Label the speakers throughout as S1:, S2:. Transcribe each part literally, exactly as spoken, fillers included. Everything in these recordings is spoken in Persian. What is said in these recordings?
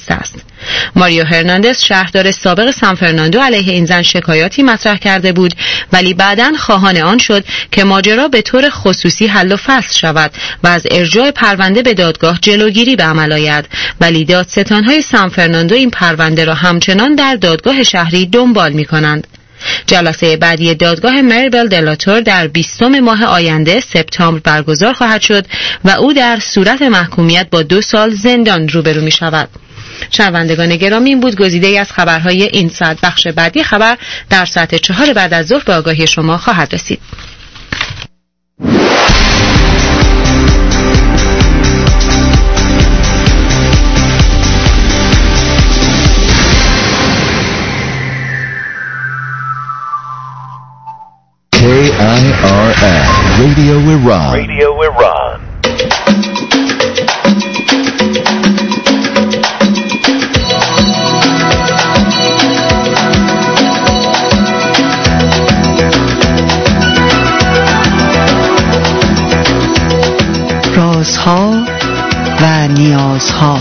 S1: بسته است. ماریو هرناندز شهردار سابق سان فرناندو علیه این زن شکایاتی مطرح کرده بود، ولی بعداً خواهان آن شد که ماجرا به طور خصوصی حل و فصل شود و از ارجاع پرونده به دادگاه جلوگیری به عمل آید، ولی دادستان‌های سان فرناندو این پرونده را همچنان در دادگاه شهری دنبال می‌کنند. جلسه بعدی دادگاه مریبل دلاتور در بیستم ماه آینده سپتامبر برگزار خواهد شد و او در صورت محکومیت با دو سال زندان روبرو می شود. شنوندگان گرامی، این بود گزیده‌ای از خبرهای این ساعت. بخش بعدی خبر در ساعت چهار بعد از ظهر به آگاهی شما خواهد رسید.
S2: K I R N Radio Iran. Radio Iran.
S3: رازها و نیازها.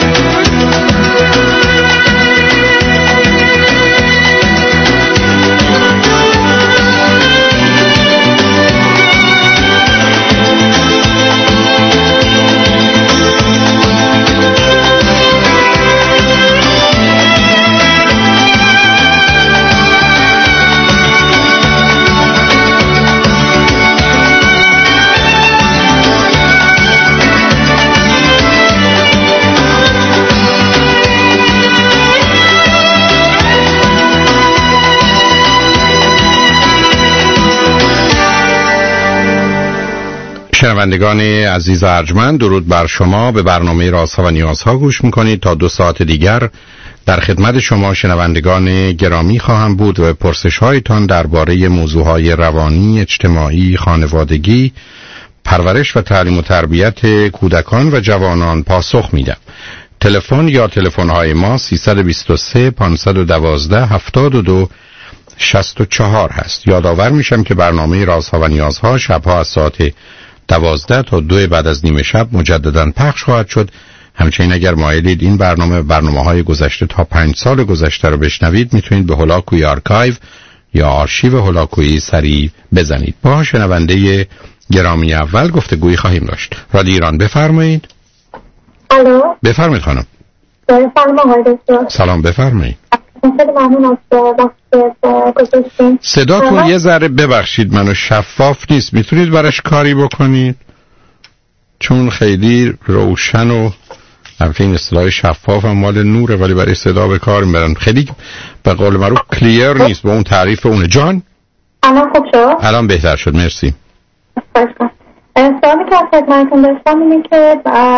S4: شنوندگان عزیز ارجمند، درود بر شما. به برنامه رازها و نیازها گوش میکنید. تا دو ساعت دیگر در خدمت شما شنوندگان گرامی خواهم بود و پرسش هایتان درباره موضوعهای روانی، اجتماعی، خانوادگی، پرورش و تعلیم و تربیت کودکان و جوانان پاسخ میدم. تلفن یا تلفن های ما سیصد و بیست و سه پانصد و دوازده هفتاد و دو شصت و چهار هست. یادآور میشم که برنامه رازها و نیازها شبها از ساعت دوازده تا دو بعد از نیمه شب مجددا پخش خواهد شد. همچنین اگر مایلید این برنامه برنامه های گذشته تا پنج سال گذشته رو بشنوید، میتونید به هولاکویی آرکایو یا آرشیو هولاکویی سریع بزنید. با شنونده گرامی اول گفتگویی خواهیم داشت. رادیو ایران، بفرمایید.
S5: الو،
S4: بفرمایید خانم.
S5: سلام آقای دکتر.
S4: سلام، بفرمایید.
S5: خیلی ممنون از وقتی گذاشتین.
S4: صداتون یه ذره ببخشید منو شفاف نیست، میتونید براش کاری بکنید؟ چون خیلی روشن و البته این اصطلاح شفاف هم مال نوره، ولی برای صدا به کار میبرن. خیلی به قول معروف کلیر نیست با اون تعریف اونه. جان
S5: الان خوب شد؟
S4: الان بهتر شد، مرسی.
S5: سوالی که از خدمتتون داشتم اینه که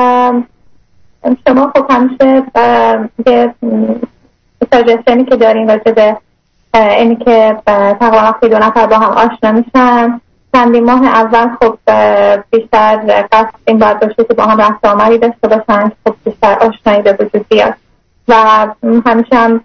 S5: شما خب همیشه یه ساجستنی که دارین راجع به اینی که تقریبا وقتی دو نفر با هم آشنا میشن چندین ماه اول خب بیشتر قصد این باید باشه که با هم رفت آمدی داشته باشن، خب بیشتر آشنایی به وجود بیاد و همیشه هم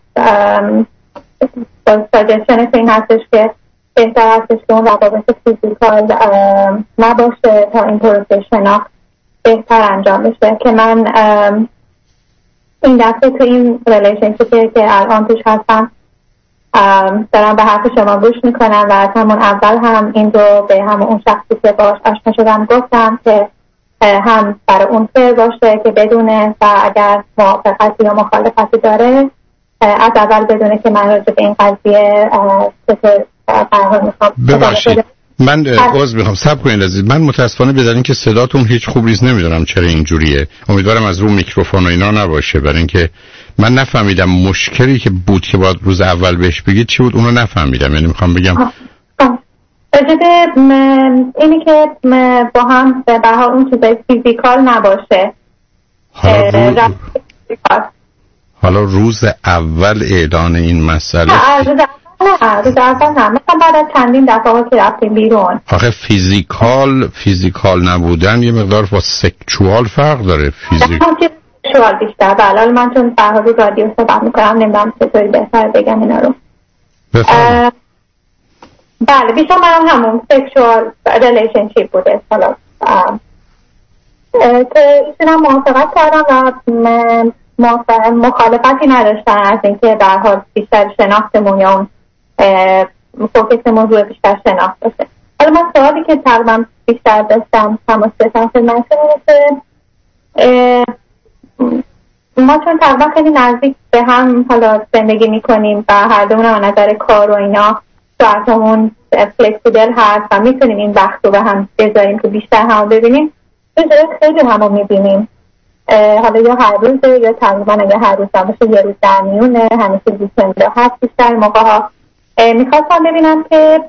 S5: ساجستن این هستش که بهتر هستش که اون روابط فیزیکال نباشه تا این پروسه شناخت بهتر انجام بشه. که من این دفعه تو این ریلیشنشیپی که الان توش هستم دارم به حرف شما گوش میکنم و از همون اول هم این رو به همون اون شخصی که باش آشنا شدم گفتم که هم برای اون فر باشه که بدونه و اگر موافقتی یا مخالفتی داره از اول بدونه که من راجع به این قضیه چطور قرار میخوام.
S4: ببخشید من عذر میخوام، صبر کنید عزیز. من متاسفانه بدونین که صداتون هیچ خوب نیست، نمیدونم چرا اینجوریه. امیدوارم از رو میکروفون و اینا نباشه، برای اینکه من نفهمیدم مشکلی که بود که باید روز اول بهش بگید چی بود، اونو نفهمیدم. یعنی میخوام بگم
S5: راجب اینی که با هم به حال اون چیزای فیزیکال نباشه.
S4: حالا روز, حالا روز اول اعلان این مسئله
S5: نه روز اول هم مثلا بعد از چندین دفعه ها که رفتیم بیرون.
S4: آخه فیزیکال فیزیکال نبودن یه مقدار با سکشوال فرق داره. فیزیکال
S5: سکشوال بیشتر. بله من چون فرها رو رادیو صحبت میکنم نمیدونم چطوری بهتر بگم اینا رو.
S4: بفرمایید.
S5: بله بیشتر من همون سکشوال ریلیشنشیپ بوده. حالا که ایشون هم موافقت کردم و مخالفتی نداشتن از اینکه به هر حال بیشتر شناختمون یا اون فوکسمون روی بیشتر شناخت باشه. حالا من سوالی که تقریبا بیشتر داشتم تماس گرفتم خدمت شما که ما چون تقریبا خیلی نزدیک به هم حالا زندگی میکنیم و هر دومون از نظر کار و اینا ساعتمون فلکسیبل هست و میتونیم این وقت رو به هم بذاریم که بیشتر هم ببینیم، بذاره خیلی هم رو میبینیم، حالا یا هر روزه یا تقریبا اگه هر روز هم باشه یه روز در میونه، همیشه ویکند هست بیشتر موقع ها. میخواستم ببینم که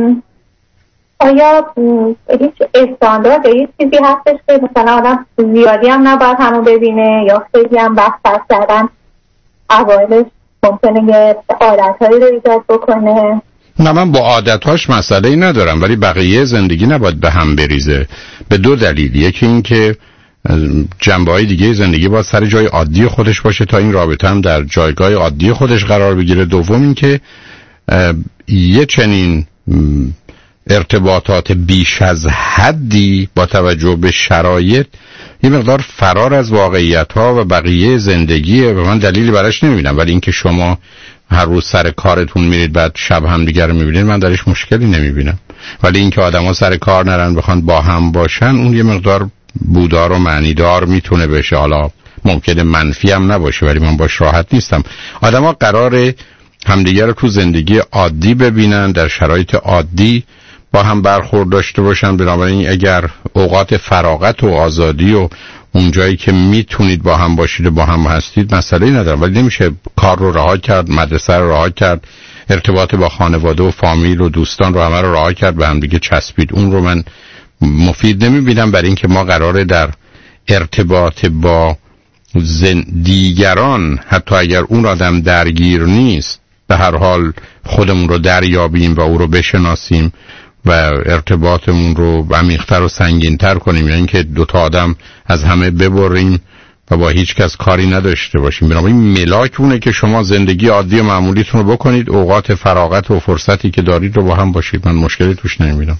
S5: آیا هیچ استاندارد یا هیچ چیزی هستش که مثلا آدم زیادی هم نباید همو ببینه یا خیلی هم وقت صرف کردن اوایلش ممکنه یه عادتهایی رو ایجاد بکنه؟
S4: نه، من با عادتهاش مسئله‌ای ندارم، ولی بقیه زندگی نباید به هم بریزه به دو دلیل. یکی این که جنبه‌های دیگه زندگی باید سر جای عادی خودش باشه تا این رابطه هم در جایگاه عادی خودش قرار بگیره. دوم این که یه چنین ارتباطات بیش از حدی با توجه به شرایط یه مقدار فرار از واقعیت‌ها و بقیه زندگیه و من دلیلی براش نمی‌بینم. ولی اینکه شما هر روز سر کارتون میرید بعد شب هم دیگر رو می‌بینید من درش مشکلی نمی‌بینم. ولی اینکه آدم‌ها سر کار نرن بخوان با هم باشن اون یه مقدار بودار و معنیدار میتونه بشه. حالا ممکنه منفی هم نباشه ولی من باش راحت نیستم. آدم‌ها قراره همدیگر رو تو زندگی عادی ببینن، در شرایط عادی با هم برخورد داشته باشن. بنابراین اگر اوقات فراغت و آزادی و اون جایی که میتونید با هم باشید و با هم هستید مسئله‌ای نداره، ولی نمیشه کار رو رها کرد، مدرسه رو رها کرد، ارتباط با خانواده و فامیل و دوستان رو همه رو رها کرد، به هم دیگه چسبید. اون رو من مفید نمیبینم، برای اینکه ما قراره در ارتباط با دیگران حتی اگر اون آدم درگیر نیست به هر حال خودمون رو دریابیم و او رو بشناسیم و ارتباطمون رو عمیق‌تر و سنگین‌تر کنیم، یعنی اینکه دو تا آدم از همه ببریم و با هیچ کس کاری نداشته باشیم. بنابراین ملاک اونه که شما زندگی عادی و معمولیتون رو بکنید، اوقات فراغت و فرصتی که دارید رو با هم باشید. من مشکلی توش نمیبینم.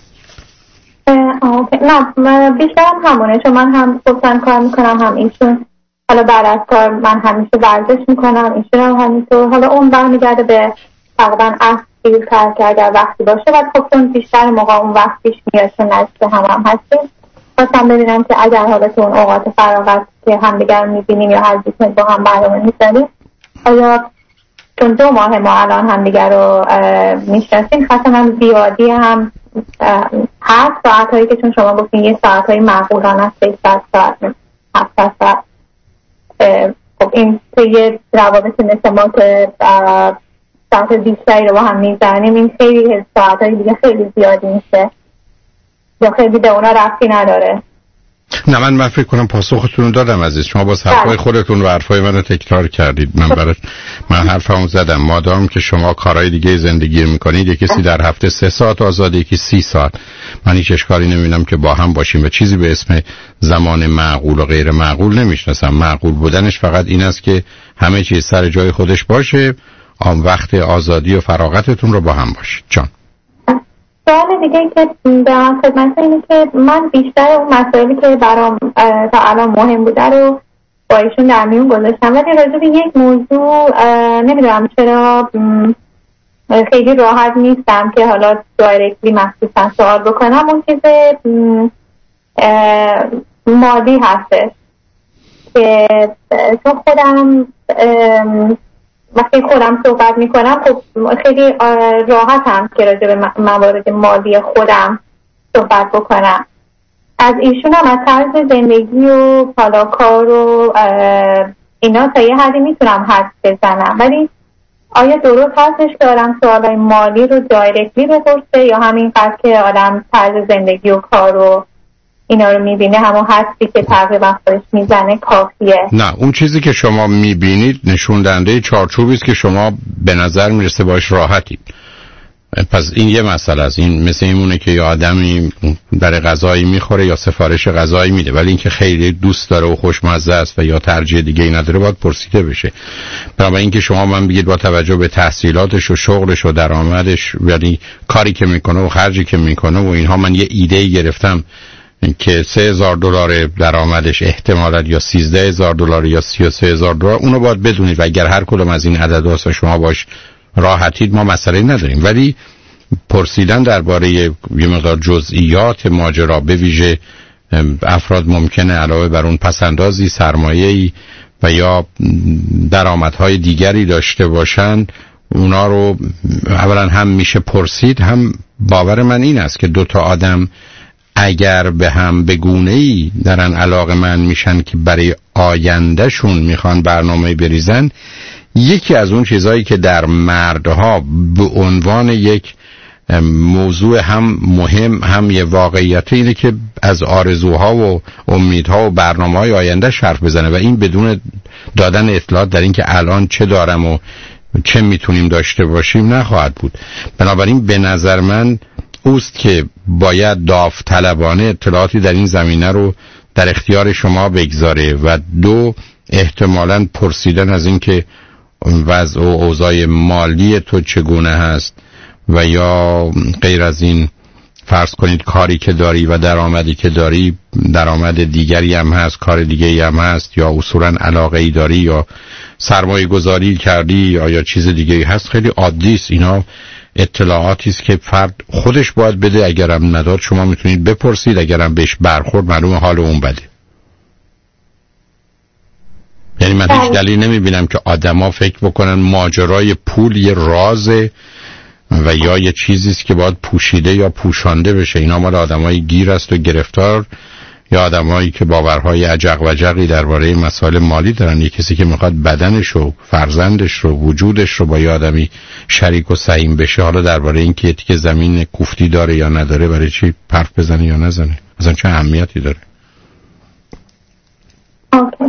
S5: نه بیشترم همونه، چون من هم گفتن کار میکنم هم ایشون، حالا بعد از کار من همیشه ورزش میکنم، ایشون هم همینطور. حالا اون برمیگرده به تقریبا اصل دیر کار کرد در وقتی باشه و خب چون بیشتر موقع اون وقت پیش میاد چون نزدیک هم هم هستیم. خواستم ببینم که اگر حالا تو اون اوقات فراغت که هم دیگر میبینیم یا هر ویکند با هم برنامه میذاریم، آیا چون دو ماه ما الان هم دیگر رو میشناسیم خواستم هم زیادی هم هست ساعت هایی که چون شما گفتین یه ساعت هایی معقولان است، سه ساعت هفت ساعت، خب این یه روابط مثل ما که ساعت بیشتری رو با هم میزنیم، این خیلی ساعت های دیگه خیلی زیادی میشه یا خیلی به اونا رفتی نداره.
S4: نه من من فکر کنم پاسختون رو دادم عزیز. شما باز حرفای خودتون و حرفای من رو تکرار کردید. من برای من حرفمو زدم. مادام که شما کارهای دیگه زندگی میکنید، یکی کسی در هفته سه ساعت آزاده، یکی سی ساعت، من هیچ اشکالی نمیبینم که با هم باشیم و چیزی به اسم زمان معقول و غیر معقول نمیشناسم. معقول بودنش فقط این است که همه چیز سر جای خودش باشه، آن وقت آزادی و فراغتتون رو با هم باشید. جان
S5: سوال دیگه که دارم خدمت اینه که من بیشتر اون مسائلی که برام تا الان مهم بوده رو با ایشون در میون گذاشتم، ولی راجع به یک موضوع نمیدونم چرا خیلی راحت نیستم که حالا دایرکتلی مخصوصا سوال بکنم. اون چیز مالی هستش که چون خودم وقتی خودم صحبت میکنم خب خیلی راحت هم که راجع به موارد مالی خودم صحبت بکنم. از ایشون هم از طرز زندگی و حالا کار و اینا تا یه حدی میتونم حدس بزنم، ولی آیا درست هستش که آدم سوالای مالی رو دایرکتلی بپرسه یا همین قدر که آدم طرز زندگی و کار و اینا رو میبینه همون حسی که تقریبا خودش میزنه کافیه؟ نه،
S4: اون چیزی که شما میبینید نشون دهنده چارچوبی است که شما به نظر میرسه باش راحتید. پس این یه مسئله است. این مثل اینونه که یه آدمی در غذایی میخوره یا سفارش غذایی میده، ولی اینکه خیلی دوست داره و خوشمزه است و یا ترجیح دیگه ای نداره باید پرسیده بشه. برای اینکه شما من بگید با توجه به تحصیلاتش و شغلش و درآمدش، یعنی کاری که میکنه و خرجی که میکنه و اینها، من یه ایده گرفتم که سه هزار دلار درآمدش احتمالاً یا سیزده هزار دلار یا سی و سه هزار دلار، اونو باید بدونید و اگر هر کدوم از این عددها شما باش راحتید ما مسئله نداریم. ولی پرسیدن درباره یه مقدار جزئیات ماجرا، به ویژه افراد ممکنه علاوه بر اون پسندازی، سرمایه‌ای و یا درآمدهای دیگری داشته باشن، اونا رو اولا هم میشه پرسید، هم باور من این است که دو تا آدم اگر به هم به گونه‌ای درن علاقه‌مند میشن که برای آیندهشون میخوان برنامه بریزن، یکی از اون چیزایی که در مردها به عنوان یک موضوع هم مهم هم یه واقعیت اینه که از آرزوها و امیدها و برنامه‌های آینده حرف بزنه و این بدون دادن اطلاعات در این که الان چه دارم و چه میتونیم داشته باشیم نخواهد بود. بنابراین به نظر من اوست که باید داوطلبانه اطلاعاتی در این زمینه رو در اختیار شما بگذاره و دو، احتمالاً پرسیدن از این که وضع و اوضاع مالی تو چگونه هست و یا غیر از این فرض کنید کاری که داری و درآمدی که داری درآمد دیگری هم هست، کار دیگری هم هست، یا اصولاً علاقه ای داری یا سرمایه گذاری کردی یا یا چیز دیگری هست. خیلی عادی است. اینا اطلاعاتی است که فرد خودش باید بده. اگرم نداد شما میتونید بپرسید، اگرم بهش برخورد معلومه حال اون بده. یعنی من هیچ دلیل نمیبینم که آدما فکر بکنن ماجرای پول یه رازه و یا یه چیزی است که باید پوشیده یا پوشانده بشه. اینا مال آدمای گیر است و گرفتار، یا آدمایی که باورهای عجق و جقی درباره مسائل مالی دارن. یه کسی که میخواد بدنش رو، فرزندش رو، وجودش رو با یه آدمی شریک و سهیم بشه، حالا درباره این که که زمین کوفتی داره یا نداره برای چی حرف بزنه یا نزنه؟ اصلا چه اهمیتی داره؟
S5: اوکی.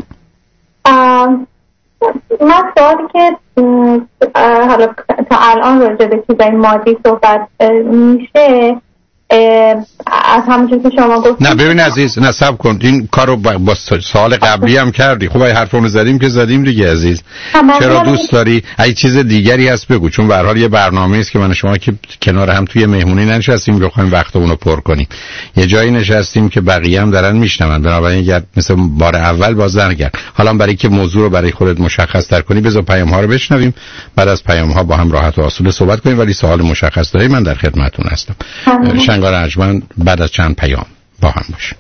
S5: من سوالی که حالا تا الان راجع به چیزای مادی صحبت میشه، از همونجور که شما گفتید.
S4: نه ببین عزیز، نه صبر کن، این کارو با, با سوال قبلی هم کردی. خب این حرفونو زدیم که زدیم دیگه عزیز. چرا دوست داری اگه چیز دیگری هست بگو، چون به هر حال یه برنامه است که من شما که کنار هم توی مهمونی ننشستیم بخوایم وقتمون رو پر کنیم، یه جایی نشستیم که بقیه هم دارن میشنون. بنابراین اگر مثل بار اول باز نگرد. حالا برای که موضوع رو برای خودت مشخص تر کنی بذار پیام ها رو بشنویم، بعد از پیام ها با هم راحت و آسوده صحبت کنیم. ولی سوال مشخص داری، من در خدمتتون هستم. شنگار ارجمند بعد از چند پیام با هم باشیم.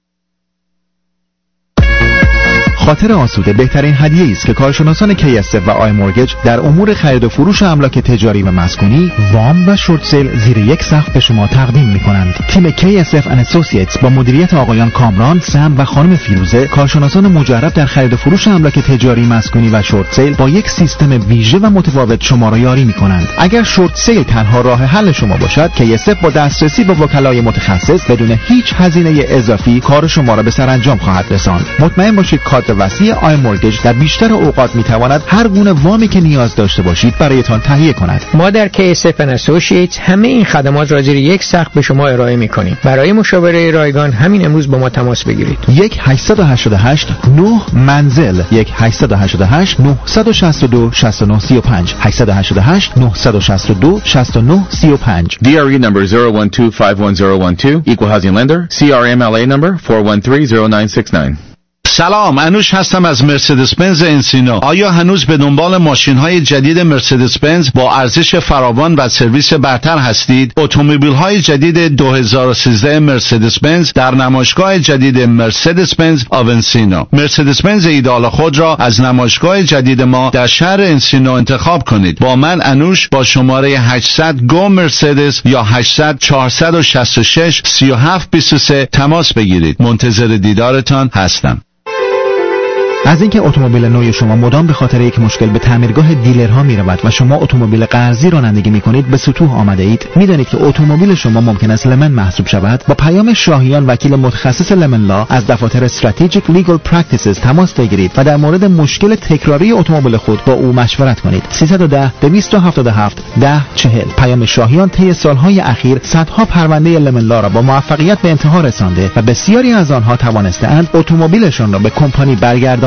S6: خاطر آسوده بهترین هدیه است که کارشناسان کی اس اف و آی مورگج در امور خرید و فروش املاک تجاری و مسکونی، وام و شورت سیل زیر یک سقف به شما تقدیم می‌کنند. تیم کی اس اف اند اسوسییتس با مدیریت آقایان کامران، سم و خانم فیروزه، کارشناسان مجرب در خرید و فروش املاک تجاری، مسکونی و شورت سیل، با یک سیستم ویژه و متفاوت شما را یاری می‌کنند. اگر شورت سیل تنها راه حل شما باشد، کی اس اف با دسترسی به وکلای متخصص بدون هیچ هزینه اضافی کار شما را به سرانجام خواهد رساند. مطمئن باشید کادر وسیع آی مورگج در بیشتر اوقات میتواند هر گونه وامی که نیاز داشته باشید برایتان تهیه کند.
S7: ما در کی اس اف اند اسوسییتس همه این خدمات را زیر یک سقف به شما ارائه میکنیم. برای مشاوره رایگان همین امروز با ما تماس بگیرید.
S6: یک هشت هشت هشت نه منزل یک هشت هشت هشت نه شش دو شش نه سه پنج هشت هشت هشت نه شش دو شش نه سه پنج.
S8: D R E number zero one two five one zero one two, Equal Housing Lender, C R M L A number four one three zero nine six nine.
S9: سلام، انوش هستم از مرسدس بنز انسینو. آیا هنوز به دنبال ماشین‌های جدید مرسدس بنز با ارزش فراوان و سرویس برتر هستید؟ اتومبیل‌های جدید دو هزار و سیزده مرسدس بنز در نمایشگاه جدید مرسدس بنز آف انسینو. مرسدس بنز ایدال خود را از نمایشگاه جدید ما در شهر انسینو انتخاب کنید. با من انوش با شماره هشتصد گو مرسدس یا هشتصد چهارصد و شصت و شش سی و هفت بیست و سه تماس بگیرید. منتظر دیدارتان هستم.
S6: از اینکه اتومبیل نو شما مدام به خاطر یک مشکل به تعمیرگاه دیلرها میرود و شما اتومبیل قرضی رانندگی میکنید به سطوح آمده اید، میدانید که اتومبیل شما ممکن است لمن محسوب شود؟ با پیام شاهیان وکیل متخصص لمن لا از دفاتر استراتژیک لیگل پرکتیسز تماس بگیرید و در مورد مشکل تکراری اتومبیل خود با او مشورت کنید. سیصد و ده دویست و هفتاد و هفت ده چهل. پیام شاهیان طی سالهای اخیر صدها پرونده لمن لا را با موفقیت به انتها رسانده و بسیاری از آنها توانسته‌اند اتومبیلشان را به کمپانی برگردانده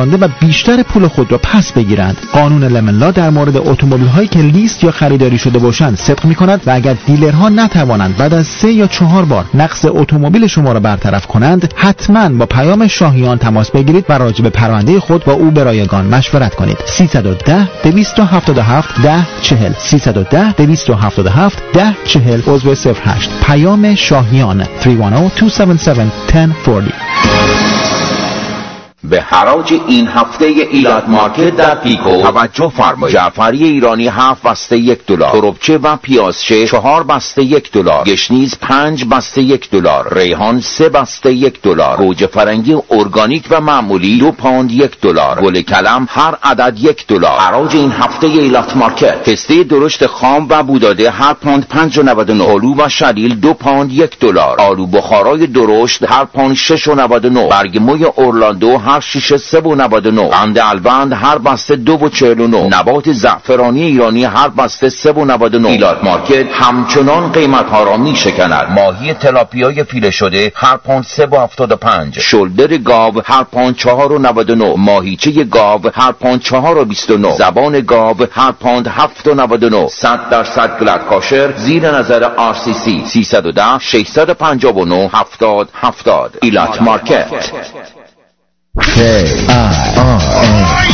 S6: گذرانده و بیشتر پول خود را پس بگیرند. قانون لمنلا در مورد اتومبیل‌هایی که لیست یا خریداری شده باشند صدق می‌کند و اگر دیلرها نتوانند بعد از سه یا چهار بار نقص اتومبیل شما را برطرف کنند، حتما با پیام شاهیان تماس بگیرید و راجع به پرونده خود با او به رایگان مشورت کنید. سیصد و ده دویست و هفتاد و هفت ده چهل سیصد و ده دویست و هفتاد و هفت ده چهل عضو صفر هشت. پیام شاهیان سه یک صفر دو هفت هفت یک صفر چهار صفر.
S10: به حراج این هفته ایلات مارکت در پیکو توجه فرمایید. جعفری ایرانی هفت بسته یک دلار، تربچه و پیازچه چهار بسته یک دلار، گشنیز پنج بسته یک دلار، ریحان سه بسته یک دلار، گوجه فرنگی ارگانیک و معمولی دو پوند یک دلار، گل کلم هر عدد یک دلار. حراج این هفته ایلات مارکت. پسته درشت خام و بوداده هر پوند پنج و نود و نه، آلو و شلیل دو پوند یک دلار، آلو بخارای درشت هر پوند شش و نود و نه، برگ موی اورلاندو هر شیشه سه و نود و نه، قند الوند هر بسته دو و چهل و نه، نبات زعفرانی ایرانی هر بسته سه و نود و نه. ایلات مارکت همچنان قیمت ها را می شکند. ماهی تلاپیای پیله شده هر پوند سه و هفتاد و پنج، شلدر گاو هر پوند چهار و نود و نه، ماهیچه گاو هر پوند چهار و بیست و نه، زبان گاو هر پوند هفت و نود و نه. صد درصد گلد کاشر زیر نظر آر سی سی. سیصد و ده ششصد و پنجاه و نه هفتاد هفتاد. ایلات مارکت.
S2: K I R N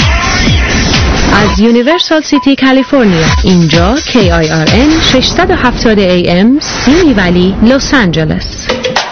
S1: از یونیورسال سیتی کالیفرنیا. اینجا کی آی آر ان ششصد و هفتاد ای ام سیمی ولی لس آنجلس.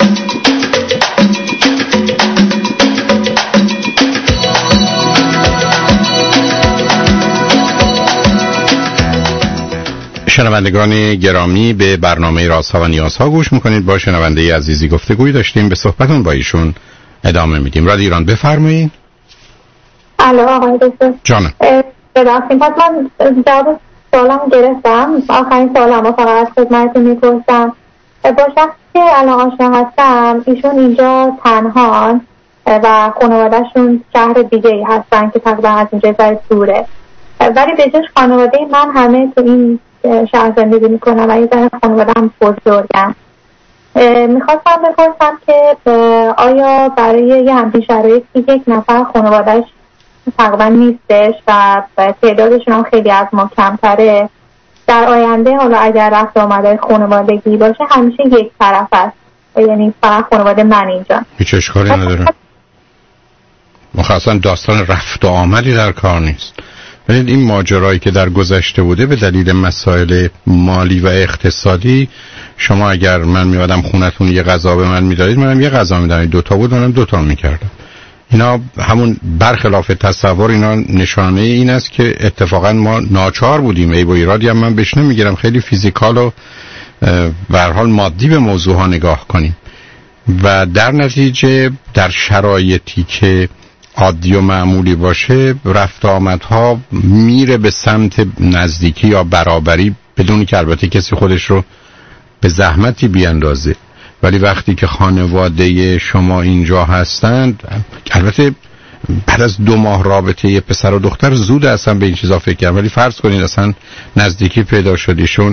S4: شنوندگان گرامی، به برنامه رازها و نیازها گوش میکنید. با شنونده عزیزی گفتگوی داشتیم، به صحبتون با ایشون ادامه میدیم. رادیو ایران بفرمایید.
S5: الو آقای دکتر.
S4: جانم.
S5: ببخشید پس من جواب سوالم گرفتم. آخرین سوالم رو فقط از خدمتتون میپرسم. با شخصی که الان آشنا هستم، ایشون اینجا تنهان و خانوادهشون شهر دیگه ای هستن که تقریبا از اینجا زای دوره، ولی به جاش خانواده من همه تو این شهر زندگی میکنم و یه ذره خانواده هم بزرگم. میخواستم بپرسم که آیا برای یه همچین شرایطی یک نفر خانوادهش تقریبا نیستش و تعدادشون هم خیلی از ما کمتره، در آینده حالا اگر رفت آمده خانوادگی باشه همیشه یک طرف است، یعنی فقط خانواده من اینجا
S4: هیچ اشکالی نداره. مخصوصا داستان رفت و آمدی در کار نیست. ببینید این ماجرایی که در گذشته بوده به دلیل مسائل مالی و اقتصادی، شما اگر من میادم خونتون یه غذا به من میدادید، منم یه غذا میدادم، دو تا بود منم دو تا میکردم. اینا همون برخلاف تصور، اینا نشانه این است که اتفاقا ما ناچار بودیم. ای با ایرادی هم من بهش نمیگیرم، خیلی فیزیکال و به هر حال مادی به موضوع ها نگاه کنیم و در نتیجه در شرایطی که عادی و معمولی باشه رفت آمدها میره به سمت نزدیکی یا برابری، بدون که البته کسی خودش رو به زحمتی بیاندازه. ولی وقتی که خانواده شما اینجا هستند، البته بعد از دو ماه رابطه یه پسر و دختر زود اصلا به این چیزا فکر کردم، ولی فرض کنید اصلا نزدیکی پیدا شدیشون،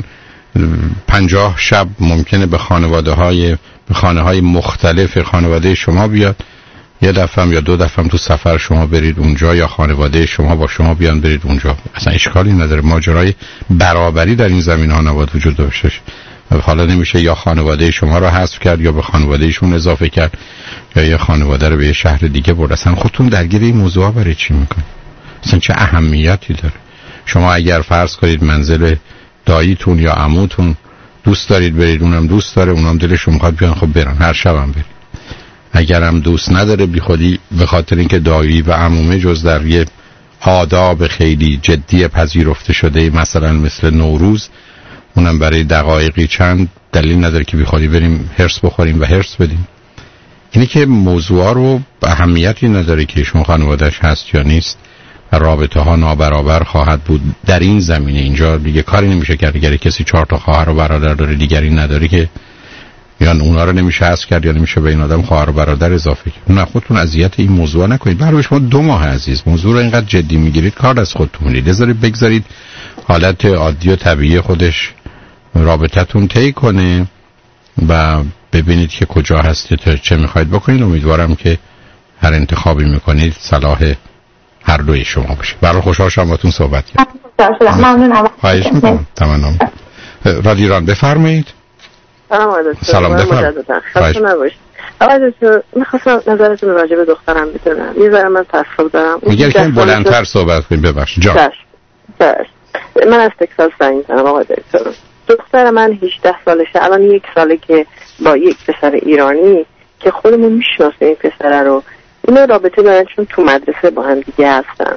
S4: پنجاه شب ممکنه به خانواده های به خانه های مختلف خانواده شما بیاد، یه دفعه یا دو دفعه تو سفر شما برید اونجا یا خانواده شما با شما بیان برید اونجا، اصلا اشکالی نداره. ماجرای برابری در این زمینه ها نباید وجود داشته باشه. حالا نمیشه یا خانواده شما رو حذف کرد یا به خانوادهشون اضافه کرد یا یه خانواده رو به یه شهر دیگه برد. اصلا خودتون درگیر این موضوع ها برای چی میکنید؟ اصلا چه اهمیتی داره؟ شما اگر فرض کنید منزل داییتون یا عموتون دوست دارید برید، اونم دوست داره، اونم دلشون میخواد بیان، خب برن، هر شبم برید. اگرم دوست نداره بی خودی به خاطر اینکه دایی و عمومه جز در یه آداب خیلی جدی پذیرفته شده مثلا مثل نوروز، اونم برای دقایقی چند دلیل نداره که بی خودی بریم هرس بخوریم و هرس بدیم. اینی که موضوع رو به اهمیتی نداره که شما خانواده‌اش هست یا نیست و رابطه ها نابرابر خواهد بود در این زمینه. اینجا دیگه کاری نمیشه کرد. اگر کسی چهار تا خواهر و برادر داره دیگری نداره که یا اونا رو نمیشه حذف کرد یا نمیشه به این آدم خواهر و برادر اضافه کرد. نه، خودتون اذیت این موضوع نکنید. برای شما دو ماه عزیز موضوع رو اینقدر جدی میگیرید، کار از خودتون میدید. بذارید بگذارید حالت عادی و طبیعی خودش رابطتون طی کنه و ببینید که کجا هستید تا چه میخواید بکنید. امیدوارم که هر انتخابی میکنید صلاح هر دوی شما باشه. برای خوشحال شدم باهاتون صحبت کردم.
S5: ممنونم.
S4: خواهش میکنم. تمام. رادیو ایران بفرمایید. سلام بفرمایید. خواهش
S11: نباشید. آقای دکتر میخواستم نظرتون راجع به دخترم بدونم. یه ذره من تعصب دارم.
S4: میگه که بلندتر صحبت کنید. ببخشید جان.
S11: باش. من از تکساس زنگ میزنم آقای دکتر. دختر من هجده سالشه، الان یک ساله که با یک پسر ایرانی که خودمون میشناسه این پسره رو، اینا رابطه دارن چون تو مدرسه با هم دیگه هستن.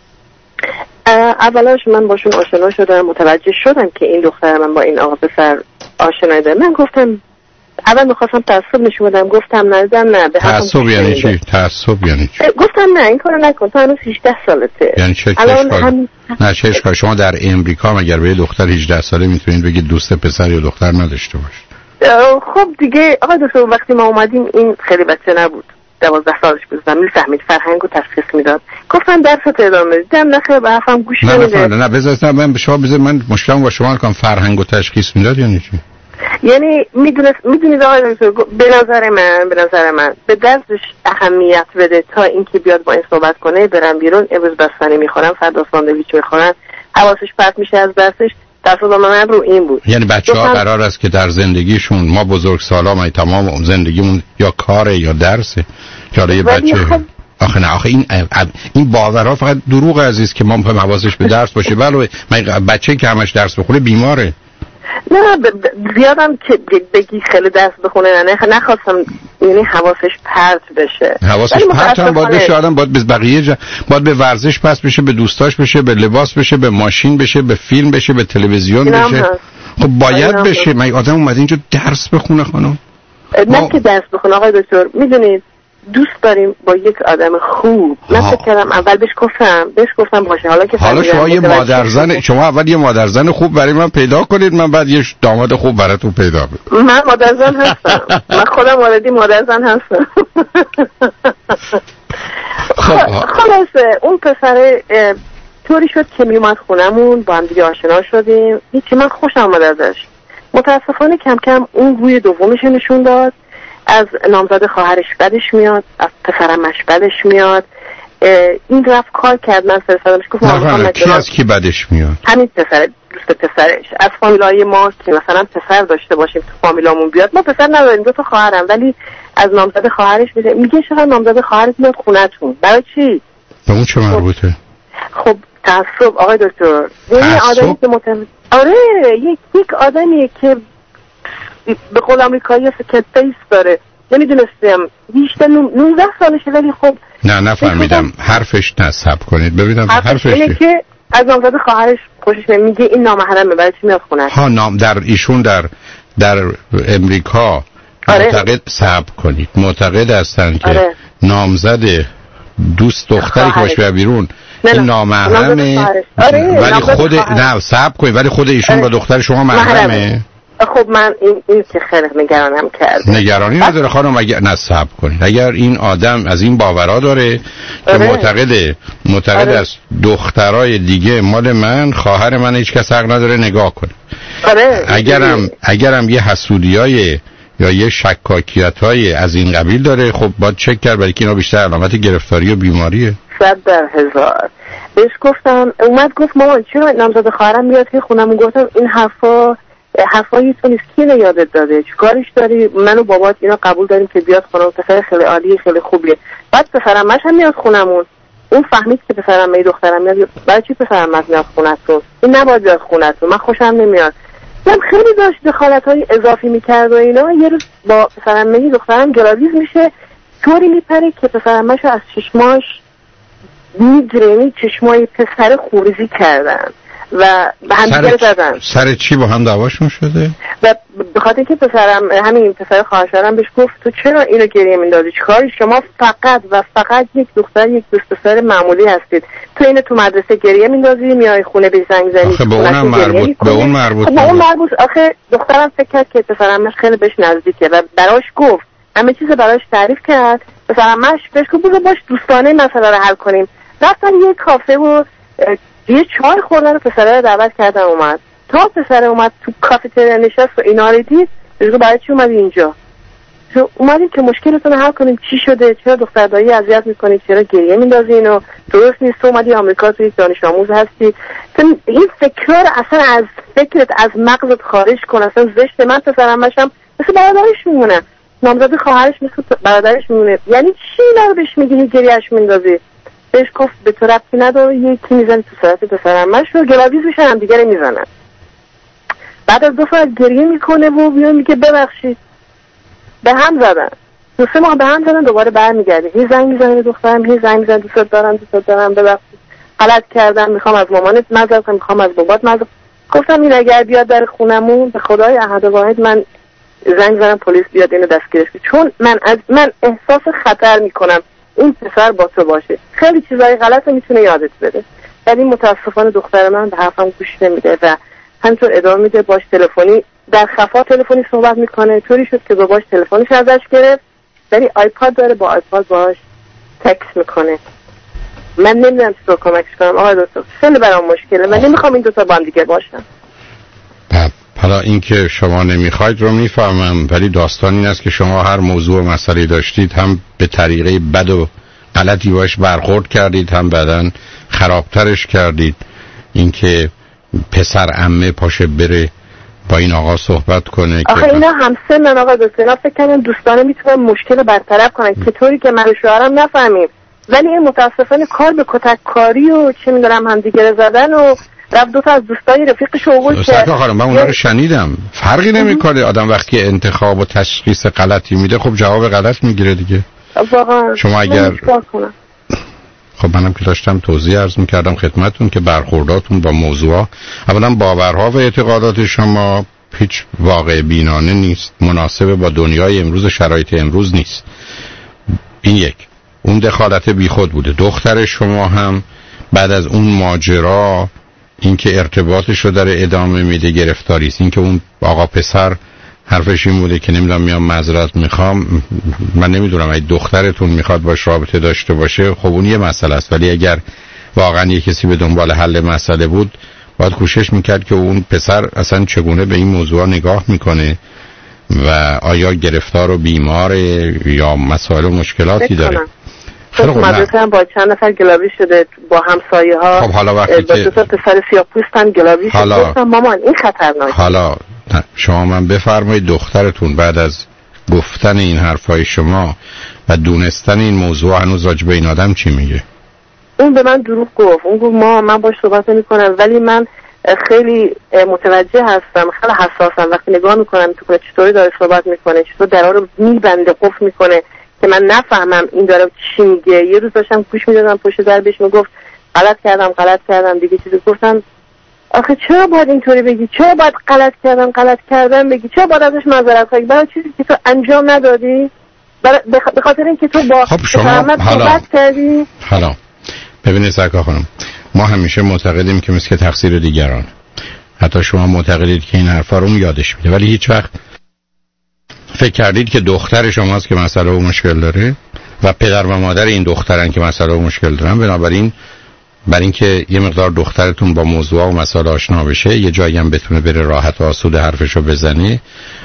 S11: اولاش من باشون آشنا شدم، متوجه شدم که این دختر من با این آقا پسر آشنایی داره. من گفتم اول میخواستم تعصب نشون بدم، گفتم ندیدم نه.
S4: تعصب یعنی چی؟ تعصب یعنی چی؟
S11: گفتم نه این کارو نکن، تو هنوز هجده سالته.
S4: یعنی چه
S11: الان
S4: اشکال؟
S11: هم...
S4: نه چه اشکال؟ شما در امریکا مگر به دختر هجده ساله میتونید بگید دوست پسر یا دختر نداشته باشید؟
S11: خب دیگه آقا دکتر وقتی ما اومدیم این خیلی بچه نبود، دوازده سالش بود، میفهمید فرهنگ و تشخیص میداد. گفتم درست ادامه بدم، نخیر به حرفم گوش نمیده.
S4: نه نه نه بذار نه من به شما بذار من مشکلم با شما کنم. فرهنگ و تشخیص میداد یعنی چی؟
S11: یعنی میدونست میدونید آقای دکتر به نظر من به نظر من به درسش اهمیت بده تا اینکه بیاد با این صحبت کنه. برم بیرون امروز بستنی میخورم، فردا ساندویچ میخورم، حواسش پرت میشه از درسش. دست من رو این بود.
S4: یعنی بچه‌ها قرار است که در زندگیشون ما بزرگسالا ما تمام زندگیمون یا کاره یا درسه یا یه بچه خب... آخه نه آخه این این باورها فقط دروغ عزیز که ما می‌خوایم حواسش به درس باشه. بله بچه‌ای که همش درس بخونه بیماره.
S11: نه زیادم که بگی خیلی درس بخونه نه نخواستم، یعنی حواسش پرت بشه.
S4: حواسش پرت هم باید بشه، آدم باید به بقیه جا... باید به ورزش پس بشه، به دوستاش بشه، به لباس بشه، به ماشین بشه، به فیلم بشه، به تلویزیون بشه. خب باید بشه. من آدم اومده اینجا درس بخونه خانم؟
S11: نه ما... که درس بخونه آقای دکتر، میدونید دوست داریم با یک آدم خوب. من فکر کردم اول بهش گفتم بهش گفتم باشه حالا که
S4: حالا شما یه مادرزن شما اول یه مادرزن خوب برای من پیدا کنید، من بعد یه داماد خوب براتون پیدا کنم.
S11: من مادرزن هستم. من خودم واردی مادرزن هستم. خلاصه اون پسر طوری شد که میومد خونمون، با هم دیگه آشنا شدیم. هیچی من خوشم اومد ازش. متاسفانه کم کم اون روی دومش نشون داد. از نامزد خواهرش بدش میاد، از پسرمش بدش میاد. این رفت کار کرد، من فرستادمش گفتم
S4: کی از کی بدش میاد؟
S11: همین پسر دوست پسرش. از فامیلای ما که مثلا پسر داشته باشیم تو فامیلامون بیاد، ما پسر نداریم، دو تا خواهرم، ولی از نامزد خواهرش میگه میگه چرا نامزد خواهرت میاد خونتون؟ برای چی؟
S4: به اون چه مربوطه؟
S11: خب تعصب آقای دکتر. یعنی آدمی که متم... آره یک یک آدمیه که به قول آمریکایی سکت فیس داره. نمیدونستم بیشتر نوزده سالشه، ولی خب
S4: نه نفهمیدم حرفش نصب کنید ببینم
S11: حرفش اینه که از نامزد خواهرش خوشش میگه این نامحرمه، برای چی میاد خونه؟
S4: ها نام در ایشون در در امریکا آره. معتقد صبر کنید معتقد هستن که آره. نامزد دوست دختری که باشه بیا بیرون این نامحرمه آره. ولی خود نه صبر کنید ولی خود ایشون آره. با دختر شما محرمه.
S11: خب من این این که خیلی نگرانم کرده.
S4: نگرانی نداره خانم، اگر نصب کنید اگر این آدم از این باورا داره که آره. معتقده معتقد آره. از دخترای دیگه مال من خواهر من هیچ کس حق نداره نگاه کنه.
S11: آره.
S4: اگرم اگرم یه حسودیای یا یه شکاکیتای از این قبیل داره خب باید چک کرد، برای که اینا بیشتر علامت گرفتاری و بیماریه.
S11: صد در هزار. بهش گفتم اومد گفت مامان چرا نامزد خواهرم میاد که خونمون؟ گفتم این حرفا حرفایی تو نیست، کی اینو یادت داده؟ چیکارش داری؟ من و بابات اینا قبول داریم که بیاد خونمون، پسر خیلی عالی خیلی خوبیه. بعد پسرم مش هم میاد خونمون. اون فهمید که پسرم می دخترم میاد، برای چی پسرم مش میاد خونتون؟ این نباید بیاد خونتون، من خوشم نمیاد. من خیلی داشت دخالت‌های اضافی میکرد و اینا. یه روز با پسرم می دخترم گلاویز میشه، طوری میپره که پسرم مشو از چشماش میگیره، چشمای پسر خورزی کردن و به هم دیگه زدن.
S4: سر چی با هم دعواشون شده؟
S11: و به خاطر که پسرم همین پسر خواهرم بهش گفت تو چرا اینو گریه میندازی؟ چیکاری؟ شما فقط و فقط یک دختر یک دوست پسر معمولی هستید، تو اینو تو مدرسه گریه میندازی میای خونه به زنگ زنی.
S4: آخه به اونم مربوط به اون مربوط
S11: به اون مربوط آخه دخترم فکر کرد که پسرم خیلی بهش نزدیکه و براش گفت همه چیز براش تعریف کرد. پسرم بهش گفت بذار باش دوستانه مسئله رو حل کنیم. رفتن یه کافه و یه چای خوردن و پسره رو دعوت کردن اومد. تا پسره اومد تو کافتریا نشست و اینا رو دید، بگو برای چی اومدی اینجا؟ تو اومدیم که مشکلتون رو حل کنیم. چی شده؟ چرا دختر دایی اذیت میکنید؟ چرا گریه میندازین؟ و درست نیست. تو اومدی آمریکا، تو یک دانش آموز هستی، تو این فکر اصلا از فکرت، از مغزت خارج کن. اصلا زشته. من پسرم باشم مثل برادرش میمونه، نامزد خواهرش مثل برادرش میمونه. یعنی چی اینا رو بهش میگی گریهش میندازی؟ بهش گفت به تو ربطی نداره، یکی میزنی تو صورت پسرمش رو، گلاویز میشن هم دیگه میزنن. بعد از دو ساعت گریه میکنه و میاد میگه ببخشید به هم زدن. دو سه ماه به هم زدن، دوباره برمیگرده هی زنگ میزنه به دخترم، هی زنگ میزنه دوست دارم دوست دارم ببخشید غلط کردم، میخوام از مامانت معذرت کنم، میخوام از بابات معذرت. گفتم این اگر بیاد در خونمون به خدای احد واحد من زنگ زدم پلیس بیاد اینو دستگیرش کنه، چون من از من احساس خطر میکنم این پسر با تو باشه. خیلی چیزای غلط میتونه یادت بده. ولی متاسفانه دختر من به حرفم گوش نمیده و همینطور ادامه میده. باش تلفنی در خفا تلفنی صحبت میکنه. طوری شد که باباش تلفنش ازش گرفت، ولی آیپاد داره، با آیپاد باهاش تکست میکنه. من نمیدونم چطور کمکش کنم آقای دکتر، خیلی برام مشکله. من نمیخوام این دو تا با هم دیگه باشن.
S4: حالا این که شما نمیخواید رو میفهمم، ولی داستان این است که شما هر موضوع و مسئله داشتید هم به طریقه بد و غلطی باش برخورد کردید، هم بعداً خرابترش کردید. این که پسر عمه پاشه بره با این آقا صحبت کنه
S11: آخه
S4: که
S11: اینا همسنن آقا دکتر، فکر کنم دوستانه میتونن مشکل برطرف کنن که طوری که من و شوهرم نفهمیم. ولی این متاسفانه کار به کتک کاری و چه میدونم هم دیگه زدن و رفت دو تا از دوستای رفیقش اوغل که
S4: سرکار خانم من اونا رو شنیدم. فرقی نمیکنه آدم وقتی انتخاب و تشخیص غلطی میده خب جواب غلط میگیره دیگه.
S11: واقعا
S4: شما اگر خب منم که داشتم توضیح عرض میکردم خدمتون که برخورداتون با موضوع اولا باورها و اعتقادات شما هیچ واقع بینانه نیست، مناسب با دنیای امروز، شرایط امروز نیست. این یک. اون دخالت بیخود بوده. دختر شما هم بعد از اون ماجرا اینکه ارتباطش رو داره ادامه میده گرفتاری است. اینکه اون آقا پسر حرفش این بوده که نمیدونم میام معذرت میخوام، من نمیدونم اگه دخترتون میخواد باش رابطه داشته باشه خب اون یه مسئله است، ولی اگر واقعا یه کسی به دنبال حل مسئله بود باید کوشش میکرد که اون پسر اصلا چگونه به این موضوع نگاه میکنه و آیا گرفتار و بیمار یا مسائل و مشکلاتی داره.
S11: خب مدرسه هم با چند نفر گلاوی شده، با همسایه ها.
S4: خب حالا وقتی
S11: با
S4: که
S11: پسر سیاه‌پوست هم گلاوی شده. گفتم مامان این خطرناکه.
S4: حالا شما من بفرمایید دخترتون بعد از گفتن این حرفای شما و دونستن این موضوع هنوز راجع به این آدم چی میگه؟
S11: اون به من دروغ گفت. اون گفت ما من باش صحبت نمی‌کنم، ولی من خیلی متوجه هستم، خیلی حساسم وقتی نگاه میکنم تو چطوری داره صحبت میکنه، چطور درها رو میبنده قفل میکنه که من نفهمم این داره چی میگه. یه روز داشتم گوش میدادم پشت در بهش میگفت غلط کردم غلط کردم دیگه چیزی. گفتم آخه چرا باید اینطوری بگی؟ چرا باید غلط کردم غلط کردم بگی؟ چرا باید ازش معذرت خواهی برای چیزی که تو انجام ندادی؟ به خاطر اینکه تو با
S4: خب شما
S11: صحبت کردی.
S4: حالا ببینید سرکار خانم، ما همیشه معتقدیم که مثل که تقصیر دیگران، حتی شما معتقدید که این حرفا رو یادش میده، ولی هیچ وقت فکر کردید که دختر شماست که مسئله و مشکل داره و پدر و مادر این دخترن که مسئله و مشکل دارن؟ بنابراین برای اینکه یه مقدار دخترتون با موضوع و مسائل آشنا بشه، یه جایی هم بتونه بره راحت و آسوده حرفشو بزنه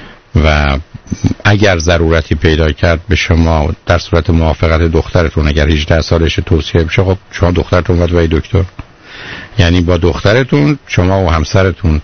S4: و اگر ضرورتی پیدا کرد به شما در صورت موافقت دخترتون اگر هجده سالش توصیه بشه، خب شما دخترتون باید وای دکتر، یعنی با دخترتون شما و همسرتون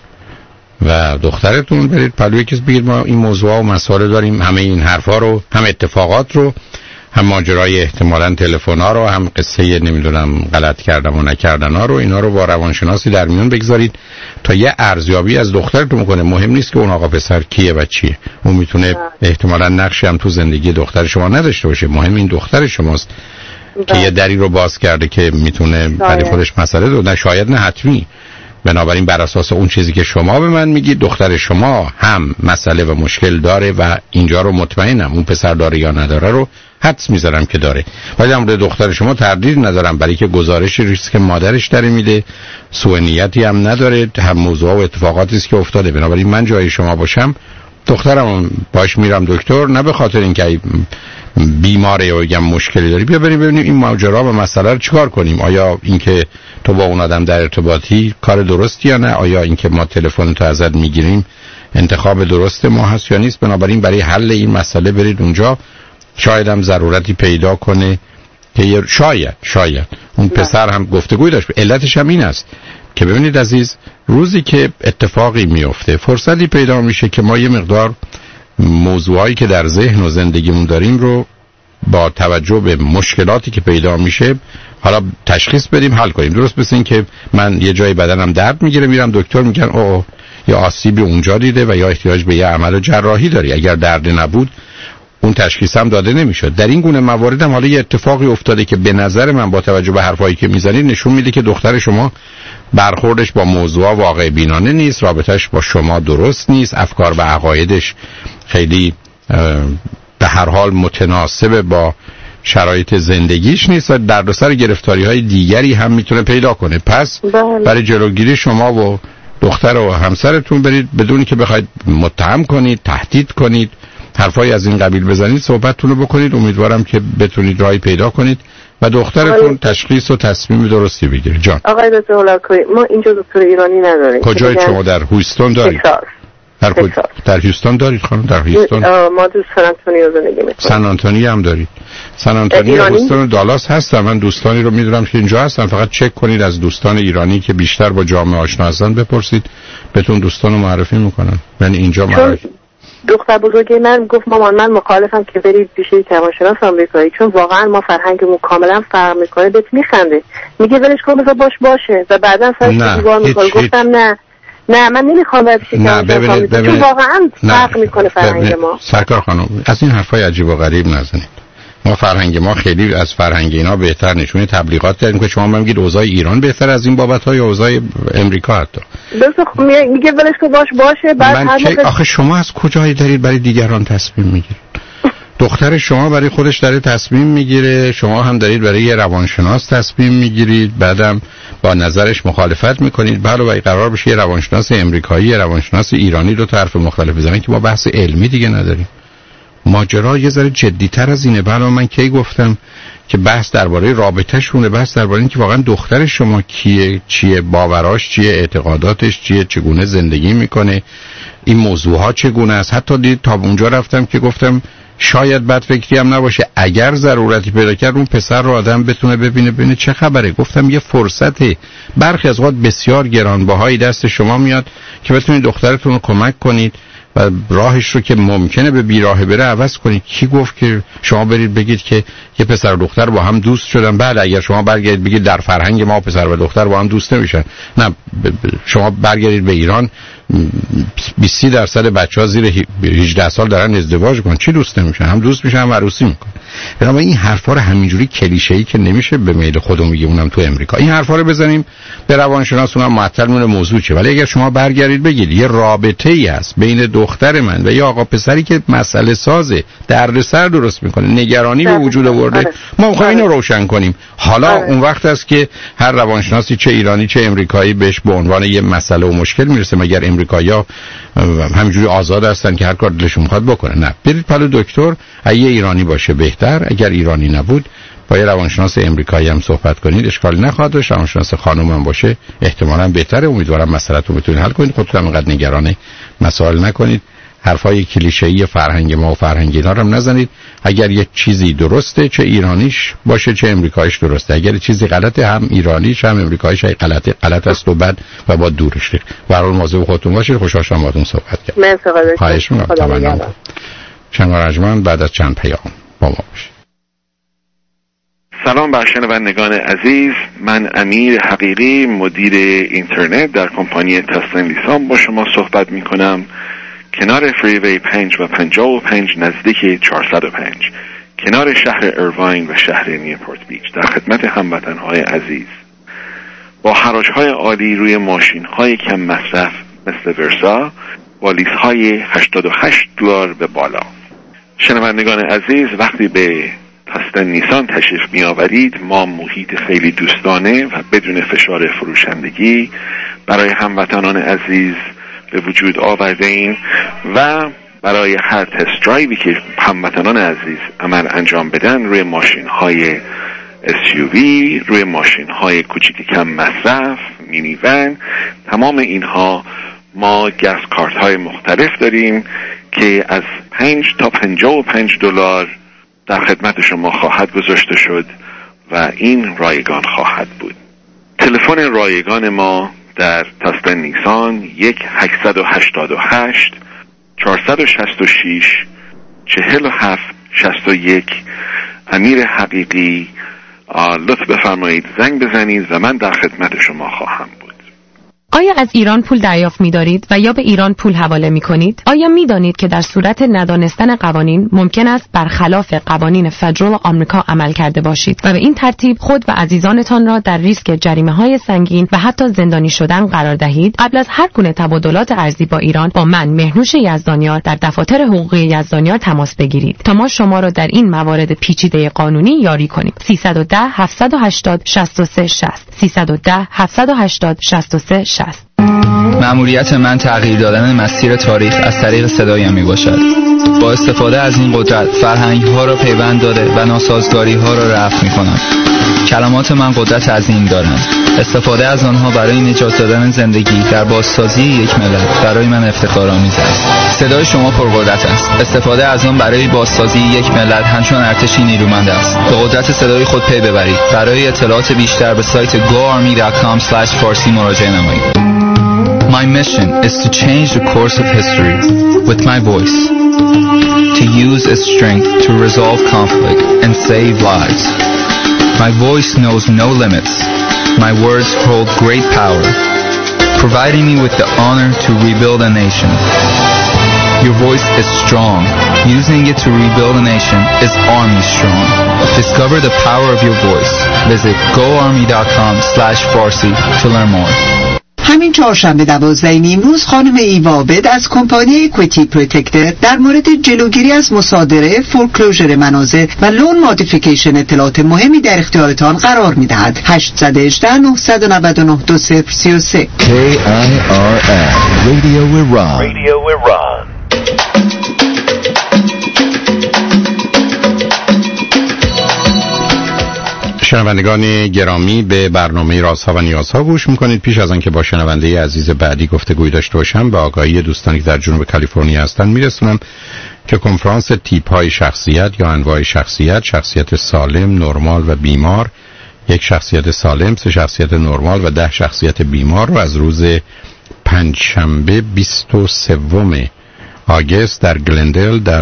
S4: و دخترتون برید پلوی کس بگید ما این موضوع و مسائل داریم، همه این حرفا رو، هم اتفاقات رو، هم ماجرای احتمالاً تلفن‌ها رو، هم قصه نمیدونم غلط کردم و نکردن ها رو، اینا رو با روانشناسی در میون بگذارید تا یه ارزیابی از دخترتون کنه. مهم نیست که اون آقا پسر کیه و چیه، اون میتونه احتمالاً نقشی هم تو زندگی دختر شما نداشته باشه. مهم این دختر شماست که یه دری رو باز کرده که میتونه برای خودش مسئله دو، نه شاید نه حتمی. بنابراین بر اساس اون چیزی که شما به من میگید دختر شما هم مسئله و مشکل داره و اینجا رو مطمئنم اون پسر داره یا نداره رو حدس میذارم که داره، ولی در مورد دختر شما تردید ندارم برای که گزارش ریسک مادرش داره میده، سوء نیتی هم نداره، هم موضوع و اتفاقاتی است که افتاده. بنابراین من جای شما باشم دخترم باش میرم دکتر، نه به خاطر اینکه بیماره یا بگم مشکلی داری، بیا بریم ببینیم این ماجرا و مسئله رو چیکار کنیم. آیا اینکه تو با اون آدم در ارتباطی کار درستی یا نه؟ آیا اینکه ما تلفن تو ازت میگیریم انتخاب درست ما هست یا نیست. بنابراین برای حل این مسئله برید اونجا، شاید هم ضرورتی پیدا کنه که شاید شاید اون پسر هم گفتگوی داشت. علتش هم این است که ببینید عزیز، روزی که اتفاقی میفته فرصتی پیدا میشه که ما یه مقدار موضوعایی که در ذهن و زندگیمون داریم رو با توجه به مشکلاتی که پیدا میشه حالا تشخیص بدیم، حل کنیم. درست مثل این که من یه جای بدنم درد میگیره میرم دکتر میگن اوه یا آسیبی اونجا دیده و یا احتیاج به یه عمل جراحی داری. اگر درد نبود اون تشخیص هم داده نمیشد. در این گونه موارد هم حالا یه اتفاقی افتاده که به نظر من با توجه به حرفایی که میزنید نشون میده که دختر شما برخوردش با موضوع واقع بینانه نیست، رابطش با شما درست نیست، افکار و عقایدش خیلی به هر حال متناسب با شرایط زندگیش نیست و دردسر گرفتاری های دیگری هم میتونه پیدا کنه. پس بله. برای جلوگیری شما و دختر و همسرتون برید بدون که بخواید متهم کنید، تهدید کنید، حرفای از این قبیل بزنید، صحبتتون رو بکنید. امیدوارم که بتونید راهی پیدا کنید و دخترتون تشخیص و تصمیم درستی بگیره. جان
S11: آقای دکتر هولاکویی، ما اینجا دکتر ایرانی نداریم.
S4: کجای شما؟ در هوستون دارید؟ در کجا؟ در هیوستون دارید خانم؟ در هیوستون
S11: ما تو سن آنتونیو زندگی می‌کنیم.
S4: سن آنتونیو هم دارید؟ سن آنتونیو، هیوستون و دالاس هستم. من دوستانی رو میدونم که اینجا هستن. فقط چک کنید از دوستان ایرانی که بیشتر با جامعه آشنا هستن بپرسید، بهتون دوستان رو معرفی میکنن. یعنی اینجا معرفی.
S11: دختر بزرگی من گفت مامان من مخالفم که برید پیش روانشناس آمریکایی، چون واقعا ما فرهنگمون کاملا فرق میکنه. بهت میخنده، میگه ولش کن بذار باش باشه و بعداً سرش دیوار میکنه. گفتم نه نه من نمیخوام برای پیش روانشناس آمریکایی، چون واقعا فرق میکنه فرهنگ ما.
S4: سرکار خانم از این حرفای عجیب و غریب نزنید. ما فرهنگ ما خیلی از فرهنگ اینا بهتر نشونه. تبلیغات کردیم که شما من میگید اوضاع ایران بهتر از این بابت‌ها یا اوضاع امریکا حتی.
S11: درست میگه ولش کن باش باشه. بعد
S4: من
S11: هر
S4: که
S11: موقع...
S4: آخه شما از کجایی دارید برای دیگران تصمیم میگیرید؟ دختر شما برای خودش داره تصمیم میگیره، شما هم دارید برای یه روانشناس تصمیم میگیرید، بعدم با نظرش مخالفت میکنید. علاوه قرار بشه یه روانشناس امریکایی، یه روانشناس ایرانی دو طرف مختلف بزنن که ما بحث علمی دیگه نداریم. ماجرا یه ذره جدی‌تر از اینه. بله من کی گفتم که بحث درباره رابطه شونه، بحث درباره این که واقعا دختر شما کیه، چیه باوراش، چیه اعتقاداتش، چیه، چگونه زندگی میکنه، این موضوع ها چگونه است. حتی دید تا اونجا رفتم که گفتم شاید بد فکری هم نباشه اگر ضرورتی پیدا کرد اون پسر رو آدم بتونه ببینه ببینه چه خبره. گفتم یه فرصته، برخی از اوقات بسیار گرانبهایی دست شما میاد که بتونید دخترتون رو کمک کنید و راهش رو که ممکنه به بیراه بره عوض کنید. کی گفت که شما برید بگید که یه پسر و دختر با هم دوست شدن؟ بله اگر شما برگردید بگید در فرهنگ ما پسر و دختر با هم دوست نمیشن. نه شما برگردید به ایران بیست درصد بچه‌ها زیر هجده سال دارن ازدواج میکنن. چی دوست نمیشن؟ هم دوست میشن هم عروسی میکنن. بنابراین این حرفا رو همینجوری کلیشه‌ای که نمیشه به میل خودمون میگیم اونم تو امریکا. این حرفا رو بزنیم به روانشناس، اونم معطل مونه موضوع چه. ولی اگر شما برگردید بگید یه رابطه‌ای هست بین دختر من و یه آقا پسری که مسئله سازه، دردسر درست میکنه، نگرانی به وجود آورده، ما می‌خوایم اینو روشن کنیم. حالا اون وقت است که هر روانشناسی چه ایرانی چه امریکایی بهش به عنوان یه مسئله و مشکل میرسه. مگر امریکایی‌ها همینجوری آزاد هستن که هر کار دلشون می‌خواد بکنه؟ نه، برید پلو دکتر. اگه ایرانی باشه بهتر، اگر ایرانی نبود با یه روانشناس امریکایی هم صحبت کنید، اشکالی نخواهد داشت. روانشناس خانم هم باشه احتمالاً بهتره. امیدوارم مسئله‌تون بتونید حل کنید. خودتون اینقدر نگران مسائل نکنید. حرفای کلیشه‌ای فرهنگ ما و فرهنگ اینا رو هم نزنید. اگر یه چیزی درسته چه ایرانیش باشه چه امریکاییش درسته. اگر چیزی غلطه هم ایرانیش هم امریکاییش های غلطه غلط است و بد و با دورش دارید. به هر حال مواظب خودتون باشید. خوشحال شدم باهاتون صحبت کردم.
S11: مرسی.
S4: خواهش می‌کنم. تمام. شنوندگان بعد از چند پیام با ما باشید.
S12: سلام بر شنوندگان عزیز، من امیر حقیقی مدیر اینترنت در کمپانی تسلا لیسان با شما صحبت می کنم. کنار فریوی پنج و پنجاه و پنج نزدیک چهارصد و پنج کنار شهر ایرواین و شهر نیوپورت بیچ در خدمت هموطنهای عزیز با حراج‌های عالی روی ماشین‌های کم مصرف مثل ورسا با لیزهای هشتاد و هشت دلار به بالا. شنوندگان عزیز وقتی به تسلا نیسان تشریف می آورید ما محیط خیلی دوستانه و بدون فشار فروشندگی برای هموطنان عزیز به وجود آورده ایم و برای هر تست درایوی که هموطنان عزیز عمل انجام بدن روی ماشین های اس یو وی، روی ماشین های کوچیک کم مصرف، مینی ون، تمام اینها ما گس کارت های مختلف داریم که از پنج تا پنجاه و پنج دلار در خدمت شما خواهد گذاشته شد و این رایگان خواهد بود. تلفن رایگان ما در تسلا نیسان یک هشت هشت هشت چهار شش شش چهل و هفت شصت و یک. امیر حقیقی، لطف بفرمایید زنگ بزنید و من در خدمت شما خواهم بود.
S13: آیا از ایران پول دریافت می‌دارید و یا به ایران پول حواله می‌کنید؟ آیا می‌دانید که در صورت ندانستن قوانین ممکن است برخلاف قوانین فدرال آمریکا عمل کرده باشید و به این ترتیب خود و عزیزانتان را در ریسک جریمه‌های سنگین و حتی زندانی شدن قرار دهید؟ قبل از هر گونه تبادلات ارزی با ایران با من مهنوش یزدانیار در دفاتر حقوقی یزدانیار تماس بگیرید تا ما شما را در این موارد پیچیده قانونی یاری کنیم. سیصد و ده هفتصد و هشتاد شصت و سه شصت سیصد و ده هفتصد و هشتاد شصت و سه شصت.
S14: مأموریت من تغییر دادن مسیر تاریخ از طریق صدایم می باشد. با استفاده از این قدرت فرهنگ ها را پیوند داده و ناسازگاری ها را رفع می کنم. کلمات من قدرت عظیم دارند. استفاده از آنها برای نجات دادن زندگی در بازسازی یک ملت برای من افتخارآمیز است. صدای شما پرقدرت است. استفاده از آن برای بازسازی یک ملت همچون ارتشی نیرومند است. به قدرت صدای خود پی ببرید. برای اطلاعات بیشتر به سایت گو آرمی دات کام اسلش فارسی مراجعه نمایید. My mission is to change the course of history with my voice, to use its strength to resolve conflict and save lives. My voice knows no limits. My words hold great power, providing me with the honor to rebuild a nation. Your voice is strong. Using it to rebuild a nation is Army strong. Discover the power of your voice. Visit go army dot com slash farsi to learn more.
S3: همین چهارشنبه دوازده نیمروز خانم ایوا عابد از کمپانی اکویتی پروتکتر در مورد جلوگیری از مصادره، فورکلوزر منازل و لون مودیفیکیشن اطلاعات مهمی در اختیارتان قرار می‌دهد. هشت یک هشت نه نه نه نه دو صفر سه سه.
S2: کی آی آر اس Radio Iran. Radio Iran.
S4: شنوندگان گرامی، به برنامه رازها و نیازها گوش میکنید. پیش از آنکه با شنونده عزیز بعدی گفتگوی داشته باشم، به آگاهی دوستانی که در جنوب کالیفرنیا هستند میرسونم که کنفرانس تیپ های شخصیت یا انواع شخصیت، شخصیت سالم، نرمال و بیمار، یک شخصیت سالم، سه شخصیت نرمال و ده شخصیت بیمار رو از روز پنجشنبه بیست و سوم آگوست در گلندل در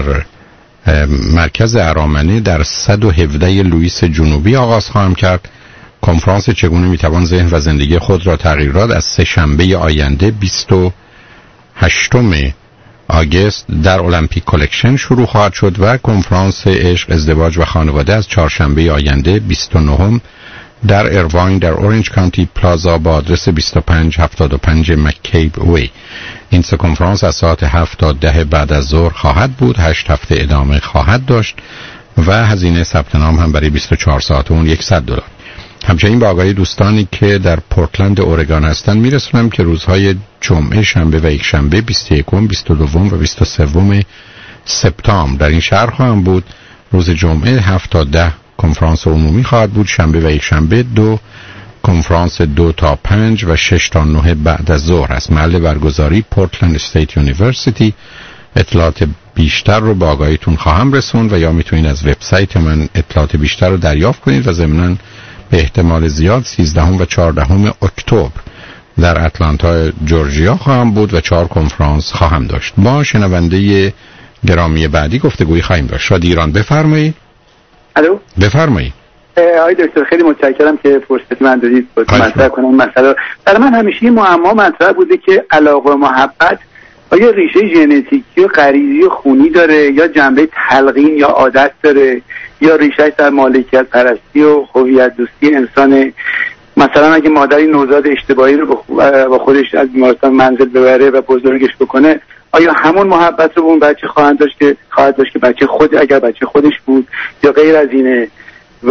S4: مرکز ارامنه در صد و هفده لوئیس جنوبی آغاز خواهم کرد. کنفرانس چگونه میتوان ذهن و زندگی خود را تغییر داد از سه شنبه آینده بیست و هشتم آگوست در المپیک کلکشن شروع خواهد شد و کنفرانس عشق، ازدواج و خانواده از چهارشنبه آینده بیست و نهم در ایرواین در اورنج کانتی پلازا با آدرس بیست و پنج هفتاد و پنج مکیب وی. این سه کنفرانس از ساعت هفت تا ده بعد از ظهر خواهد بود. هشت هفته ادامه خواهد داشت و هزینه ثبت نام هم برای بیست و چهار ساعت اون صد دلار. همچنین با آگاهی دوستانی که در پورتلند اورگان هستند میرسونم که روزهای جمعه، شنبه و یک شنبه بیست و یکم، بیست و دوم و بیست و سوم سپتامبر در این شهر خواهم بود. روز جمعه هفت تا ده کنفرانس عمومی خواهد بود. شنبه و یک شنبه دو کنفرانس دو تا پنج و شش تا نه بعد از ظهر است. محل برگزاری پورتلند استیت یونیورسیتی. اطلاعات بیشتر رو به آگاهیتون خواهم رسوند و یا میتونید از وبسایت من اطلاعات بیشتر رو دریافت کنید و ضمناً به احتمال زیاد سیزدهم و چهاردهم اکتبر در اتلانتا جورجیا خواهم بود و چهار کنفرانس خواهم داشت. ما شنونده گرامی بعدی گفتگوی خواهیم داشت. شادی ایران، بفرمایید.
S15: الو،
S4: بفرمایید.
S15: آقای دکتر خیلی متشکرم که فرصت من دادید تا مطرح کنم این مسئله. برای من همیشه این معما مطرح بوده که علاقه و محبت آیا ریشه ژنتیکی و غریزی و خونی داره یا جنبه تلقین یا عادت داره یا ریشه‌اش در مالکیت پرستی و هویت دوستی انسانه؟ مثلا اگه مادری نوزاد اشتباهی رو با خودش از بیمارستان منزل ببره و بزرگش بکنه، آیا همون محبت رو به اون بچه خواهد داشت که خواهد داشت که بچه خود اگر بچه خودش بود یا غیر از اینه؟ و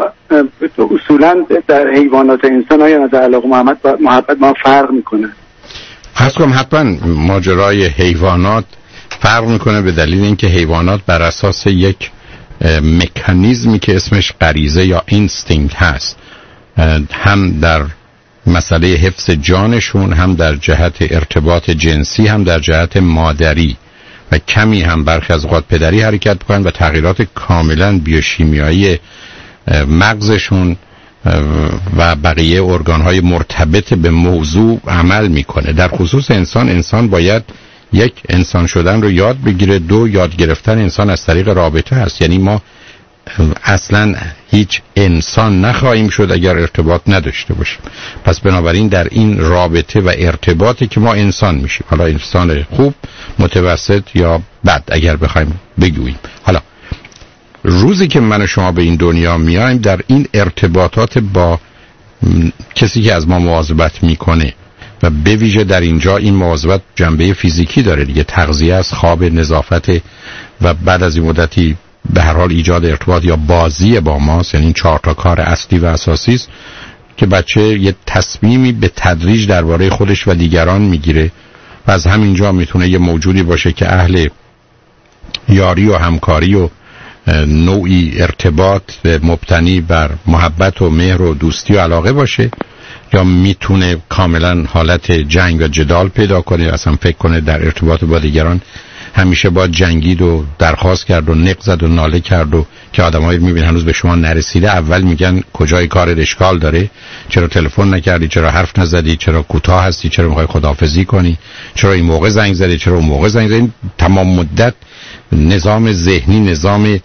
S15: اصولا در حیوانات انسان آیا نظر علاقه محبت با محبت ما فرق میکنه؟
S4: حس کنم حتما ماجرای حیوانات فرق میکنه به دلیل اینکه حیوانات بر اساس یک مکانیزمی که اسمش غریزه یا اینستینکت هست هم در مسئله حفظ جانشون هم در جهت ارتباط جنسی هم در جهت مادری و کمی هم برخی از اوقات پدری حرکت بکنن و تغییرات کاملا بیوشیمیایی مغزشون و بقیه ارگانهای مرتبط به موضوع عمل میکنه. در خصوص انسان، انسان باید یک انسان شدن رو یاد بگیره. دو، یاد گرفتن انسان از طریق رابطه هست. یعنی ما اصلا هیچ انسان نخواهیم شد اگر ارتباط نداشته باشیم. پس بنابراین در این رابطه و ارتباطی که ما انسان میشیم، حالا انسان خوب، متوسط یا بد اگر بخوایم بگوییم. حالا روزی که من و شما به این دنیا میایم، در این ارتباطات با کسی که از ما مواظبت میکنه و به ویژه در اینجا این مواظبت جنبه فیزیکی داره دیگه، تغذیه است، خواب، نظافت و بعد از این مدتی به هر حال ایجاد ارتباط یا بازی با ماست. یعنی این چهار تا کار اصلی و اساسی است که بچه یه تصمیمی به تدریج درباره خودش و دیگران میگیره و از همینجا میتونه یه موجودی باشه که اهل یاری و همکاری و نوعی ارتباط مبتنی بر محبت و مهر و دوستی و علاقه باشه، یا میتونه کاملا حالت جنگ و جدال پیدا کنه، اصلا فکر کنه در ارتباط با دیگران همیشه باید جنگید و درخواست کرد و نق زد و ناله کرد و که آدمایی رو میبین هنوز به شما نرسیده، اول میگن کجای کار اشکال داره، چرا تلفن نکردی، چرا حرف نزدی، چرا کوتاه هستی، چرا میخوای خداحافظی کنی، چرا این موقع زنگ زدی، چرا اون موقع زنگ زدی. تمام مدت نظام ذهنی نظام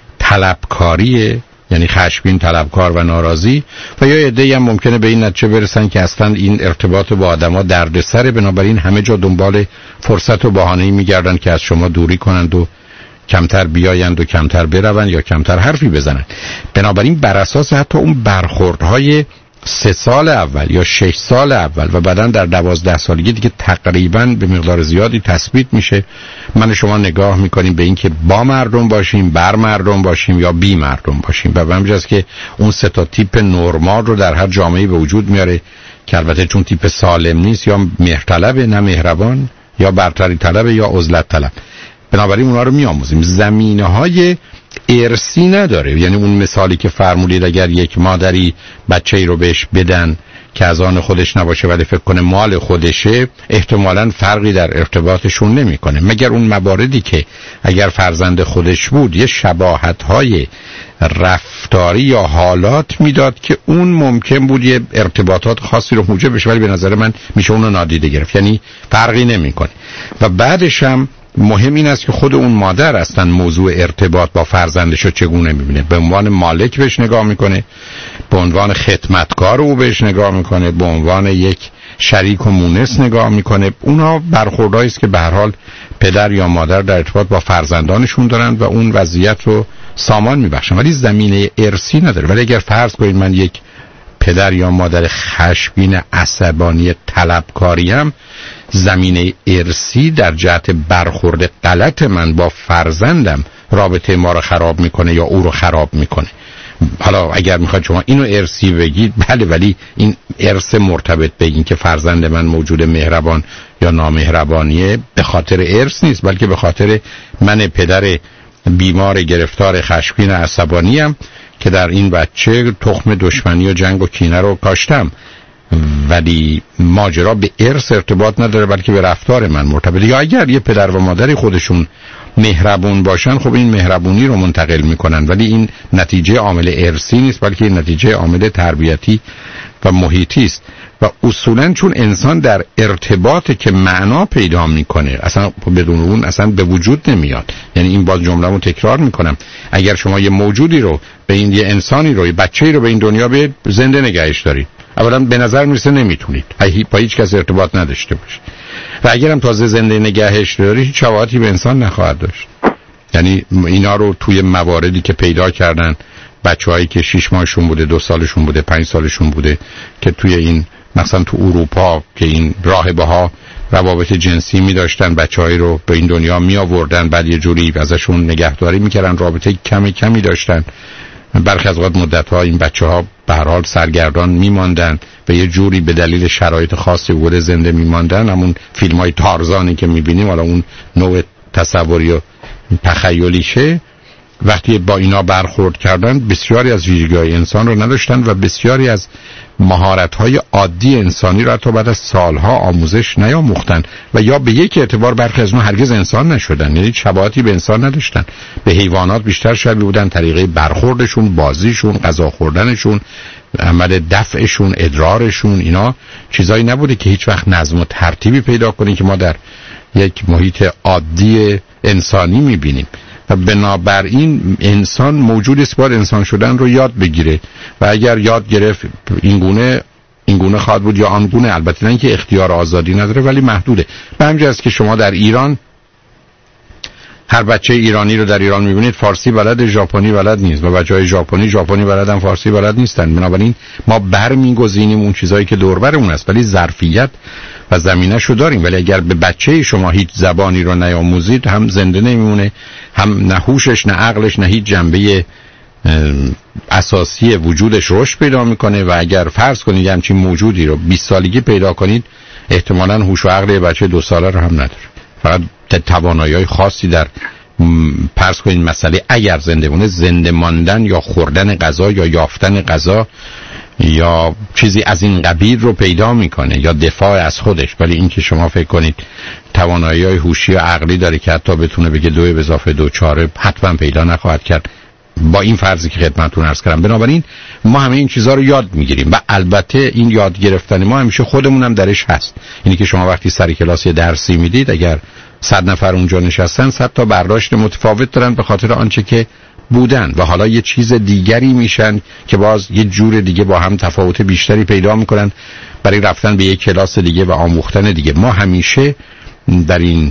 S4: طلبکاریه، یعنی خشمگین، طلبکار و ناراضی. و یا عده‌ای هم ممکنه به این نتیجه برسن که اصلا این ارتباط با آدما دردسره، بنابراین همه جا دنبال فرصت و بهانه‌ای میگردن که از شما دوری کنند و کمتر بیایند و کمتر بروند یا کمتر حرفی بزنند. بنابراین بر اساس حتی اون برخوردهای سه سال اول یا شش سال اول و بعدن در دوازده سالگی دیگه تقریبا به مقدار زیادی تثبیت میشه. من شما نگاه میکنیم به این که با مردم باشیم، بر مردم باشیم یا بی مردم باشیم، و به همین که اون سه تا تیپ نرمال رو در هر جامعه به وجود میاره که البته چون تیپ سالم نیست، یا مهرطلب، نه مهربان، یا برتری طلب یا عزلت طلب. بنابراین اونها رو میآموزیم. زمینه‌های ارثی نداره. یعنی اون مثالی که فرمودید اگر یک مادری بچه‌ای رو بهش بدن که از آن خودش نباشه ولی فکر کنه مال خودشه، احتمالاً فرقی در ارتباطشون نمی‌کنه، مگر اون مواردی که اگر فرزند خودش بود یه شباهت‌های رفتاری یا حالات میداد که اون ممکن بود یه ارتباطات خاصی رو موجب بشه، ولی به نظر من میشه اون رو نادیده گرفت. یعنی فرقی نمی‌کنه. و بعدش هم مهم این است که خود اون مادر اصلا موضوع ارتباط با فرزندش رو چگونه میبینه. به عنوان مالک بهش نگاه میکنه، به عنوان خدمتکار او بهش نگاه میکنه، به عنوان یک شریک و مونس نگاه میکنه. اونها برخوردهایی است که به هر حال پدر یا مادر در ارتباط با فرزندانشون دارن و اون وضعیت رو سامان میبخشن، ولی زمینه ارثی نداره. ولی اگر فرض کنید من یک پدر یا مادر خشمگین، عصبانی، طلبکاری هم، زمینه ارثی در جهت برخورد غلط من با فرزندم رابطه ما رو خراب میکنه یا او رو خراب میکنه. حالا اگر میخواید شما اینو ارثی بگید، بله، ولی این ارث مرتبط به این که فرزند من موجود مهربان یا نامهربانیه به خاطر ارث نیست، بلکه به خاطر من پدر بیمار، گرفتار، خشمگین، عصبانیم که در این بچه تخم دشمنی و جنگ و کینه رو کاشتم. ولی ماجرا به ارث ارتباط نداره، بلکه به رفتار من مرتبطه. یا اگر یه پدر و مادری خودشون مهربون باشن، خب این مهربونی رو منتقل میکنن، ولی این نتیجه عامل ارثی نیست، بلکه این نتیجه عامل تربیتی و محیطی است. و اصولا چون انسان در ارتباط که معنا پیدا میکنه، اصلا بدون اون اصلا به وجود نمیاد. یعنی این باز جمله‌مو تکرار میکنم، اگر شما یه موجودی رو به این، یه انسانی رو، یه بچه‌ای رو به این دنیا به زنده نگهش دارید، اولا به نظر میرسه نمیتونید با هیچ کس ارتباط نداشته باشید، و اگرم تازه زنده نگهش دارید هیچ شباهتی به انسان نخواهد داشت. یعنی اینا رو توی مواردی که پیدا کردن، بچه‌هایی که شش ماهشون بوده، دو سالشون بوده، پنج سالشون بوده، که توی این مثلا تو اروپا که این راهبه‌ها روابط جنسی می داشتن، بچه‌هایی رو به این دنیا می آوردن، بعد یه جوری ازشون نگهداری میکردن، رابطه کمی کمی داشتن، برخی از اوقات مدت‌ها این بچه‌ها به هر حال سرگردان می‌ماندن و یه جوری به دلیل شرایط خاصی بوده زنده می‌ماندن. همون فیلم‌های تارزانی که می‌بینیم، حالا اون نوع تصوری و تخیلیشه، وقتی با اینا برخورد کردن بسیاری از ویژگی‌های انسان رو نداشتن و بسیاری از مهارت‌های عادی انسانی را تا بعد از سالها آموزش نیاموختن و یا به یک اعتبار برخی از اونها هرگز انسان نشدن، یعنی شباهتی به انسان نداشتن، به حیوانات بیشتر شبیه بودن. طریقه برخوردشون، بازیشون، غذا خوردنشون، عمل دفعشون، ادرارشون، اینا چیزایی نبوده که هیچ وقت نظم و ترتیبی پیدا کنیم که ما در یک محیط عادی انسانی می‌بینیم. و بنابراین انسان موجودی است باید انسان شدن رو یاد بگیره و اگر یاد گرفت اینگونه اینگونه خواهد بود یا آنگونه، البته نه اینکه اختیار آزادی نداره ولی محدوده. به همین جهت که شما در ایران هر بچه ایرانی رو در ایران میبینید فارسی بلد، ژاپنی بلد نیست و بچهای ژاپنی ژاپنی بلدن، فارسی بلد نیستن. بنابراین ما برمیگزینیم اون چیزایی که دور برمون است ولی ظرفیت و زمینه‌شو داریم. ولی اگر به بچه شما هیچ زبانی رو نیاموزید هم زنده نمیمونه، هم نه هوشش نه عقلش نه هیچ جنبه اساسی وجودش رشد پیدا میکنه. و اگر فرض کنید همچین موجودی رو بیست سالگی پیدا کنید احتمالاً هوش و عقل بچه دو ساله رو هم نداره، فقط توانایی‌های خاصی در فرض کنید مسئله اگر زنده مونه، زنده ماندن یا خوردن غذا یا یافتن غذا یا چیزی از این قبیل رو پیدا میکنه یا دفاع از خودش. ولی این که شما فکر کنید توانایی‌های هوشی و عقلی داره که حتی بتونه بگه دو به اضافه دو چهاره، حتما پیدا نخواهد کرد با این فرضی که خدمتتون عرض کردم. بنابراین ما همه این چیزها رو یاد میگیریم و البته این یاد گرفتن ما همیشه خودمون هم درش هست. اینی که شما وقتی سر کلاس درسی میدید اگر صد نفر اونجا نشستن صد تا برداشت متفاوت دارن به خاطر آنچه که بودن و حالا یه چیز دیگری میشن که باز یه جور دیگه با هم تفاوت بیشتری پیدا میکنن برای رفتن به یک کلاس دیگه و آموختن دیگه. ما همیشه در این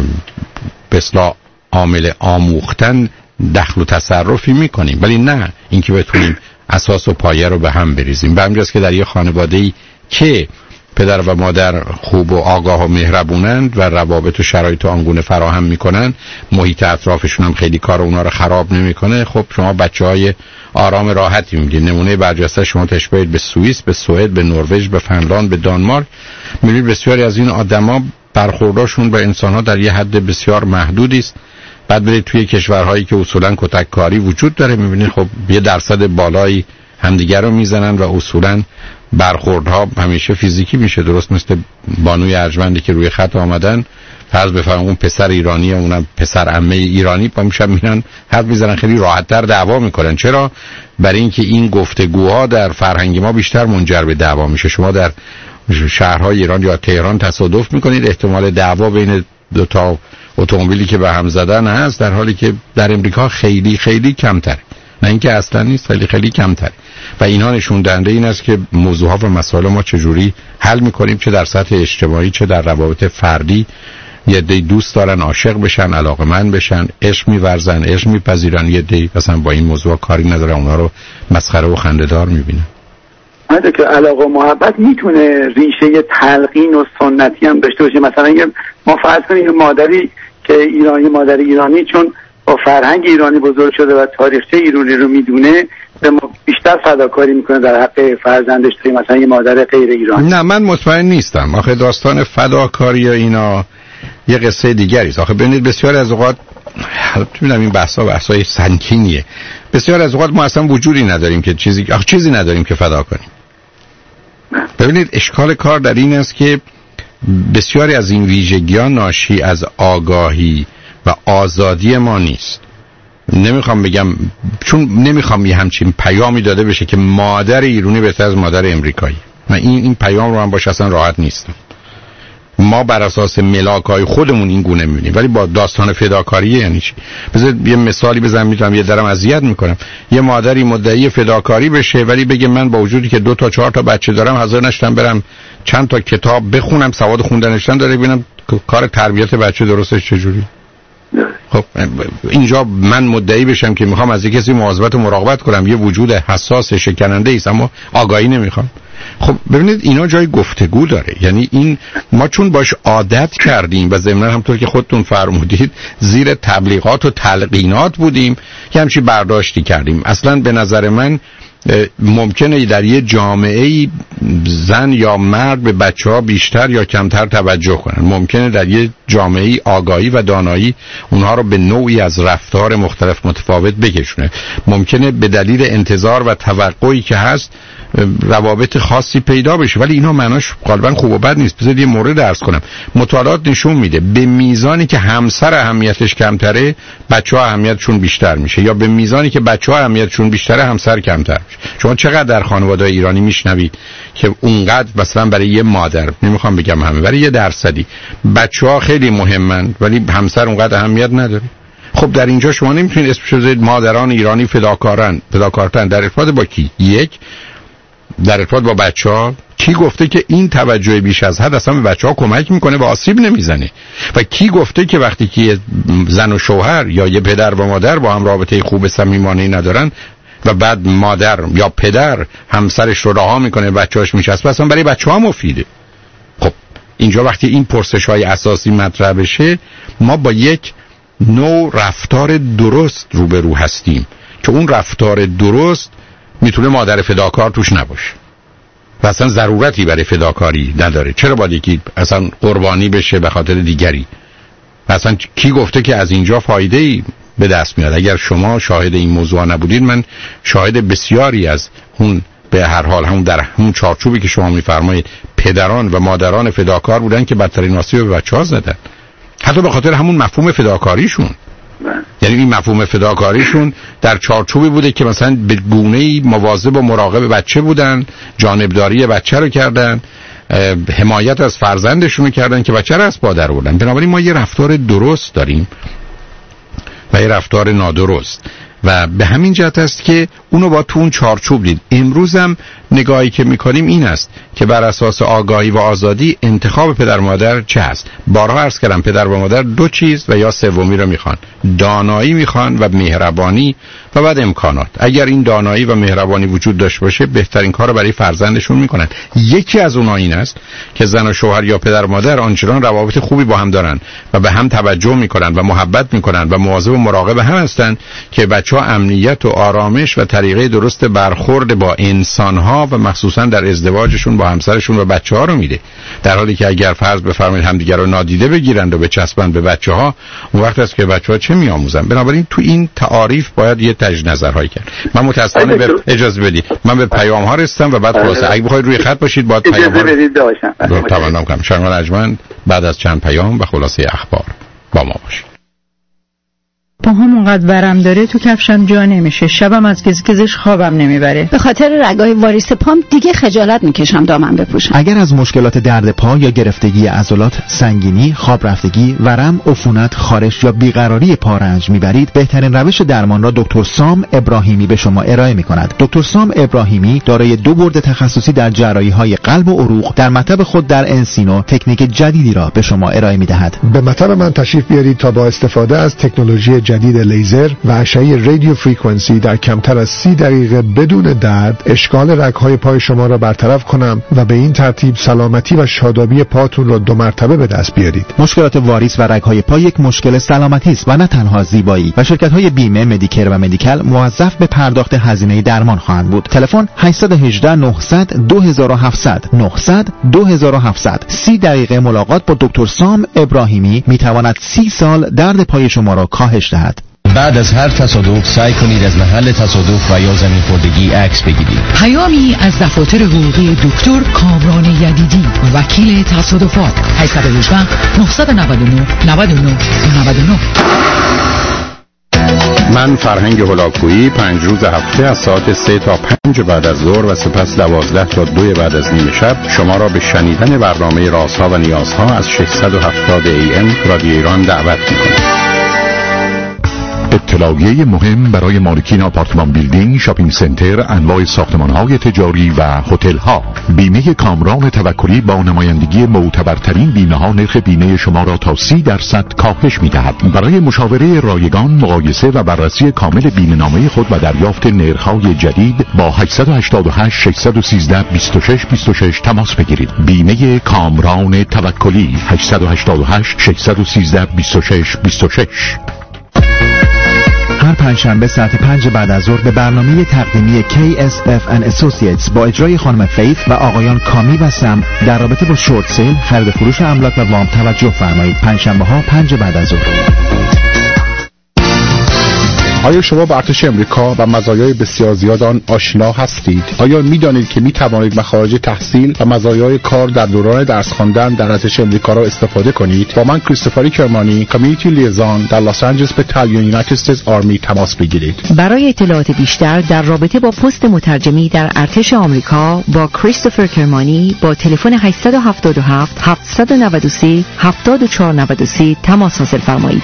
S4: به اصطلاح عامل آموختن دخل و تصرفی میکنیم ولی نه اینکه بتونیم اساس و پایه رو به هم بریزیم. به همجاست که در یه خانواده‌ای که پدر و مادر خوب و آگاه و مهربونند و روابط و شرایط آنگونه فراهم میکنن، محیط اطرافشون هم خیلی کار اونا رو خراب نمیکنه، خب شما بچهای آرام راحتی میگید. نمونه برجسته شما تشبیهید به سوئیس، به سوئد، به نروژ، به فنلاند، به دانمارک. میبینید بسیاری از این آدما برخورداشون با انسان‌ها در یه حد بسیار محدودی است. بعد برید توی کشورهایی که اصولاً کتک کاری وجود داره میبینید خب یه درصد بالایی همدیگر رو میزنن و اصولاً برخوردها همیشه فیزیکی میشه. درست مثل بانوی ارجمندی که روی خط آمدن، فرض بفرمایید اون پسر ایرانی اونم پسر عمه ایرانی با میشن میرن حرف میزنن، خیلی راحت‌تر دعوا میکنن. چرا؟ برای اینکه این گفتگوها در فرهنگ ما بیشتر منجر به دعوا میشه. شما در شهرهای ایران یا تهران تصادف میکنید، احتمال دعوا بین دو تا اتومبیلی که به هم زدن هست، در حالی که در امریکا خیلی خیلی کمتره. نه اینکه اصلا نیست، خیلی خیلی کمتره. و اینها نشون دهنده این است که موضوعها و مسائل ما چجوری حل میکنیم، چه در سطح اجتماعی چه در روابط فردی. یه عده‌ای دوست دارن عاشق بشن، علاقمند بشن، عشق می‌ورزن، عشق می‌پذیرن. یه عده‌ای مثلا با این موضوع کاری نداره، اونا رو مسخره و خنده‌دار می‌بینن.
S15: حتی که علاقه و محبت میتونه ریشه تلقین و سنتی هم داشته باشه. مثلا یه ما فرض کنیم یه مادری که ایرانی، مادر ایرانی چون با فرهنگ ایرانی بزرگ شده و تاریخچه ایرانی رو میدونه، بیشتر فداکاری میکنه در حق فرزندش تا مثلا یه مادر غیر ایرانی.
S4: نه من مطمئن نیستم. آخه داستان فداکاری یا اینا یه قصه دیگری است. آخه ببینید بسیار از اوقات می‌دونم این بحثا بحثای سنگینیه. بسیار از اوقات ما اصلا وجودی نداریم که چیزی آخه چیزی نداریم که فدا کنیم. ببینید اشکال کار در این است که بسیاری از این ویژگی‌ها ناشی از آگاهی و آزادی ما نیست. نمیخوام بگم، چون نمیخوام یه همچین پیامی داده بشه که مادر ایرانی بهتر از مادر امریکایی. من این این پیام رو هم باشه اصلا راحت نیستم. ما بر اساس ملاک‌های خودمون این گونه می‌بینیم، ولی با داستان فداکاری یعنی چی؟ بذار یه مثالی بزنم، میتونم یه درم اذیت میکنم. یه مادری مدعی فداکاری بشه ولی بگه من با وجودی که دو تا چهار تا بچه دارم حاضر نشدم برم چند تا کتاب بخونم، سواد خوندنشون داره، ببینم کار تربیت بچه درستش چجوری. خب اینجا من مدعی بشم که میخوام از یک کسی مواظبت و مراقبت کنم، یه وجود حساس شکننده است اما آگاهی نمیخوام. خب ببینید اینا جای گفتگو داره. یعنی این ما چون باش عادت کردیم و ضمن همونطور که خودتون فرمودید زیر تبلیغات و تلقینات بودیم که همچی برداشتی کردیم. اصلا به نظر من ممکنه در یه جامعه زن یا مرد به بچه ها بیشتر یا کمتر توجه کنن. ممکنه در یه جامعه آگاهی و دانایی اونها رو به نوعی از رفتار مختلف متفاوت بکشونه. ممکنه به دلیل انتظار و توقعی که هست روابط خاصی پیدا بشه، ولی اینا معناش غالبا خوب و بد نیست. بذارید یه مورد عرض کنم. مطالعات نشون میده به میزانی که همسر اهمیتش کمتره بچه‌ها اهمیتشون بیشتر میشه، یا به میزانی که بچه‌ها اهمیتشون بیشتره همسر کمتر میشه. شما چقدر در خانواده‌های ایرانی میشنوید که اونقدر مثلا برای یه مادر، نمیخوام بگم همه، برای یه درصدی بچه‌ها خیلی مهمن ولی همسر اونقدر اهمیت نداره. خب در اینجا شما نمیتونید اسمش رو بذارید مادران ایرانی فداکارن، فداکارتن. در ارتباط با کی؟ یک، در ارتباط با بچه‌ها کی گفته که این توجه بیش از حد اصلا به بچه‌ها کمک میکنه و آسیب نمیزنه؟ و کی گفته که وقتی که زن و شوهر یا یه پدر و مادر با هم رابطه خوب صمیمانه‌ای ندارن و بعد مادر یا پدر همسرش رو رها میکنه بچه‌هاش میچسبه، اصلا برای بچه‌ها مفیده؟ خب اینجا وقتی این پرسش‌های اساسی مطرح بشه ما با یک نوع رفتار درست روبرو هستیم که اون رفتار درست میتونه مادر فداکار توش نباشه و اصلا ضرورتی برای فداکاری نداره. چرا باید یکی اصلا قربانی بشه به خاطر دیگری؟ اصلا کی گفته که از اینجا فایده‌ای به دست میاد؟ اگر شما شاهد این موضوع نبودید، من شاهد بسیاری از اون به هر حال همون در همون چارچوبی که شما میفرمایید پدران و مادران فداکار بودن که بدترین آسیب به بچه‌ها زدن، حتی به خاطر همون مفهوم فداکاریشون. یعنی این مفهوم فداکاریشون در چارچوبی بوده که مثلا به گونه‌ای مواظب و مراقب بچه بودن، جانبداری بچه رو کردن، حمایت از فرزندشون رو کردن که بچه رو از پا در آوردن. بنابراین ما یه رفتار درست داریم و یه رفتار نادرست و به همین جهت است که اونو با تو اون چارچوب دید. امروز هم نگاهی که میکنیم این است که بر اساس آگاهی و آزادی انتخاب پدر مادر چه هست. بارها عرض کردم پدر و مادر دو چیز و یا سومی رو میخوان، دانایی میخوان و مهربانی و بعد امکانات. اگر این دانایی و مهربانی وجود داشته باشه بهترین کار رو برای فرزندشون میکنن. یکی از اونها این است که زن و شوهر یا پدر و مادر آنچنان روابط خوبی با هم دارن و به هم توجه میکنن و محبت میکنن و مواظب و مراقب هم هستن که بچه‌ها امنیت و آرامش و طریقه درست برخورد با انسان‌ها و مخصوصا در ازدواجشون با همسرشون و بچه‌ها رو میده. در حالی که اگر فرض بفرمایید همدیگر رو نادیده بگیرند و بچسبند به بچه‌ها، اون وقت است که بچه‌ها چه میآموزن. بنابراین تو این تعاریف باید یه تجدید نظرهایی کرد. من متأسفانه به اجازه بدید من به پیام ها رسیدم و بعد خلاصه اگه بخواید روی خط باشید باید پیام ها بدید باشم. تمام کنم. شنوان ارجمند بعد از چند پیام و خلاصه اخبار با ما باشید.
S16: پاهام اونقدر ورم داره تو کفشم جا نمیشه، شبم از گزگزش خوابم نمیبره. به خاطر رگای واریس پام دیگه خجالت میکشم دامن بپوشم.
S6: اگر از مشکلات درد پا یا گرفتگی عضلات، سنگینی، خواب رفتگی، ورم، عفونت، خارش یا بیقراری پا رنج میبرید، بهترین روش درمان را دکتر سام ابراهیمی به شما ارائه میکند. دکتر سام ابراهیمی دارای دو برد تخصصی در جراحی‌های قلب و عروق در مطب خود در انسینو تکنیک جدیدی را به شما ارائه میدهد.
S17: به مطب من تشریف بیارید تا با استفاده از تکنولوژی جدید لیزر و اشعه رادیو فرکانسی در کمتر از سی دقیقه بدون درد اشکال رگ‌های پای شما را برطرف کنم و به این ترتیب سلامتی و شادابی پاتون را دو مرتبه به دست بیارید.
S6: مشکلات واریس و رگ‌های پا یک مشکل سلامتی است و نه تنها زیبایی و شرکت‌های بیمه، مدیکر و مدیکال موظف به پرداخت هزینه درمان خواهند بود. تلفن هشت یک هشت نه صفر صفر دو هفت صفر صفر نه صفر دو هفت صفر صفر. سی دقیقه ملاقات با دکتر سام ابراهیمی میتواند سی سال درد پای شما را کاهش دهد.
S18: بعد از هر تصادف سعی کنید از محل تصادف و یا زمین خوردگی عکس بگیرید.
S19: پیامی از دفاتر حقوقی دکتر کامران یدیدی، وکیل تصادفات. هشت یک هشت نه نه نه نه نه نه نه.
S4: من فرهنگ هلاکویی پنج روز هفته از ساعت سه تا پنج بعد از ظهر و سپس دوازده تا دو بعد از نیمه شب شما را به شنیدن برنامه رازها و نیازها از ششصد و هفتاد ای ام رادیو ایران دعوت می‌کنم.
S20: اطلاعیه مهم برای مالکین آپارتمان بیلدینگ، شاپینگ سنتر، انواع ساختمان‌های تجاری و هتل‌ها. بیمه کامران توکلی با نمایندگی معتبرترین بیمه‌ها نرخ بیمه شما را تا سی درصد کاهش می‌دهد. برای مشاوره رایگان، مقایسه و بررسی کامل بیمه‌نامه خود و دریافت نرخ‌های جدید با هشت هشت هشت شش یک سه دو شش دو شش تماس بگیرید. بیمه کامران توکلی هشت هشت هشت شش یک سه دو شش دو شش.
S6: هر پنجشنبه ساعت پنج بعد از ظهر به برنامه تقدیمی کی اس اف and Associates با اجرای خانم فیث و آقایان کامی و سم در رابطه با شورت سیل، خرید فروش املاک و وام توجه فرمایید. پنجشنبه ها پنج بعد از ظهر.
S20: آیا شما با ارتش امریکا و مزایای بسیار زیاد آن آشنا هستید؟ آیا می‌دانید که می‌توانید مخارج تحصیل و مزایای کار در دوران درس خواندن در ارتش امریکا را استفاده کنید؟ با من کریستوفر کرمانی، کامیونیتی لیزان در لس آنجلس بتالیون یونایتد استیتس آرمی تماس بگیرید.
S21: برای اطلاعات بیشتر در رابطه با پست مترجمی در ارتش آمریکا با کریستوفر کرمانی با تلفن هشت هفت هفت هفت نه سه هفت چهار نه سه تماس حاصل فرمایید.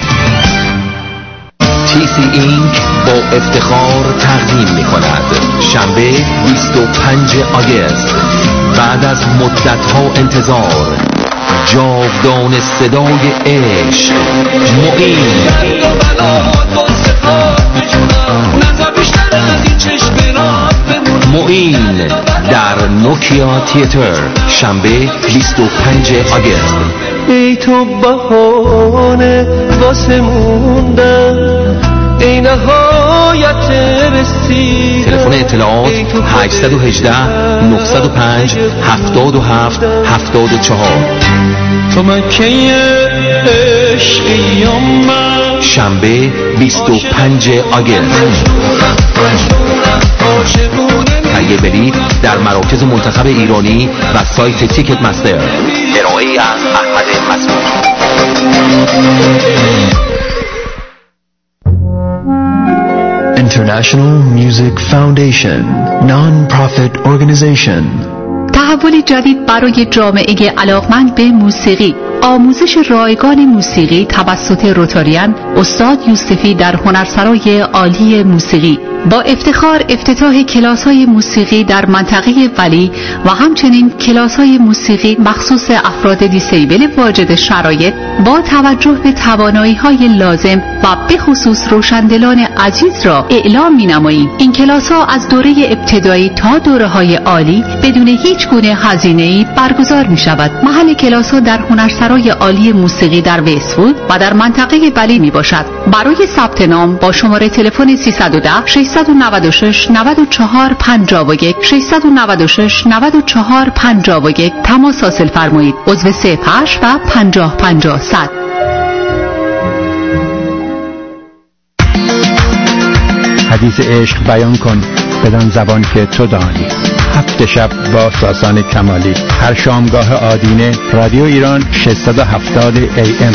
S22: تی سی اینک با افتخار تقدیم می کند شنبه بیست و پنجم آگوست بعد از مدت‌ها انتظار جاودان صدای عشق معین معین در نوکیا تیاتر شنبه بیست و پنجم آگوست.
S23: ای تو بهانه واسه موندن ای نهایت رسیدن.
S22: تلفن اطلاعات هشت یک هشت نه صفر پنج هفت هفت هفت چهار.
S23: تو مکه عشقی من
S22: شنبه بیست و پنجم آگوست. تهیه بلیط در مراکز منتخب ایرانی و سایت تیکت مستر. ارائه از احمد مسعود.
S24: International Music Foundation Non-Profit Organization.
S25: تحولی جدید برای جامعه علاقمند به موسیقی. آموزش رایگان موسیقی توسط روتاریان استاد یوسفی در هنرسرای عالی موسیقی. با افتخار افتتاح کلاس‌های موسیقی در منطقه ولی و همچنین کلاس‌های موسیقی مخصوص افراد دیسیبل واجد شرایط با توجه به توانایی‌های لازم و به خصوص روشندلان عزیز را اعلام می‌نماییم. این کلاس‌ها از دوره ابتدایی تا دوره‌های عالی بدون هیچ گونه هزینه‌ای برگزار می‌شود. محل کلاس‌ها در هنرسرای عالی موسیقی در وست‌وود و در منطقه ولی میباشد. برای ثبت نام با شماره تلفن سیصد و ده ششصد و نود و شش نود و چهار پنجاه و یک ششصد و نود و شش نود و چهار پنجاه و یک تماس حاصل فرمایید. عضو سپش و پنجاه پنجاه صد.
S7: حدیث عشق بیان کن بدان زبان که تو دانی. هفت شب با ساسان کمالی، هر شامگاه آدینه، رادیو ایران ششصد و هفتاد ای ام.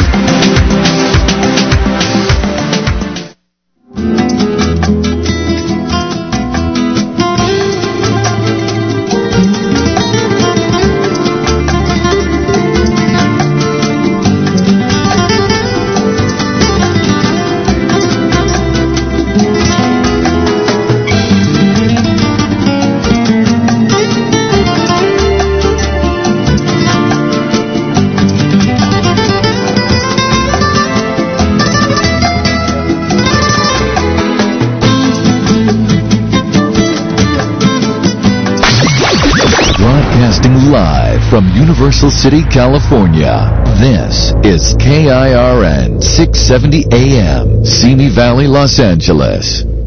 S2: Live from Universal City, California. This is K I R N six seventy A M, Simi Valley, Los Angeles.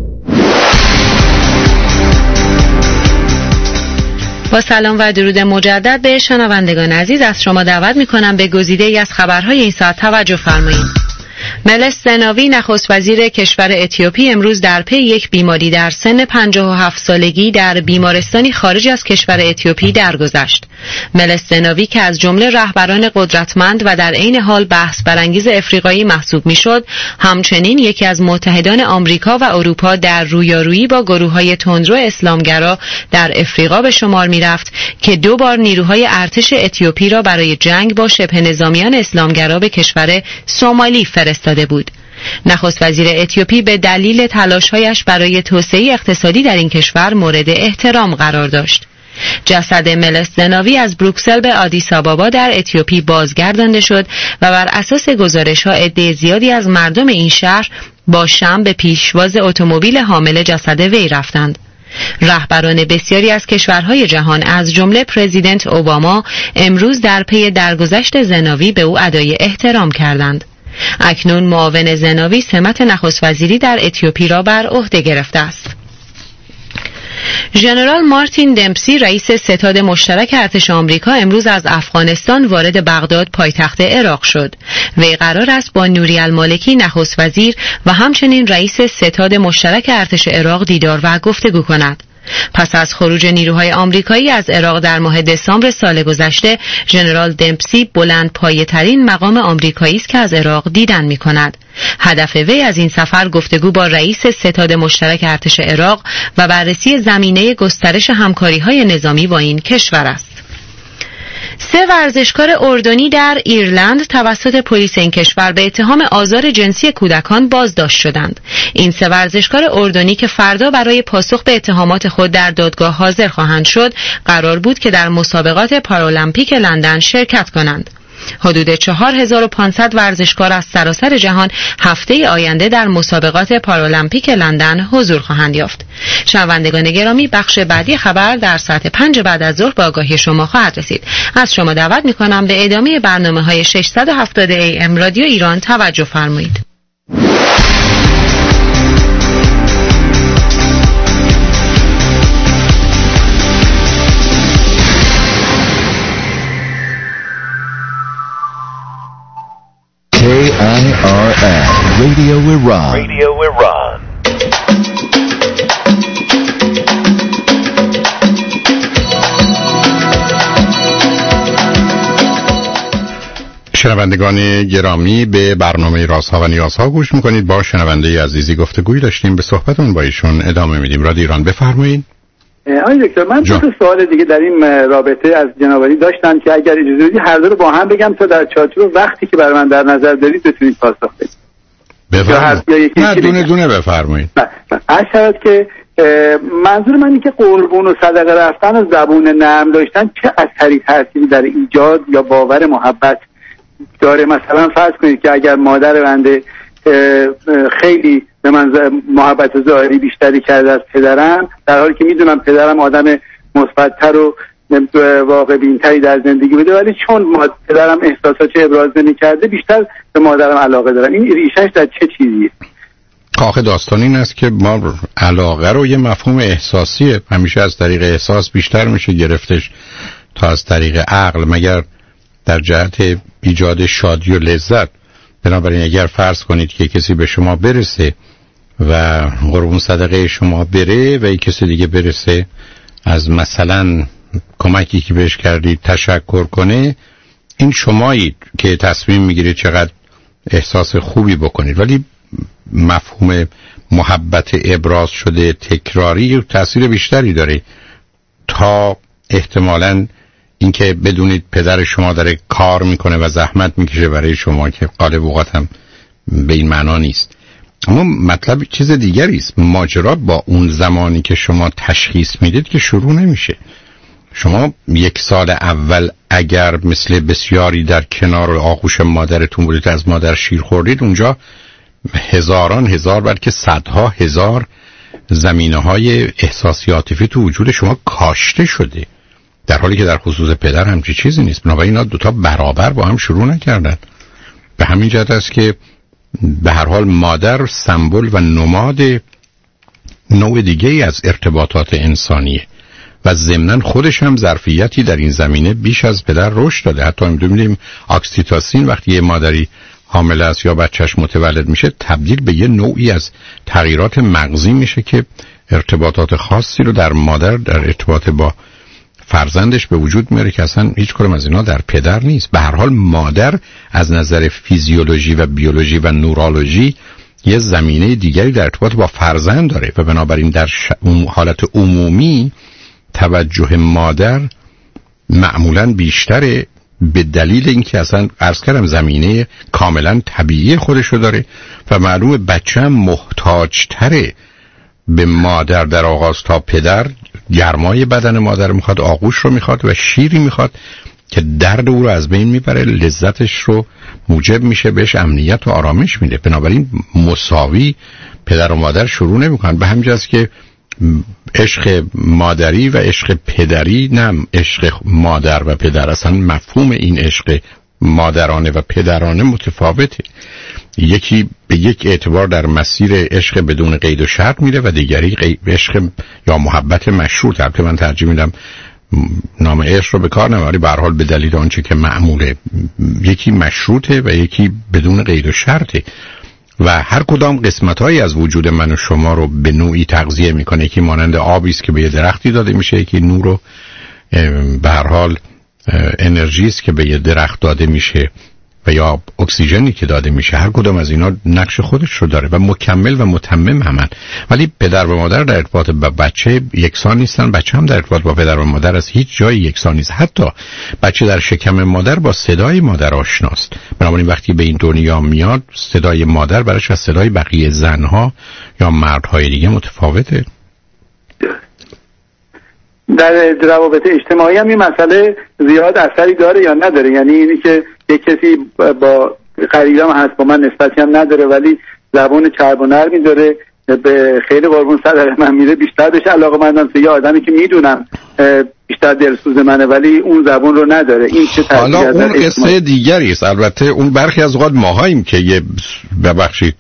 S1: با سلام و درود مجدد به شنوندگان عزیز از شما دعوت می‌کنم به گزیده‌ای از خبرهای این ساعت توجه فرمایید. ملس زناوی نخست وزیر کشور اتیوپی امروز در پی یک بیماری در سن پنجاه و هفت سالگی در بیمارستانی خارج از کشور اتیوپی درگذشت. ملس زناوی که از جمله رهبران قدرتمند و در عین حال بحث برانگیز افریقایی محسوب میشد، همچنین یکی از متحدان آمریکا و اروپا در رویارویی با گروه‌های تندرو اسلامگرا در افریقا به شمار میرفت که دو بار نیروهای ارتش اتیوپی را برای جنگ با شبه نظامیان اسلامگرا به کشور سومالی فرستاده بود. نخست وزیر اتیوپی به دلیل تلاش‌هایش برای توسعه اقتصادی در این کشور مورد احترام قرار داشت. جسد ملس زناوی از بروکسل به آدیس آبابا در اتیوپی بازگردانده شد و بر اساس گزارش‌ها عده زیادی از مردم این شهر با شم به پیشواز اتومبیل حامل جسد وی رفتند. رهبران بسیاری از کشورهای جهان از جمله پرزیدنت اوباما امروز در پی درگذشت زناوی به او ادای احترام کردند. اکنون معاون زناوی سمت نخست وزیری در اتیوپی را بر عهده گرفته است. ژنرال مارتین دمپسی رئیس ستاد مشترک ارتش آمریکا امروز از افغانستان وارد بغداد پایتخت عراق شد. وی قرار است با نوری المالکی نخست وزیر و همچنین رئیس ستاد مشترک ارتش عراق دیدار و گفتگو کند. پس از خروج نیروهای آمریکایی از عراق در ماه دسامبر سال گذشته، ژنرال دمپسی بلند پایه‌ترین مقام آمریکایی است که از عراق دیدن می‌کند. هدف وی از این سفر گفتگو با رئیس ستاد مشترک ارتش عراق و بررسی زمینه گسترش همکاری‌های نظامی با این کشور است. سه ورزشکار اردنی در ایرلند توسط پلیس این کشور به اتهام آزار جنسی کودکان بازداشت شدند. این سه ورزشکار اردنی که فردا برای پاسخ به اتهامات خود در دادگاه حاضر خواهند شد، قرار بود که در مسابقات پارالمپیک لندن شرکت کنند. حدود چهار هزار و پانصد ورزشکار از سراسر جهان هفته آینده در مسابقات پارالمپیک لندن حضور خواهند یافت. شنوندگان گرامی، بخش بعدی خبر در ساعت پنج بعد از ظهر با آگاهی شما خواهد رسید. از شما دعوت می‌کنم به ادامه برنامه‌های ششصد و هفتاد ای ام رادیو ایران توجه فرمایید.
S2: K I R N Radio Iran. Radio Iran.
S4: شنوندگان گرامی، به برنامه رازها و نیازها گوش میکنید. با شنونده عزیزی گفتگوی داشتیم، به صحبتون با ایشون ادامه میدیم. رادیو ایران، بفرمایید.
S15: آقای دکتر، من دو سوال دیگه در این رابطه از جنابعالی داشتم که اگر اجازه بدید هر دو رو با هم بگم تا در چارچوب وقتی که برای من در نظر دارید بتونید پاسخ بدید.
S4: بفرمایید. نه دونه دونه بفرمایید.
S15: هر شرط که منظور من اینه که قربون و صدقه رفتن و زبون نرم داشتن چه اثری تأثیری در ایجاد یا باور محبت داره. مثلا فرض کنید که اگر مادر بنده خیلی به من محبت ظاهری بیشتری کرده از پدرم، در حالی که میدونم پدرم آدم مثبت‌تر و واقع بین‌تری در زندگی بوده، ولی چون پدرم احساساتش ابراز نمی‌کرده بیشتر به مادرم علاقه دارم. این ریشش در چه چیزیه؟
S4: آخه داستان این است که ما علاقه رو یه مفهوم احساسیه، همیشه از طریق احساس بیشتر میشه گرفتش تا از طریق عقل، مگر در جهت ایجاد شادی و لذت. بنابراین اگر فرض کنید که کسی به شما برسه و قربون صدقه شما بره و یک کسی دیگه برسه از مثلا کمکی که بهش کردید تشکر کنه، این شمایید که تصمیم میگیرید چقدر احساس خوبی بکنید، ولی مفهوم محبت ابراز شده تکراری تأثیر بیشتری داره تا احتمالاً اینکه بدونید پدر شما داره کار میکنه و زحمت میکشه برای شما، که غالب اوقات هم به این معنا نیست. اما مطلب چیز دیگری است. ماجرا با اون زمانی که شما تشخیص میدید که شروع نمیشه. شما یک سال اول اگر مثل بسیاری در کنار آغوش مادرتون بودید، از مادر شیر خوردید، اونجا هزاران هزار بلکه صدها هزار زمینه های احساسی عاطفی تو وجود شما کاشته شده، در حالی که در خصوص پدر همچی چیزی نیست. بنابراین اینا دوتا برابر با هم شروع نکردن. به همین جهت است که به هر حال مادر سمبل و نماد نوع دیگه از ارتباطات انسانیه و ضمناً خودش هم ظرفیتی در این زمینه بیش از پدر رشد داده. حتی می‌دونیم اکسیتوسین وقتی یه مادری حامل است یا بچهش متولد میشه، تبدیل به یه نوعی از تغییرات مغزی میشه که ارتباطات خاصی رو در مادر در ارتباط با فرزندش به وجود میاره که اصلا هیچ کدوم از اینا در پدر نیست. به هر حال مادر از نظر فیزیولوژی و بیولوژی و نورولوژی یه زمینه دیگری در ارتباط با فرزند داره و بنابراین در ش... حالت عمومی توجه مادر معمولاً بیشتره، به دلیل اینکه اصلا عرض کردم زمینه کاملا طبیعی خودشو داره و معلومه بچه هم محتاج تره به مادر در آغاز تا پدر. گرمای بدن مادر میخواد، آغوش رو میخواد و شیری میخواد که درد او رو از بین میبره، لذتش رو موجب میشه، بهش امنیت و آرامش میده. بنابراین مساوی پدر و مادر شروع نمیکنن. به همین جاست که عشق مادری و عشق پدری، نه عشق مادر و پدر، اصلا مفهوم این عشق مادرانه و پدرانه متفاوته. یکی به یک اعتبار در مسیر عشق بدون قید و شرط میره و دیگری عشق یا محبت مشروط. البته من ترجیح میدم نام عشق رو به کار نمیبرم، ولی به هر حال به دلیل آنچه که معموله، یکی مشروطه و یکی بدون قید و شرطه و هر کدام قسمت‌هایی از وجود من و شما رو به نوعی تغذیه میکنه. یکی مانند آبی است که به یه درختی داده میشه، یکی نور و به هر حال انرژی است که به یه درخت داده میشه و یا اکسیژنی که داده میشه. هر کدام از اینا نقش خودش رو داره و مکمل و متمم همن. ولی پدر و مادر در ارتباط با بچه یکسان نیستن، بچه هم در ارتباط با پدر و مادر از هیچ جایی یکسان نیست. حتی بچه در شکم مادر با صدای مادر آشناست. بنابراین وقتی به این دنیا میاد صدای مادر براش از صدای بقیه زنها یا مردهای دیگه متفاوته.
S15: در روابط اجتماعی هم این مسئله زیاد اثری داره یا نداره؟ یعنی اینی که یک کسی با قریبم هست با من نسبتی هم نداره ولی زبان چرب و نرمی داره، به خیلی قربون صدر من میره، بیشتر بهش علاقه مندم. یه آدمی که میدونم بیشتر دلسوز منه ولی اون زبان رو نداره، این چه تاثیری
S4: حالا
S15: داره؟
S4: اون قصه دیگری است. البته اون برخی از اوقات ماهاییم که یه ببخشید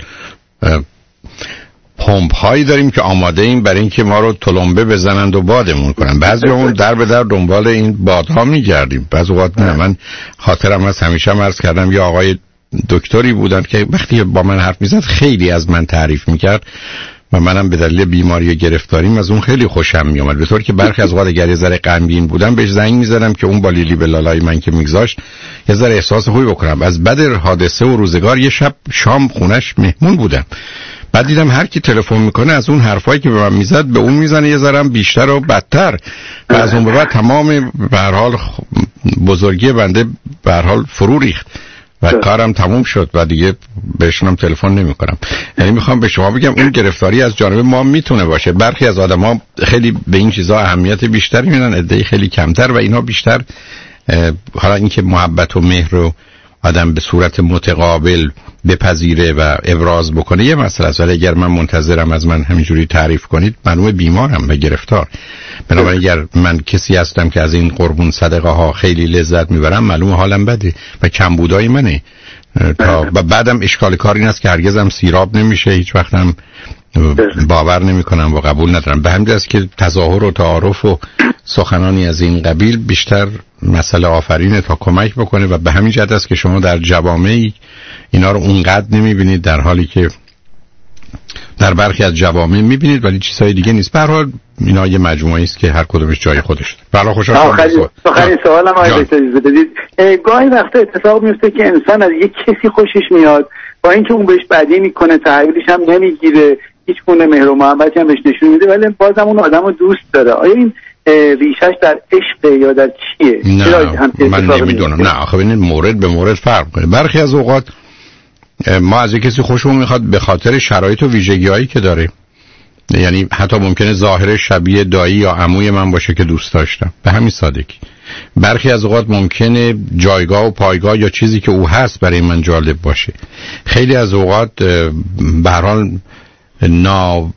S4: پمپ هایی داریم که آماده ایم برای اینکه ما رو تلمبه بزنند و بادمون کنن. بعضی اون در به در دنبال این بادها میگردیم، بعضی اوقات نه. من خاطرم از همیشه هم عرض کردم یه آقای دکتری بودن که وقتی با من حرف میزد خیلی از من تعریف میکرد و منم به دلیل بیماری و گرفتاریم از اون خیلی خوشم میومد، به طور که برخی از اوقات اگر یه ذره غمگین بودم بهش زنگ میزدم که اون با لیلی به لالای من که میگذاشت یه ذره احساس خوبی بکنم. از بعد حادثه و روزگار یه شب شام خونش مهمون بودم، بعد دیدم هر کی تلفن میکنه از اون حرفایی که به من میزد به اون میزنه یه ذره بیشتر و بدتر و از اون به بعد تمام به هر حال بزرگی بنده به هر حال فرو ریخت و کارم تموم شد و دیگه بهشونم تلفن نمیکنم. یعنی میخوام به شما بگم اون گرفتاری از جانب ما میتونه باشه. برخی از آدما خیلی به این چیزا اهمیت بیشتری میدن، عده‌ای خیلی کمتر و اینا بیشتر حالا اینکه محبت و مهر رو آدم به صورت متقابل بپذیره و ابراز بکنه یه مسئله است، ولی اگر من منتظرم از من همینجوری تعریف کنید معلومه بیمارم و گرفتار. بنابراین اگر من کسی هستم که از این قربون صدقه ها خیلی لذت میبرم معلومه حالم بده و کمبودای منه. تا بعدم اشکال کار این است که هرگزم سیراب نمیشه، هیچ وقتم باور نمی کنم و قبول ندارم. به همین است که تظاهر و تعارف و سخنانی از این قبیل بیشتر مسئله آفرینه تا کمک بکنه و به همین جهت است که شما در جوامع اینا رو اونقدر نمیبینید، در حالی که در برخی از جوامع میبینید ولی چیزهای دیگه نیست. به هر حال اینا یه مجموعه است که هر کدومش جای خودش داره. برای خوشحال
S15: شدم. آخرین سوالم آقای دکتر اجازه بدید، گاهی وقتا اتفاق میفته که انسان از یک کسی خوشش میاد با اینکه اون بهش بدی میکنه، تحویلش هم نمیگیره، هیچ گونه مهر و محبتی هم بهش نشون میده ولی بازم اون آدمو دوست داره. آیا این ریشش در عشق یا در چیه؟
S4: نه من نمیدونم. نه آخه ببینید مورد به مورد فرق کنه. برخی از اوقات ما از کسی خوشمون میخواد به خاطر شرایط و ویژگی‌هایی که داره، یعنی حتی ممکنه ظاهر شبیه دایی یا عموی من باشه که دوست داشتم، به همین سادگی. برخی از اوقات ممکنه جایگاه و پایگاه یا چیزی که او هست برای من جالب باشه. خیلی از اوقات به هر حال نا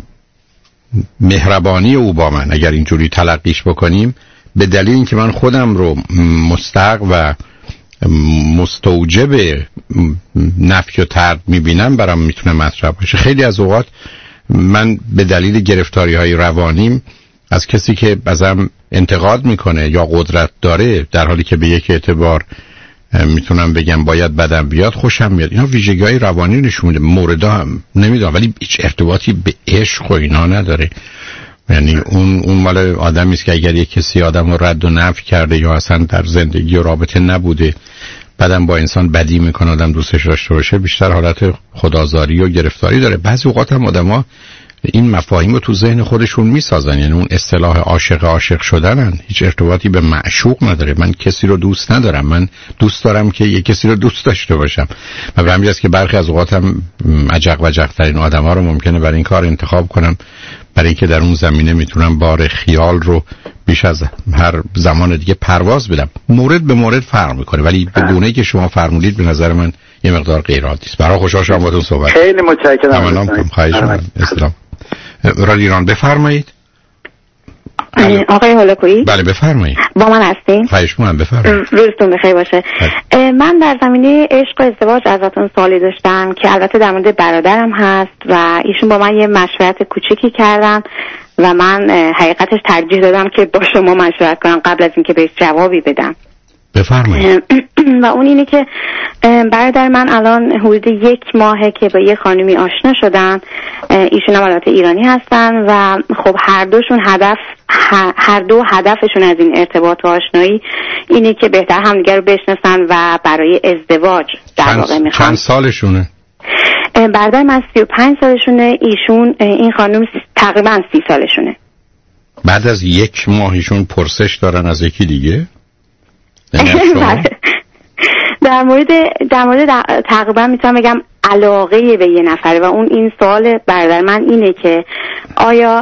S4: مهربانی او با من اگر اینجوری تلقیش بکنیم به دلیل اینکه من خودم رو مستحق و مستوجب نفی و طرد میبینم برام میتونه مطرح باشه. خیلی از اوقات من به دلیل گرفتاری های روانیم از کسی که ازم انتقاد میکنه یا قدرت داره در حالی که به یک اعتبار میتونم بگم باید بدم بیاد خوشم میاد. اینا ویژگی های روانی نشون میده. موردا هم نمیدونم ولی هیچ ارتباطی به عشق و اینا نداره. یعنی اون اون مال آدمی است که اگر یک کسی آدم رو رد و نفی کرده یا اصلا در زندگی و رابطه نبوده بعدم با انسان بدی میکنه آدم دوستش داشته باشه بیشتر حالت خدازاری و گرفتاری داره. بعضی اوقات هم آدما این مفاهیم رو تو ذهن خودشون میسازن، یعنی اون اصطلاح عاشق عاشق شدنن هیچ ارتباطی به معشوق نداره. من کسی رو دوست ندارم، من دوست دارم که یک کسی رو دوست داشته باشم و به همین جاست که برخی از اوقات هم عجق و عجق ترین آدما رو ممکنه برای این کار انتخاب کنم، برای اینکه در اون زمینه میتونم بار خیال رو بیش از هر زمان دیگه پرواز بدم. مورد به مورد فرق میکنه ولی به گونه‌ای که شما فرمودید به نظر من یه مقدار غیر عادی است. برای خوشحال شدم باهاتون صحبت.
S15: خیلی متشکرم.
S4: ممنونم. خواهش می‌کنم. اسلام. رادیو ایران بفرمایید.
S5: آقای هولاکویی.
S4: بله بفرمایید.
S5: با من هستین؟
S4: خواهش می‌کنم بفرمایید.
S5: روزتون بخیر باشه. من در زمینه عشق و ازدواج ازتون سوالی داشتم که البته در مورد برادرم هست و ایشون با من یه مشورت کوچیکی کردن و من حقیقتش ترجیح دادم که با شما مشورت کنم قبل از اینکه بهش جوابی بدم.
S4: بفرمایید.
S5: و اون اینه که برادر من الان حدود یک ماهه که با یه خانومی آشنا شدن، ایشون هم البته ایرانی هستن و خب هر دوشون هدف هر دو هدفشون از این ارتباط و آشنایی اینه که بهتر همدیگه رو بشناسن و برای ازدواج در واقع میخوان.
S4: چند سالشونه؟
S5: برادر من سی و پنج سالشونه، ایشون این خانوم تقریبا سی سالشونه.
S4: بعد از یک ماهشون پرسش دارن از یکی دیگه؟
S5: در مورد در مورد تقریبا میتونم بگم علاقه به یه نفره و اون این سوال برادر من اینه که آیا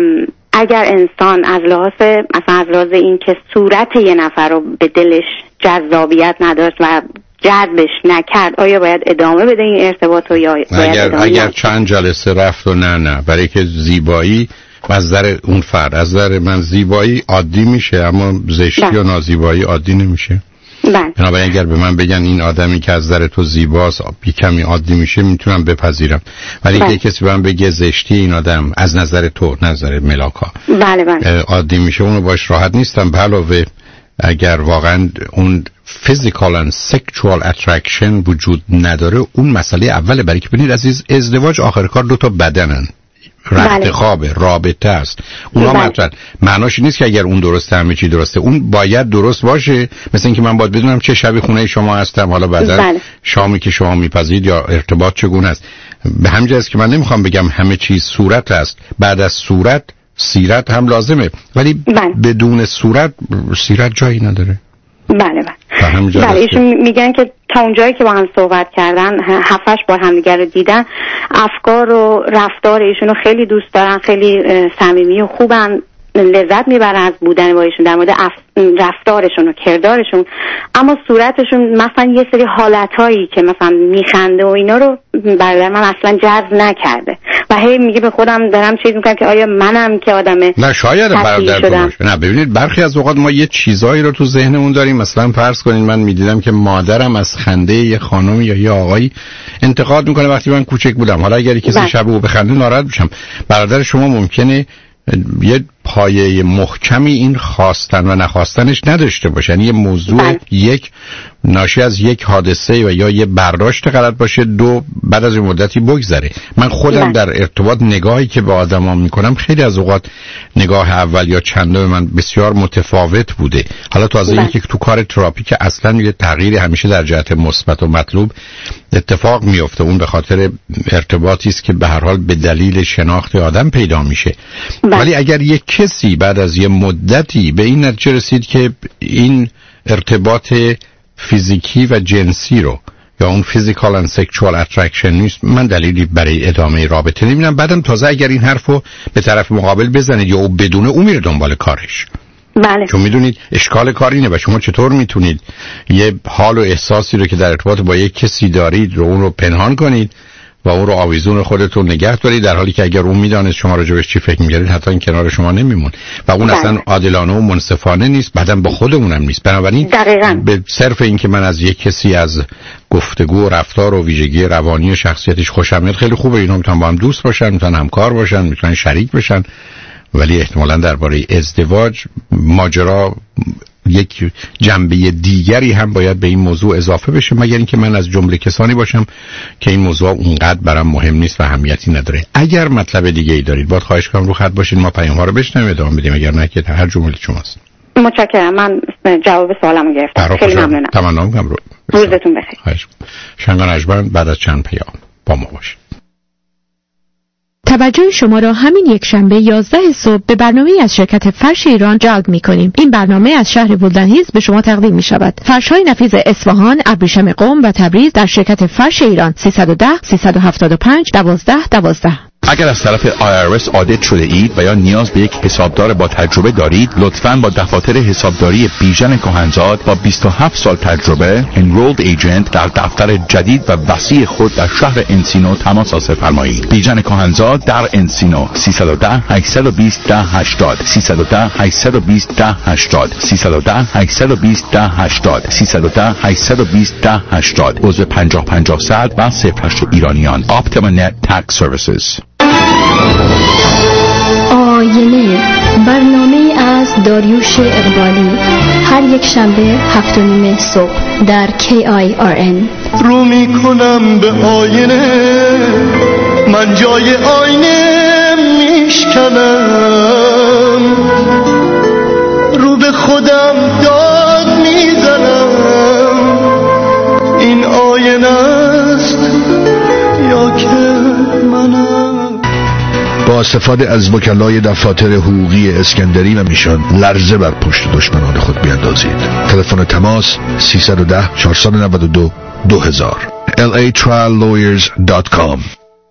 S5: اگر انسان از لحاظ مثلا از لحاظ این که صورت یه نفر رو به دلش جذابیت نداشت و جذبش نکرد آیا باید ادامه بده این ارتباط رو یا باید
S4: اگر
S5: ادامه
S4: اگر
S5: نده؟
S4: چند جلسه رفت و نه نه برای که زیبایی از نظر اون فرد از نظر من زیبایی عادی میشه اما زشتی و نازیبایی عادی نمیشه.
S5: بله.
S4: بنابراین اگر به من بگن این آدمی که از نظر تو زیباست بی کمی عادی میشه میتونم بپذیرم، ولی
S5: بله.
S4: که کسی به من بگه زشتی این آدم از نظر تو نظر ملاکا
S5: بله بله
S4: عادی میشه اونو باش راحت نیستم. به علاوه اگر واقعا اون physical and sexual attraction وجود نداره اون مسئله اوله، برای که ببینید عزیز ازدواج آخر کار دو تا بدنن، رفت خوابه، رابطه است، اونا مطلب معناش نیست که اگر اون درسته همه چی درسته، اون باید درست باشه. مثل اینکه من باید بدونم چه شبی خونه شما هستم، حالا بعدا
S5: بله.
S4: شامی که شما میپذید یا ارتباط چگونه است. به همین جاست که من نمیخوام بگم همه چیز صورت است، بعد از صورت سیرت هم لازمه، ولی
S5: بله.
S4: بدون صورت سیرت جایی نداره.
S5: بله بله بله ایشون میگن که تا اونجایی که با هم صحبت کردن هفتش بار همدیگر رو دیدن، افکار و رفتار ایشون رو خیلی دوست دارن، خیلی صمیمی و خوبن، لذت میبرن از بودن با ایشون در مورد اف... رفتارشون و کردارشون، اما صورتشون مثلا یه سری حالتایی که مثلا میخنده و اینا رو برای من اصلا جذب نکرده و هی میگه به خودم دارم چیز میکنم که آیا منم که آدمه
S4: نه شاید برادر باشه. نه ببینید برخی از اوقات ما یه چیزایی رو تو ذهنمون داریم، مثلا فرض کنین من میدیدم که مادرم از خنده یه خانم یا یه آقایی انتقاد میکنه وقتی من کوچک بودم، حالا اگر کسی شب او بخنده ناراحت بشم. برادر شما ممکنه یه پایه محکمی این خواستن و نخواستنش نداشته باشه، یعنی یه موضوع بله. یک ناشی از یک حادثه و یا یه برداشت غلط باشه، دو بعد از مدتی بگذره. من خودم بله. در ارتباط نگاهی که به آدما میکنم خیلی از اوقات نگاه اول یا چندم من بسیار متفاوت بوده. حالا تازه بله. اینکه تو کار تراپی که اصلا یه تغییری همیشه در جهت مثبت و مطلوب اتفاق میفته، اون به خاطر ارتباطی است که به هر حال به دلیل شناخت آدم پیدا میشه. بله. ولی اگر یک کسی بعد از یه مدتی به این نتیجه رسید که این ارتباط فیزیکی و جنسی رو یا اون physical and sexual attraction نیست، من دلیلی برای ادامه رابطه نمیبینم. بعدم تازه اگر این حرفو به طرف مقابل بزنید یا او بدونه، او میره دنبال کارش.
S5: بله. چون
S4: میدونید اشکال کار اینه و شما چطور میتونید یه حال و احساسی رو که در ارتباط با یک کسی دارید رو اون رو پنهان کنید و اون رو آویزون خودتون نگه دارید، در حالی که اگر اون میدانست شما راجبش چی فکر می‌کردید حتی این کنار شما نمیمون و اون بله. اصلا عادلانه و منصفانه نیست، بعدم با خودمونم نیست. بنابراین
S5: دقیقاً.
S4: به صرف این که من از یک کسی از گفتگو و رفتار و ویژگی روانی و شخصیتش خوشم میاد خیلی خوبه، اینا میتونن با هم دوست باشن، میتونن همکار باشن، میتونن شریک بشن، ولی احتمالاً درباره ازدواج ماجرا یک جنبه دیگری هم باید به این موضوع اضافه بشه، مگر اینکه من از جمله کسانی باشم که این موضوع اونقدر برام مهم نیست و اهمیتی نداره. اگر مطلب دیگه ای دارید باید خواهش کنم رو خط باشید، ما پیام ها رو بشنویم ادامه بدیم، اگر نه که هر جمله شماست.
S5: متشکرم، من جواب سوالمو گرفتم، خیلی ممنونم.
S4: تمنا می‌کنم.
S5: روزتون بخیر.
S4: خواهش. شنگان اجبن بعد از چند پیام با ما باشید.
S1: توجه شما را همین یک شنبه یازده صبح به برنامه از شرکت فرش ایران جلب می-کنیم. این برنامه از شهر بلدنهیز به شما تقدیم می شود. فرش‌های نفیذ اصفهان، ابریشم قم و تبریز در شرکت فرش ایران. سیصد و ده سیصد و هفتاد و پنج دوازده دوازده.
S20: اگر از طرف آی آر اس آدیت شده اید و یا نیاز به یک حسابدار با تجربه دارید، لطفاً با دفاتر حسابداری بیژن کهنزاد با بیست و هفت سال تجربه، enrolled agent در دفتر جدید و وسیع خود در شهر انسینو تماس حاصل فرمایید. بیژن کهنزاد در انسینو سیصد و ده هشتصد و بیست ده هشتاد سیصد و ده هشتصد و بیست ده هشتاد سیصد و ده هشتصد و بیست ده هشتاد سیصد و ده هشتصد و بیست ده هشتاد عضو پنجاه پنجاه صد و صفر هشت ایرانیان. Optima Net Tax Services.
S8: آینه برنامه از داریوش اقبالی هر یک شنبه هفت و نیم صبح در کی آی آر ان.
S23: رو میکنم به آینه، من جای آینه میشکنم، رو به خودم داد میزنم، این آینه است یا که منم.
S17: با استفاده از وکلای دفاتر حقوقی اسکندری و میشان لرزه بر پشت دشمنان خود بیاندازید. تلفن تماس سیصد و ده چهارصد و نود و دو دو هزار ال ای trial lawyers دات کام.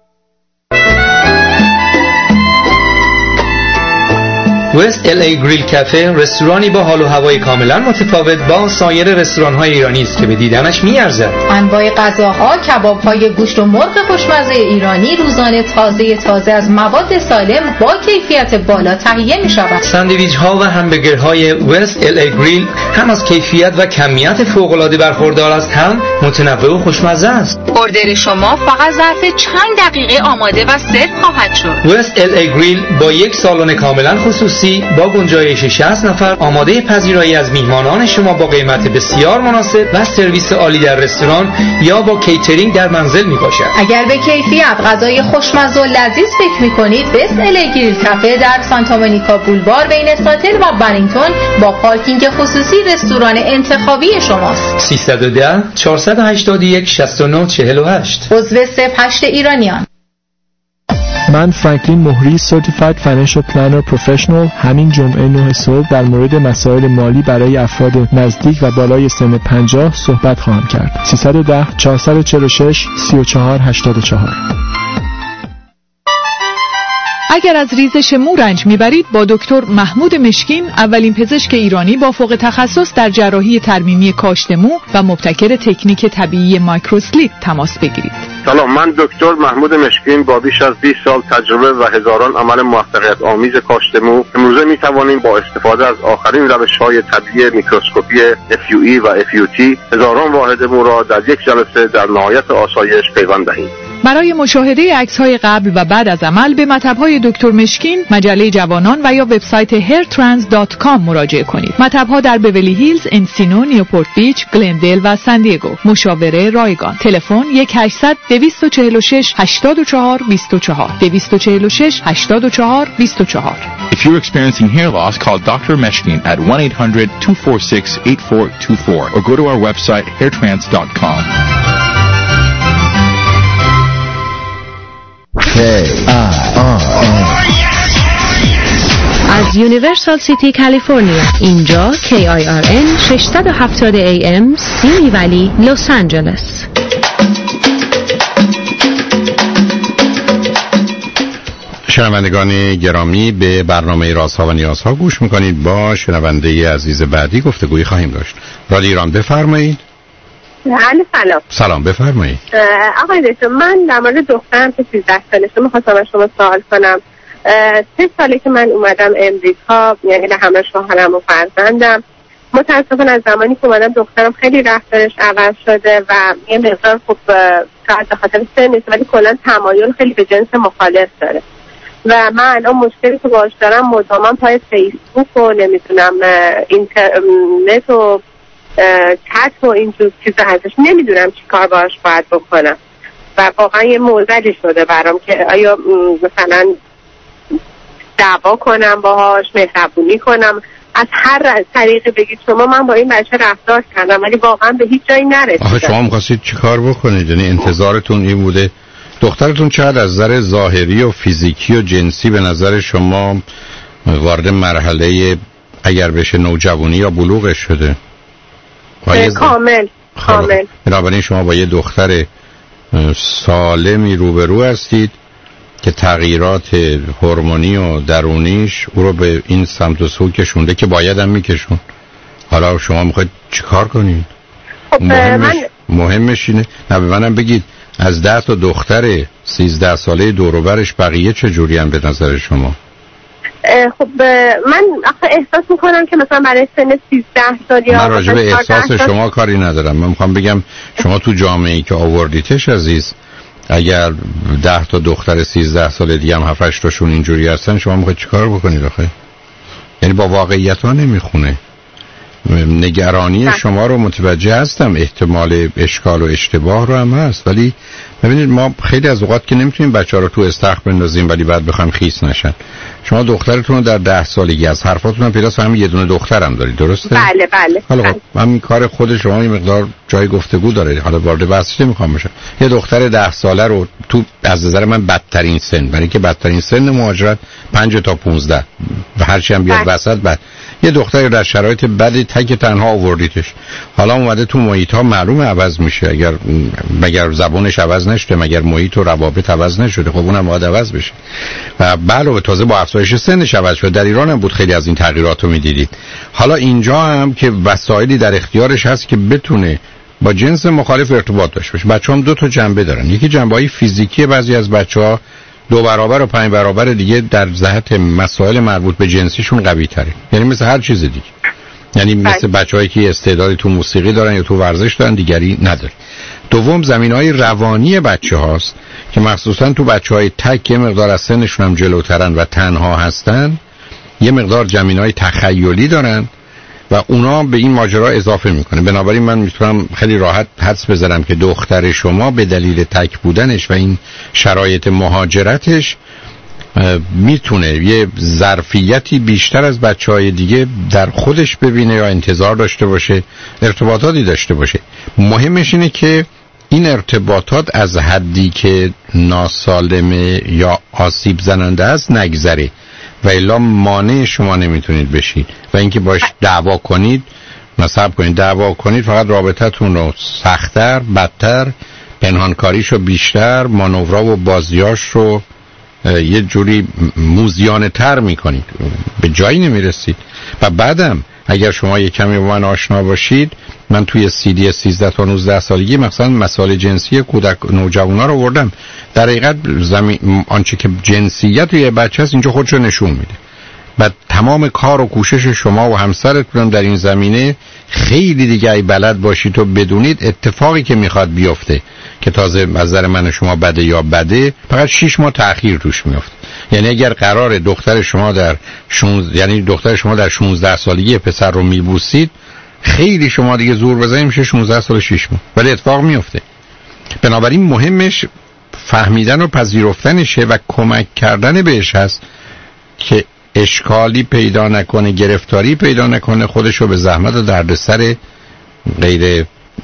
S9: وست ال ای گریل کافه رستورانی با حال و هوای کاملا متفاوت با سایر رستوران‌های ایرانی است که به دیدنش می‌ارزد.
S10: انواع غذاها، کباب‌های گوشت و مرغ خوشمزه ایرانی روزانه تازه تازه از مواد سالم با کیفیت بالا تهیه می‌شود.
S9: ساندویچ‌ها و همبرگرهای وست ال ای گریل هم از کیفیت و کمیت فوق‌العاده برخوردار است، هم متنوع و خوشمزه است.
S10: اوردر شما فقط ظرف چند دقیقه آماده و سرو خواهد شد.
S9: وست ال ای گریل با یک سالن کاملا خصوصی با گنجایش شصت نفر آماده پذیرایی از میهمانان شما با قیمت بسیار مناسب و سرویس عالی در رستوران یا با کیترینگ در منزل می باشد.
S10: اگر به کیفیت غذای خوشمزه و لذیذ فکر می کنید، وست ال ای گریل کافه در سانتا مونیکا بولوار بین ساتل و برینگتون با پارکینگ خصوصی رستوران انتخابی شماست.
S9: سیصد و ده چهارصد و هشتاد و یک شصت و نه چهل و هشت
S10: عضو صفر هشت ایرانیان.
S11: من فرانکلین مهری Certified Financial Planner Professional همین جمعه نه صبح در مورد مسائل مالی برای افراد نزدیک و بالای سن پنجاه صحبت خواهم کرد. سیصد و ده چهارصد و چهل و شش سی و چهار هشتاد و چهار.
S12: اگر از ریزش مو رنج میبرید، با دکتر محمود مشکین، اولین پزشک ایرانی با فوق تخصص در جراحی ترمیمی کاشت مو و مبتکر تکنیک طبیعی مایکروسلیپ تماس بگیرید.
S26: سلام، من دکتر محمود مشکین با بیش از بیست سال تجربه و هزاران عمل موفقیت آمیز کاشت مو امروزه می توانیم با استفاده از آخرین روش‌های طبیعی میکروسکوپی اف یو ای و اف یو تی هزاران واحد مو را در یک جلسه در نهایت آسایش پیوند دهیم.
S12: برای مشاهده عکس‌های قبل و بعد از عمل به مطب‌های دکتر مشکین، مجله جوانان و یا وبسایت هیر ترانس دات کام مراجعه کنید. مطب‌ها در بیولی هیلز، انسینو، نیوپورت بیچ، گلندل و سان دیگو. مشاوره رایگان. تلفن یک هشتصد دویست و چهل و شش هشتاد و چهار بیست و چهار دویست و چهل و شش هشتاد و چهار بیست و چهار.
S20: If you're experiencing hair loss, call doctor Meshkin at one eight hundred two four six eight four two four or go to our website hair trans dot com.
S2: K I R N
S1: از یونیورسال سیتی کالیفرنیا. اینجا کی آی آر ان ششصد و هفتاد ای ام سیمی ولی لس آنجلس.
S4: شنوندگان گرامی، به برنامه رازها و نیازها گوش میکنید. با شنونده عزیز بعدی گفتگویی خواهیم داشت. رادیو ایران، بفرمایید.
S27: سلام.
S4: سلام، بفرمایید.
S27: آقای دکتر، من در مورد دخترم که سیزده سالشه می‌خواستم از شما سوال کنم. سه ساله که من اومدم امریکا، یعنی در همه شوهرم و فرزندم. متاسفانه از زمانی که اومدم دخترم خیلی رفتارش عوض شده و یه مقدار خوب شاید به خاطر سنش، ولی کلا تمایل خیلی به جنس مخالف داره و من الان مشکلی که باهاش دارم مداما پای فیسبوک و نمیدونم اینترنت و چت و اینجور چیزا هستش، نمیدونم چی کار باهاش باید بکنم و واقعا یه موزلی شده برام که آیا مثلا دعوا کنم باهاش، مهربونی کنم، از هر طریقی بگید شما. من با این بچه رفتار کردم ولی واقعا به هیچ جایی نرسیدم.
S4: آخه شما می‌خواستید چی کار بکنید؟ یعنی انتظارتون این بوده دخترتون چقدر از نظر ظاهری و فیزیکی و جنسی به نظر شما وارد مرحله اگر بشه نوجوانی یا بلوغش شده؟
S27: کامل کامل.
S4: بنابراین شما با یه دختر سالمی روبرو هستید که تغییرات هورمونی و درونیش او رو به این سمت و سو کشونده که باید هم میکشون. حالا شما میخواید چیکار کنید؟
S27: خب
S4: مهمش,
S27: من...
S4: مهمش اینه. نه به منم بگید از ده تا دختر سیزده ساله دوروبرش بقیه چه جوری هم به نظر شما؟
S27: خب من آخه احساس میکنم که مثلا برای سن سیزده سال یا
S4: من راجع به احساس شما کاری ندارم. من میخوام بگم شما تو جامعه‌ای که آوردیتش عزیز، اگر ده تا دختر سیزده سال دیگه هم هفت هشت تاشون اینجوری هستن، شما میخواید چیکار بکنید آخه؟ یعنی با واقعیت ها نمیخونه. نگرانی شما رو متوجه هستم، احتمال اشکال و اشتباه رو هم هست، ولی ببینید ما خیلی از اوقات که نمیتونیم بچه‌ها رو تو استخر بندازیم ولی بعد بخوایم خیس نشن. شما دخترتون رو در ده سالگی از حرفاتون هم پیداست همین یه دونه دخترم دارید، درسته؟
S27: بله بله.
S4: حالا خب همین کار خود شما یه مقدار جای گفتگو داره. حالا وارد بحثش نمیخوام بشم. یه دختر ده ساله رو تو از نظر من بدترین سن، برای که بدترین سن مهاجرت پنج تا پانزده و هر چی هم بیاد وسط بعد یه دختری در شرایط بدی تک تنها آوردیتش. حالا اومده تو محیط ها معلومه عوض میشه، اگر مگر زبونش عوض نشده، مگر محیط و روابط عوض نشده، خب اونم باید عوض بشه. و علاوه تازه با افزایش سنش عوض شده. در ایران هم بود خیلی از این تغییرات رو میدیدید. حالا اینجا هم که وسایلی در اختیارش هست که بتونه با جنس مخالف ارتباط داشته باشه. بچه‌ها هم دو تا جنبه دارن. یکی جنبه‌های فیزیکی، بعضی از بچه‌ها دو برابر و پنج برابر دیگه در جهت مسائل مربوط به جنسیشون قوی تره، یعنی مثل هر چیز دیگه. یعنی مثل بچه‌هایی که استعدادی تو موسیقی دارن یا تو ورزش دارن دیگری نداره. دوم زمینهای روانی بچه هاست که مخصوصا تو بچه‌های تک یه مقدار از سنشون هم جلوترن و تنها هستن، یه مقدار زمینهای تخیلی دارن و اونا به این ماجرا اضافه میکنه. بنابراین من میتونم خیلی راحت حدس بزنم که دختر شما به دلیل تک بودنش و این شرایط مهاجرتش میتونه یه ظرفیتی بیشتر از بچهای دیگه در خودش ببینه یا انتظار داشته باشه، ارتباطاتی داشته باشه. مهمش اینه که این ارتباطات از حدی که ناسالمه یا آسیب زننده است نگذره و الا مانع شما نمیتونید بشید و اینکه باش دعوا کنید نصب کنید دعوا کنید فقط رابطتون رو سخت‌تر، بدتر، پنهانکاریشو بیشتر، مانورا و بازیاش رو یه جوری موزیانه تر میکنید، به جایی نمیرسید. و بعدم اگر شما یه کمی با من آشنا باشید، من توی سی دی سیزده تا نوزده سالگی مثلا مسائل جنسی کودک نوجوانا رو آوردم. در حقیقت زمین آنچه که جنسیت یه بچه هست اینجا خودشو نشون میده. بعد تمام کار و کوشش شما و همسرتون در این زمینه خیلی دیگه ای بلد باشید و بدونید اتفاقی که میخواد بیفته که تازه از نظر من شما بده یا بده فقط شش ماه تأخیر توش میفته. یعنی اگر قرار دختر شما در شونز... یعنی دختر شما در شانزده سالگی پسر رو میبوسید، خیلی شما دیگه زور بزنید میشه شانزده سال شش ماه، ولی اتفاق میفته. بنابراین مهمش فهمیدن و پذیرفتنشه و کمک کردن بهش هست که اشکالی پیدا نکنه، گرفتاری پیدا نکنه، خودشو به زحمت و دردسر غیر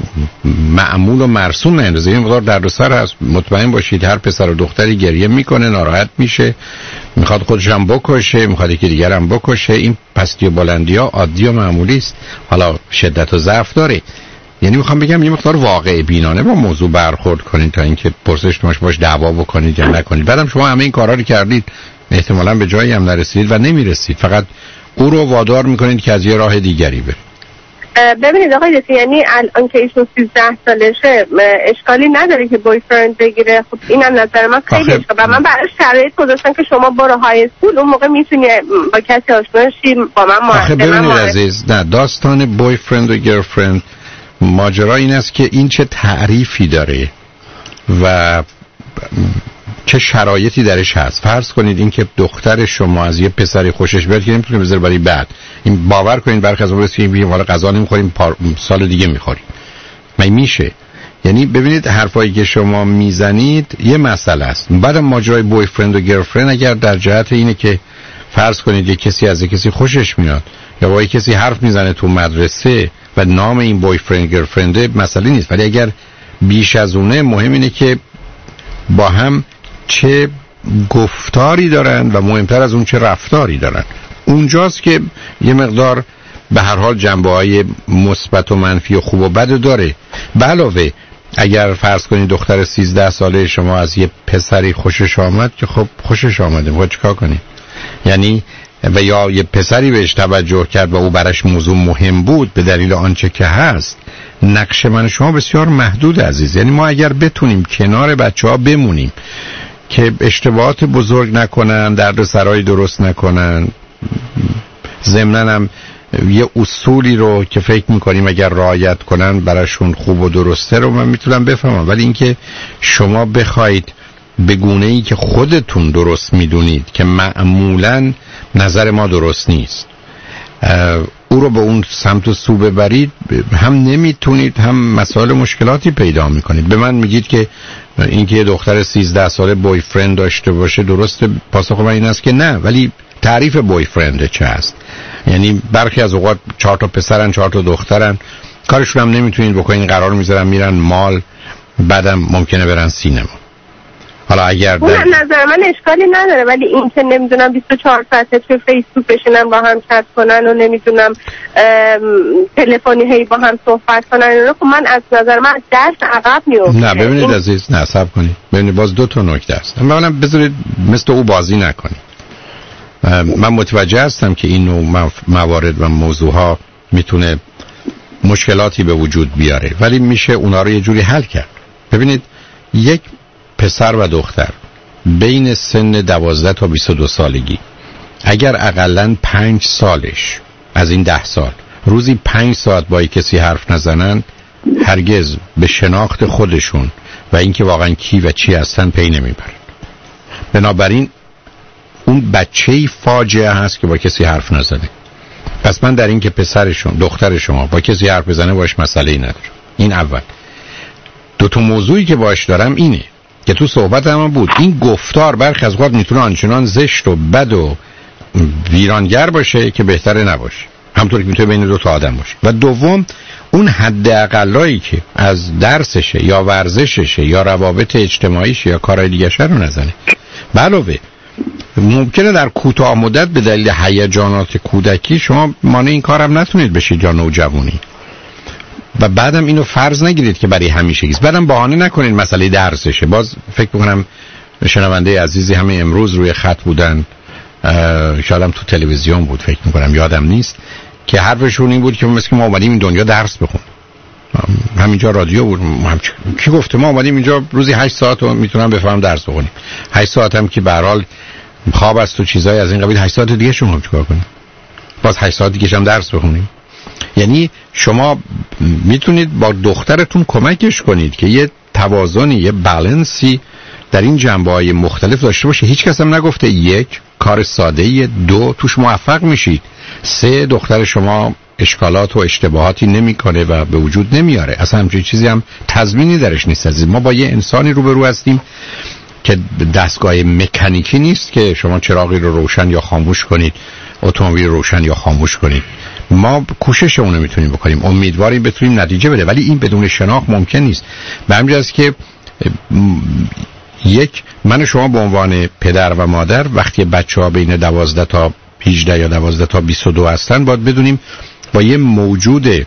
S4: معمول و مرسوم نندازه. این مقدار دردسر هست. مطمئن باشید هر پسر و دختری گریه میکنه، ناراحت میشه، میخواد خودش هم بکشه، میخواد یکی دیگر هم بکشه. این پستی و بلندی ها عادی و معمولی است. حالا شدت و ضعف داره. یعنی میخوام بگم یه مقدار واقع بینانه با موضوع برخورد کنید تا اینکه پرسش تماش باش دعوا بکنید یا نکنید. بعدم شما همه این کارا رو کردید، احتمالاً به جایی هم نرسیدید و نمیرسید، فقط او رو وادار میکنید که از یه راه دیگری بره.
S27: ببینید آقای دکتر، یعنی الان که ایشون سیزده سالشه اشکالی نداره که بوی فرند بگیره؟ خب اینم نظر من خیلی اشکال و من براش شرایط گذاشتم که شما برو های اسکول، اون موقع میتونی با کسی آشنا شی، با من معرفی.
S4: آخه ببینید عزیز، نه داستان بوی فرند و گرفرند ماجرا این است که این چه تعریفی داره و چه شرایطی درش هست. فرض کنید این که دختر شما از یه پسری خوشش بیاد که نمیتونه بذاره برای بعد، این باور کنید برخی از ما رسیم حالا غذا نمیخوریم پار... سال دیگه میخوریم، من میشه. یعنی ببینید حرفایی که شما میزنید یه مسئله است. بعد ماجرای بوی فرند و گرفرند اگر در جهت اینه که فرض کنید یه کسی از یه کسی خوشش میاد یا با یه کسی حرف میزنه تو مدرسه و نام این بوی فرند گرفرنده مسئله نیست، ولی اگر بیش از اونه مهم اینه که با هم چه گفتاری دارن و مهمتر از اون چه رفتاری دارن. اونجاست که یه مقدار به هر حال جنبه‌های مثبت و منفی و خوب و بد داره. به علاوه اگر فرض کنید دختر سیزده ساله شما از یه پسری خوشش آمد که خب خوشش آمده، باید چیکار کنید؟ یعنی و یا یه پسری بهش توجه کرد و او براش موضوع مهم بود به دلیل آنچه که هست، نقش من شما بسیار محدود عزیز. یعنی ما اگر بتونیم کنار بچه ها بمونیم که اشتباهات بزرگ نکنن، درد سرای درست نکنن، ضمناً هم یه اصولی رو که فکر میکنیم اگر رعایت کنن براشون خوب و درسته رو من میتونم بفهمم. ولی اینکه شما بخواید به گونه‌ای که خودتون درست میدونید که معمولاً نظر ما درست نیست او رو به اون سمت و سو ببرید، هم نمیتونید هم مسائل مشکلاتی پیدا میکنید. به من میگید که اینکه یه دختر سیزده ساله بوی فرند داشته باشه درسته، پاسخ من این است که نه. ولی تعریف بوی فرند چه است؟ یعنی برخی از اوقات چهار تا پسرن چهار تا دخترن، کارشون هم نمیتونید بکنین، قرار میذارن میرن مال، بعدم ممکنه برن سینما. حالا اگر
S27: در... نظر من اشکالی نداره، ولی این که نمیدونم بیست و چهار ساعت توی فیسبوک بشینن با هم چت کنن و نمیدونم تلفنی هی با هم صحبت کنن، خب من از نظر من درس عقب میافتم.
S4: نه ببینید این... عزیز، نه صبر کنید. ببینید باز دو تا نکته است. اولا بذارید مثل او بازی نکنید. من متوجه هستم که این نوع موارد و موضوعها میتونه مشکلاتی به وجود بیاره، ولی میشه اونا رو یه جوری حل کرد. ببینید یک پسر و دختر بین سن دوازده تا بیست و دو سالگی اگر اقلن پنج سالش از این ده سال روزی پنج ساعت با کسی حرف نزنن، هرگز به شناخت خودشون و اینکه واقعا کی و چی هستن پی نمیبرن. بنابراین اون بچه‌ای فاجعه هست که با کسی حرف نزنه. پس من در این که پسرشون دختر شما با کسی حرف بزنه باش مسئله‌ای ندارم. این اول. دو تا موضوعی که باش دارم اینه که تو صحبت هم بود، این گفتار برخی از اوقات میتونه آنچنان زشت و بد و ویرانگر باشه که بهتره نباشه، همونطور که میتونه بین دو تا آدم باشه. و دوم اون حد اقلایی که از درسشه یا ورزششه یا روابط اجتماعیشه یا کارهای دیگه‌ش رو نزنه. علاوه ممکنه در کوتاه مدت به دلیل هیجانات کودکی شما مانع این کارم نتونید بشید یا نوجوانی، و بعدم اینو فرض نگیرید که برای همیشگیست. بعدم بهانه نکنید مسئله درسشه. باز فکر میکنم شنونده عزیزی همین امروز روی خط بودن، شاید هم تو تلویزیون بود فکر میکنم، یادم نیست، که حرفشون این بود که مثل که ما اومدیم این دنیا درس بخون. همینجا رادیو بود، هم... کی گفته ما اومدیم اینجا روزی هشت ساعت رو میتونم بفهم درس بخونیم؟ هشت ساعت هم که به هر حال خواب است و چیزای از این قبیل، هشت ساعت دیگه شما چیکار کنید؟ باز هشت ساعت دیگه هم درس بخونیم؟ یعنی شما میتونید با دخترتون کمکش کنید که یه توازنی، یه بالانسی در این جنبه‌های مختلف داشته باشه. هیچ کس هم نگفته یک کار ساده‌ای، دو توش موفق میشید، سه دختر شما اشکالات و اشتباهاتی نمیکنه و به وجود نمیاره. اصلا همچین چیزی هم تضمینی درش نیست عزیز. ما با یه انسانی روبرو هستیم که دستگاه مکانیکی نیست که شما چراغی رو روشن یا خاموش کنید، اتومبیل روشن یا خاموش کنید. ما کوششمون رو میتونیم بکنیم، امیدواریم بتونیم نتیجه بده، ولی این بدون شناخت ممکن نیست. به همین جاست که یک من و شما به عنوان پدر و مادر وقتی بچه‌ها بین دوازده تا هجده یا دوازده تا بیست و دو هستن باید بدونیم با یه موجود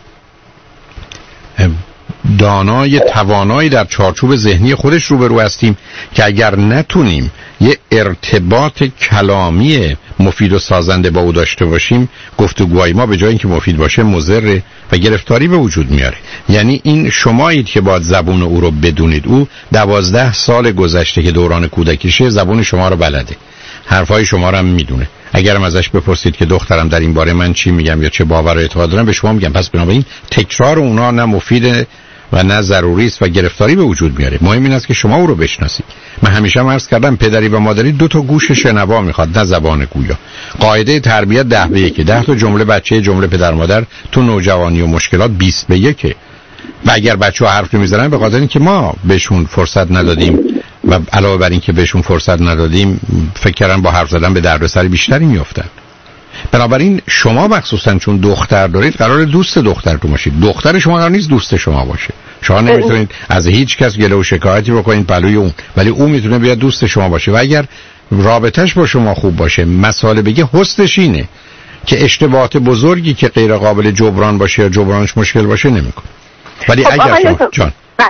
S4: دانای توانایی در چارچوب ذهنی خودش روبرو هستیم که اگر نتونیم یه ارتباط کلامی مفید و سازنده با او داشته باشیم، گفتگوهای ما به جای اینکه مفید باشه مضر و گرفتاری به وجود میاره. یعنی این شمایید که باید زبون او رو بدونید. او دوازده سال گذشته که دوران کودکیشه زبون شما رو بلده، حرفای شما رو هم میدونه. اگرم ازش بپرسید که دخترم در این باره من چی میگم یا چه باور و اعتقاد دارم، به شما میگم. پس بنابراین تکرار اونا نه مفیده و نه ضروری است و گرفتاری به وجود میاره. مهم این است که شما او رو بشناسید. من همیشه هم عرض کردم پدری و مادری دو تا گوش شنوا میخواد، نه زبان گویا. قاعده تربیت ده به یک، ده تا جمله بچه جمله پدر مادر تو نوجوانی و مشکلات بیست به یک. و اگر بچه‌ها حرف نمیزنن به خاطر اینکه ما بهشون فرصت ندادیم و علاوه بر این که بهشون فرصت ندادیم فکر کردن با حرف زدن به دردسر بیشتری میافتن. بنابراین شما مخصوصا چون دختر دارید قرار دوست دخترتون باشید. دختر شما قرار نیست دوست شما باشه. شما نمیتونید از هیچ کس گله و شکایتی بکنید پلوی اون، ولی اون میتونه بیاد دوست شما باشه. و اگر رابطش با شما خوب باشه، مسئله بگه حسنش اینه که اشتباهات بزرگی که غیر قابل جبران باشه یا جبرانش مشکل باشه نمیکنه. ولی
S27: خب
S4: اگر شما جان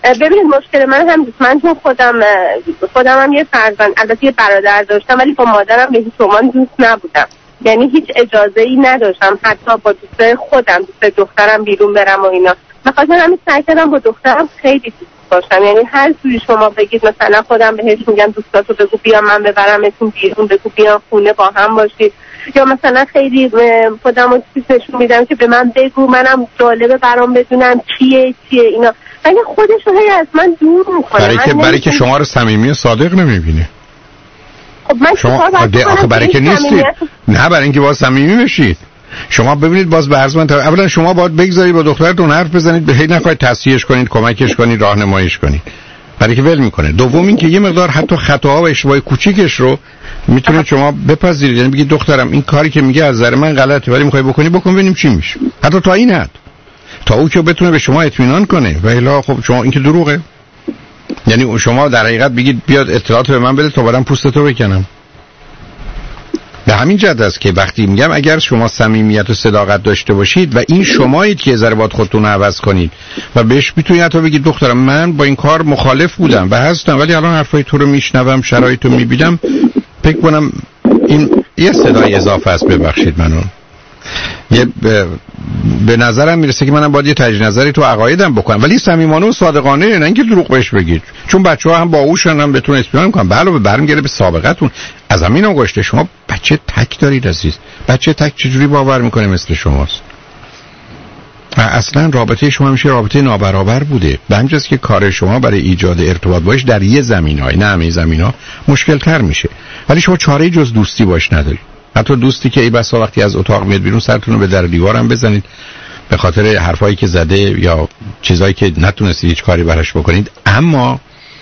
S27: ببینید مشکل من هم من چون خودم خودم هم یه فرزند، البته یه برادر داشتم ولی با مادرم به هیچ عنوان دوست نبودم، یعنی هیچ اجازه ای نداشتم حتی با دوست خودم دوست دخترم بیرون برم و اینا. بخاطر همین سعی کردم با دخترم خیلی دوست باشم، یعنی هر جوری شما بگید مثلا خودم بهش میگم دوستاتو بگو بیا من ببرمتون بیرون، بگو بیا خونه با هم باشید، یا مثلا خیلی خودم رو چیز نشون میدم که به من بگو، منم جالبه برام بدونم کیه چیه اینا، ولی خودش رو هی از من دور میکنه.
S4: برای که برای که شما رو صمیمی و صادق نمیبینه.
S27: خب من
S4: شما آخه برای که نیستید، نه برای اینکه باز صمیمی بشید. شما ببینید باز به عرض من اولا شما باید بگذارید با دخترتون حرف بزنید، به هی نخواهید تصحیحش کنید، کمکش کنید، راهنماییش کنید، برای که ول میکنه. دوم این که یه مقدار حتی خطاها و اشتباه کوچیکش رو میتونید شما بپذیرید، یعنی بگید دخترم این کاری که میگه از نظر من غلطه ولی میخوای بکنی بکن ببینیم چی میشه، حتی تا این حد، تا او که بتونه به شما اطمینان کنه. و الا خب شما این که دروغه، یعنی شما در حقیقت بگید بیاد اطلاعات به من بده تا برام پوستتو بکنم. به همین جهت است که وقتی میگم اگر شما صمیمیت و صداقت داشته باشید و این شمایید که ذره باید خودتون رو عوض کنید و بهش میتونید حتی بگید دخترم من با این کار مخالف بودم و هستم ولی الان حرفای تو رو میشنوم، شرایط رو میبینم، فکر کنم این یه صدای اضافه است، ببخشید منو یه به نظرم میرسه که منم باید یه تجدید نظری تو عقایدم بکنم، ولی صمیمانه و صادقانه، نه اینکه دروغ بهش بگید، چون بچه‌ها هم باهوشن هم بتونن اطمینان کنن. علاوه برمیگره به سابقتون. از همین گشته شما بچه تک دارید عزیز، بچه تک چجوری باور میکنه مثل شماست؟ اصلا رابطه شما همیشه رابطه نابرابر بوده، به همین جاست که کار شما برای ایجاد ارتباط باش در یه زمینه‌ای، نه همه زمینه‌ها، مشکل تر میشه، ولی شما چاره‌ای جز دوستی باش ندارید. حتی دوستی که ای بسا وقتی از اتاق میاد بیرون سرتون رو به در دیوارم بزنید به خاطر حرفایی که زده یا چیزایی که نتونستید هیچ کاری براش بکنید، اما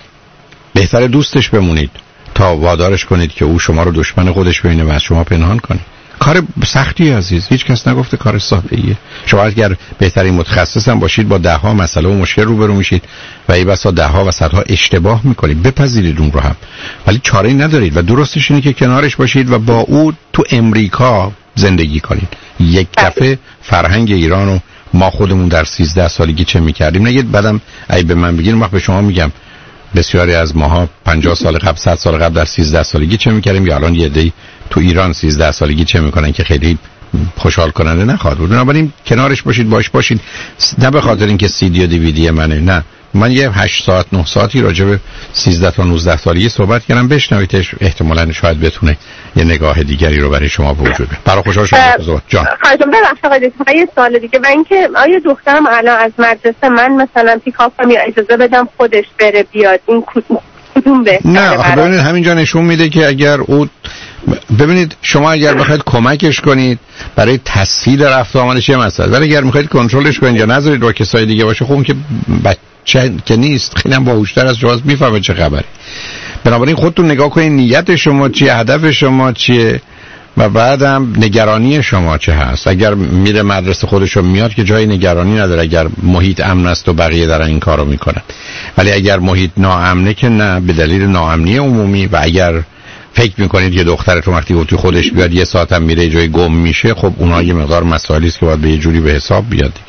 S4: بهتره دوستش بمونید تا وادارش کنید که او شما رو دشمن خودش ببینه و از شما پنهان کنه. کار سختی عزیز، هیچ کس نگفته کار ساده ایه. شما اگر بهترین متخصص هم باشید با ده ها مسئله و مشکل روبرو میشید و ای بسا ده ها و صدها اشتباه میکنید، بپذیرید اون رو هم، ولی چاره‌ای ندارید و درستش اینه که کنارش باشید و با او تو امریکا زندگی کنید. یک دفعه فرهنگ ایران و ما خودمون در سیزده سالگی چه میکردیم نگید بعدم ای به من بگین، وقت به شما میگم بسیاری از ماها پنجاه سال قبل، صد سال قبل در سیزده سالگی چه میکردیم، یا الان یه عده‌ای تو ایران سیزده سالگی چه میکنن که خیلی خوشحال کننده نخواهد بود. بنابراین کنارش باشید، باش باشید، نه به خاطر اینکه سی دی و دیویدی منه، نه، من یه هشت ساعت نه ساعتی راجع به سیزده تا نوزده سالگی صحبت کردم، بشنویدش، احتمالاً شاید بتونه یه نگاه دیگری رو برای شما وجود بده. برای خوشحال شدم. جان
S27: خواهشم ببخشید آقای یه سوال دیگه، و اینکه آیا دخترم الان از مدرسه من مثلا پیکاپ کنم یا اجازه بدم خودش بره بیاد، این کدوم بهتره؟
S4: نه ببینید همینجا نشون میده که اگر او ببینید شما اگر بخواید کمکش کنید برای تسهیل رفت آمدش یه مسئله، ولی اگر میخواید کنترلش کنید یا نذارید با کسای دیگه باشه، خب اون که بچه که نیست، خیلی هم باهوشتر از شما میفهمه چه خبره. بنابراین خودتون نگاه کنید نیت شما چیه، هدف شما چیه و بعدم نگرانی شما چه هست. اگر میره مدرسه خودشو میاد که جای نگرانی نداره، اگر محیط امن است و بقیه دارن این کارو میکنن، ولی اگر محیط ناامنه که نه، به دلیل ناامنی عمومی. و اگر فکر میکنید که دخترتون وقتی تو خودش بیاد یه ساعت هم میره جای گم میشه، خب اونها یه مقدار مسائلی است که باید به یه جوری به حساب بیاد دیگه.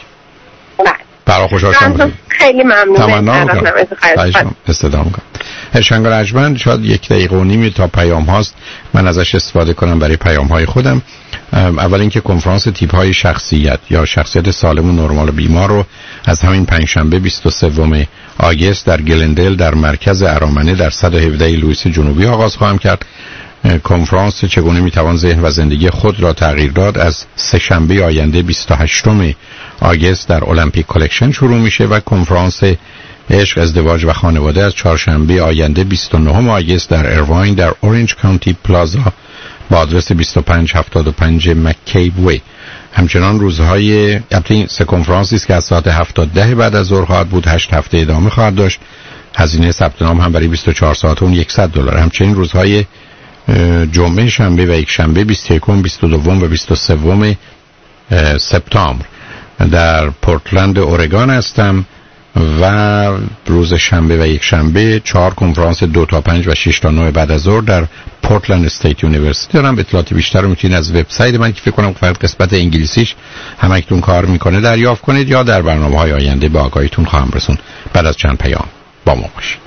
S4: برای خوشحال شدم.
S27: خیلی ممنون.
S4: تمنا میکنم. استفاده میکنم. هرشنگ رجمند شاید یک دقیقه و نیمی تا پیام هاست من ازش استفاده کنم برای پیام های خودم. اول اینکه کنفرانس تیپ های شخصیت یا شخصیت سالم و نرمال و بیمار رو از همین پنجشنبه بیست و سوم آگوست در گلندل در مرکز ارامنه در صد و هفده لوئیس جنوبی آغاز خواهم کرد. کنفرانس چگونه میتوان ذهن و زندگی خود را تغییر داد از سه شنبه آینده بیست و هشتم آگوست در المپیک کالکشن شروع میشه و کنفرانس عشق، ازدواج و خانواده از چهارشنبه آینده بیست و نهم آگوست در ایرواین در اورنج کانتی پلازا با آدرس بیست و پنج هفتاد و پنج مککیب وی. همچنان روزهای البته این سه کنفرانسی است که از ساعت هفت تا ده بعد از ظهر خواهد بود، هشت هفته ادامه خواهد داشت. هزینه ثبت نام هم برای بیست و چهار ساعت اون صد دلار. همچنین روزهای جمعه، شنبه و یک شنبه بیست و یکم، بیست و دوم و بیست و سوم سپتامبر در پورتلند اورگان هستم و روز شنبه و یک شنبه چهار کنفرانس دو تا پنج و شش تا نه بعد از ظهر در پورتلند استیت یونیورسیتی دارم. اطلاعات بیشتر رو میتونید از وبسایت من که فکر کنم فقط قسمت انگلیسیش همکنون کار میکنه دریافت کنید، یا در برنامه‌های آینده به آگاهیتون خواهم رسون. بعد از چند پیام با ما باشید.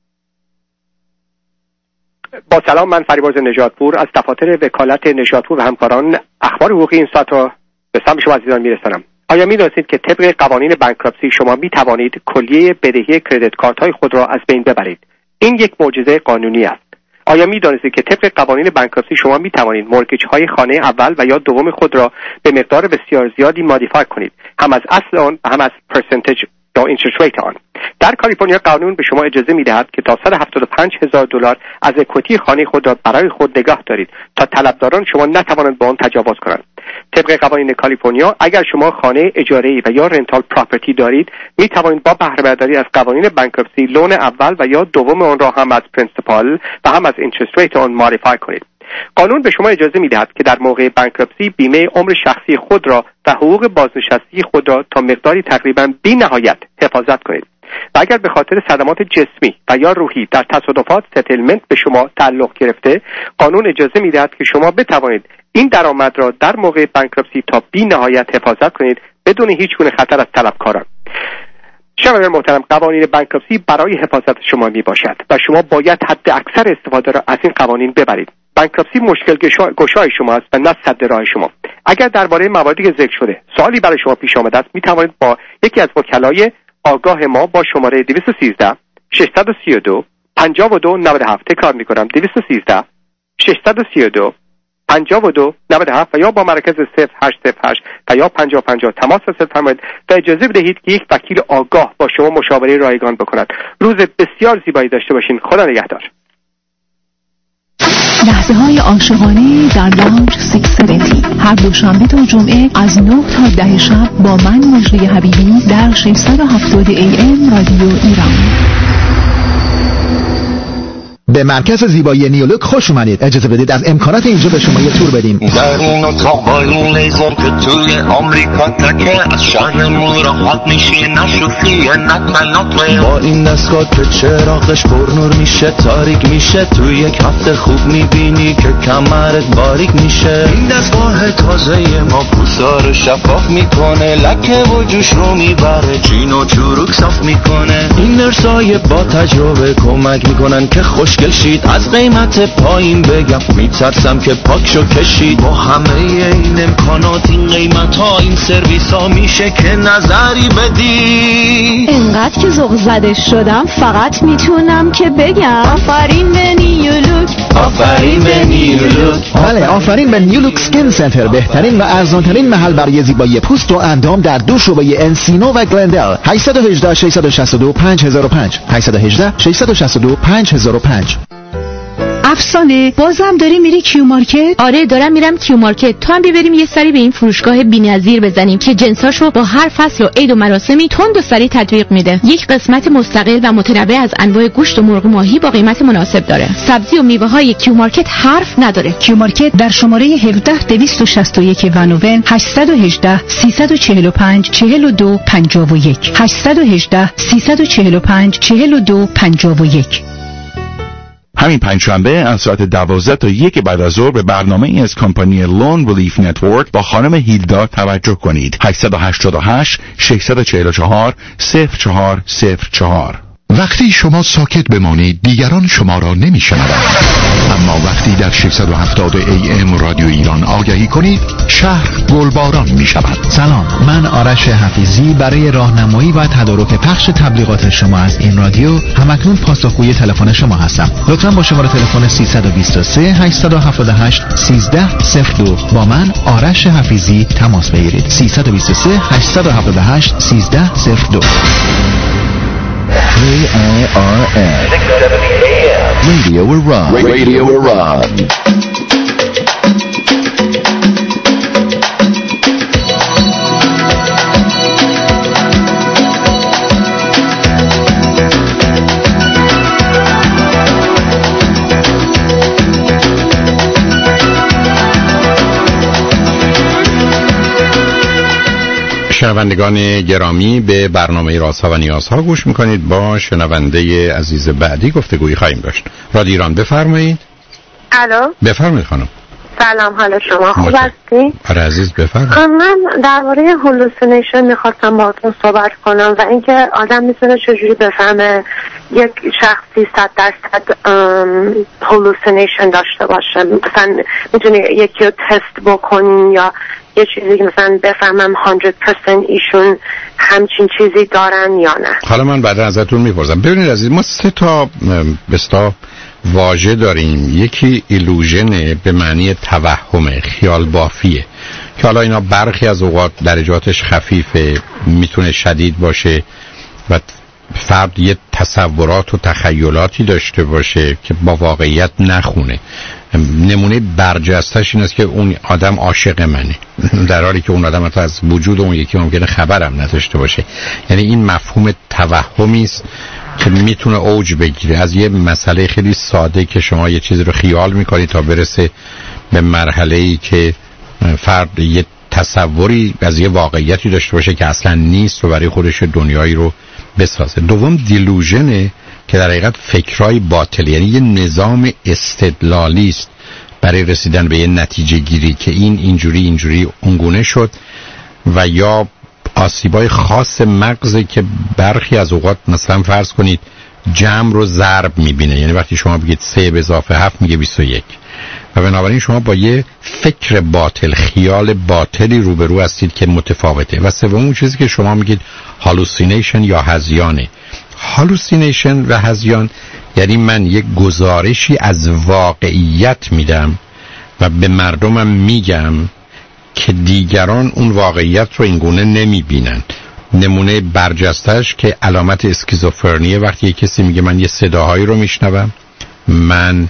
S3: با سلام، من فریبرز نژادپور از دفاتر وکالت نژادپور و همکاران اخبار حقوقی این ساعت را به سمت شما عزیزان میرسانم. آیا می‌دانید که طبق قوانین بانکراپسی شما می‌توانید کلیه بدهی کردیت کارت‌های خود را از بین ببرید؟ این یک معجزه قانونی است. آیا می‌دانید که طبق قوانین بانکراپسی شما می‌توانید مورگیج‌های خانه اول و یا دوم خود را به مقدار بسیار زیادی مودیفای کنید، هم از اصل آن و هم از پرسنتج یا اینترست ریت آن؟ در کالیفرنیا قانون به شما اجازه می‌دهد که تا صد و هفتاد و پنج هزار دلار از اکویتی خانه خود را برای خود نگاه دارید تا طلبداران شما نتوانند با آن تجاوز کنند. طبق قوانین کالیفرنیا اگر شما خانه اجاره‌ای و یا رنتال پراپرتی دارید، می توانید با بهره برداری از قوانین بانکراپسی لون اول و یا دوم آن را هم از پرینسیپال و هم از اینترست ریت آن مودیفای کنید. قانون به شما اجازه می‌دهد که در موقع بانکراپسی بیمه عمر شخصی خود را و حقوق بازنشستگی خود را تا مقداری تقریباً بی‌نهایت حفاظت کنید. و اگر به خاطر صدمات جسمی و یا روحی در تصادفات ستلمنت به شما تعلق گرفته، قانون اجازه می‌دهد که شما بتوانید این درآمد را در موقع بانکراپسی تا بی‌نهایت حفاظت کنید بدون هیچ گونه خطر از طلبکاران. شنوندگان محترم، قوانین بانکراپسی برای حفاظت شما می باشد و شما باید حد اکثر استفاده را از این قوانین ببرید. بانکراپسی مشکل گشای شما است و نه سد راه شما. اگر درباره مواردی که ذکر شده سوالی برای شما پیش آمده است، می توانید با یکی از وکلای آگاه ما با شماره دویست و سیزده ششصد و سی و دو پنجاه و دو نود و هفت تکرار می کنم دویست و سیزده ششصد و سی و دو پنجاه و دو نود و هفت و یا با مرکز صفر هشت صفر هشت و یا پنجاه پنجاه تماس حاصل فرمایید و اجازه بدهید که یک وکیل آگاه با شما مشاوره رایگان بکند. روز بسیار زیبایی داشته باشین. خدا نگهدار.
S25: لحظه های عاشقانه در لانج ششصد و هفتاد هر دوشنبه تا جمعه از نه تا ده شب با من مجری حبیبی در ششصد و هفتاد ای ام رادیو ایران.
S6: به مرکز زیبایی نیولوک خوش اومدید. اجازه بدید از امکانات اینجا به شما یه تور بدیم.
S23: در این اتاق با این لیزر که توی آمریکا تکه، از شهرمون راحت میشی نشوفی نتمناته. با این دستگاه که چراغش پر نور میشه تاریک میشه، توی یک هفته خوب میبینی که کمرت باریک میشه. این دستگاه تازه ما پوستا رو شفاف میکنه، لکه و جوش رو میبره، چین و چروک صاف میکنه. این نرسای با تجربه کمک میکنن که خوش کشید. از قیمت پایین بگم میترسم که پاکشو کشید. با همه این امکانات این قیمت ها این سرویس ها میشه که نظری بدی.
S8: انقدر که ذوق زده شدم فقط میتونم که بگم آفرین به نیولوک،
S6: آفرین به نیولوک. بله، آفرین به نیولوک سکین سنتر، بهترین و ارزانترین محل برای زیبایی پوست و اندام در دو شعبه انسینو و گلندل. هشت یک هشت شش شش دو پنج صفر صفر پنج هشت یک هشت شش شش دو پنج صفر صفر پنج.
S25: افسانه، بازم داری میری کیو مارکت؟
S1: آره دارم میرم کیو مارکت. تو هم ببریم یه سری به این فروشگاه بی‌نظیر بزنیم که جنساشو با هر فصل و عید و مراسمی تند و سریع تطبیق میده. یک قسمت مستقل و متنوع از انواع گوشت و مرغ ماهی با قیمت مناسب داره. سبزی و میوه های کیو مارکت حرف نداره.
S25: کیو مارکت در شماره هفده دویست و شصت و یک ونوون هشت یک هشت سیصد و چهل و پنج چهل و دو پنجاه و یک هشت یک هشت سیصد و چهل و پنج چهل و دو پنجاه و یک.
S20: همین پنجشنبه از ساعت دوازده تا یک بعد از ظهر به برنامه ای از کمپانی لون ریلیف نتورک با خانم هیلدا توجه کنید. هشت هشت هشت شش چهار چهار صفر چهار صفر چهار. وقتی شما ساکت بمانید دیگران شما را نمی‌شنوند، اما وقتی در ششصد و هفتاد ای ام رادیو ایران آگهی کنید شهر گلباران می‌شود.
S6: سلام، من آرش حفیظی برای راهنمایی و تدارک پخش تبلیغات شما از این رادیو همکنون پاسخگوی تلفن شما هستم. لطفاً با شماره تلفن سیصد و بیست و سه هشتصد و هفتاد و هشت سیزده صفر دو با من آرش حفیظی تماس بگیرید. سیصد و بیست و سه هشتصد و هفتاد و هشت سیزده صفر دو.
S2: K I R N six seventy A M Radio Iran. Radio Iran.
S4: شنوندگان گرامی، به برنامه رازها و نیازها گوش میکنید. با شنونده عزیز بعدی گفتگویی خواهیم داشت. رادیو ایران، بفرمایید.
S27: الو،
S4: بفرمایید خانم.
S27: سلام، حال شما خوب هستی؟
S4: آره عزیز، بفرمایید.
S27: من درباره هولوسینیشن میخواستم باهاتون صحبت کنم و اینکه آدم میتونه چجوری بفهمه یک شخصی صد درصد هولوسینیشن داشته باشه. مثلا میتونی یکی رو تست بکنین یا یه چیزی که مثلا بفهمم صد درصد ایشون همچین چیزی دارن یا نه.
S4: حالا من بعدا ازتون میپرسم. ببینید عزیز، ما سه تا بستا واژه داریم. یکی ایلوژن به معنی توهم، خیال بافیه، که حالا اینا برخی از اوقات درجاتش خفیفه، میتونه شدید باشه و فرد یه تصورات و تخیلاتی داشته باشه که با واقعیت نخونه. نمونه برجستش این است که اون آدم عاشق منه، در حالی که اون آدم حتی از وجود اون یکی ممکنه خبرم نداشته باشه. یعنی این مفهوم توهمی است که میتونه اوج بگیره از یه مسئله خیلی ساده که شما یه چیزی رو خیال میکنید تا برسه به مرحله‌ای که فرد یه تصوری از یه واقعیتی داشته باشه که اصلا نیست و برای خودش دنیایی رو بسازه. دوم دیلوژنه که در حقیقت فکرای باطل، یعنی یه نظام استدلالی است برای رسیدن به یه نتیجه گیری که این اینجوری اینجوری اونگونه شد، و یا آسیبای خاص مغزه که برخی از اوقات مثلا فرض کنید جمع رو ضرب میبینه، یعنی وقتی شما بگید سه به اضافه هفت میگه بیست و یک، و بنابراین شما با یه فکر باطل، خیال باطلی روبرو هستید که متفاوته. و سومون چیزی که شما میگید هالوسینیشن یا هذیانه. هالوسینیشن و هذیان یعنی من یک گزارشی از واقعیت میدم و به مردمم میگم که دیگران اون واقعیت رو اینگونه نمیبینن. نمونه برجستش که علامت اسکیزوفرنیه، وقتی یک کسی میگه من یه صداهایی رو میشنوم، من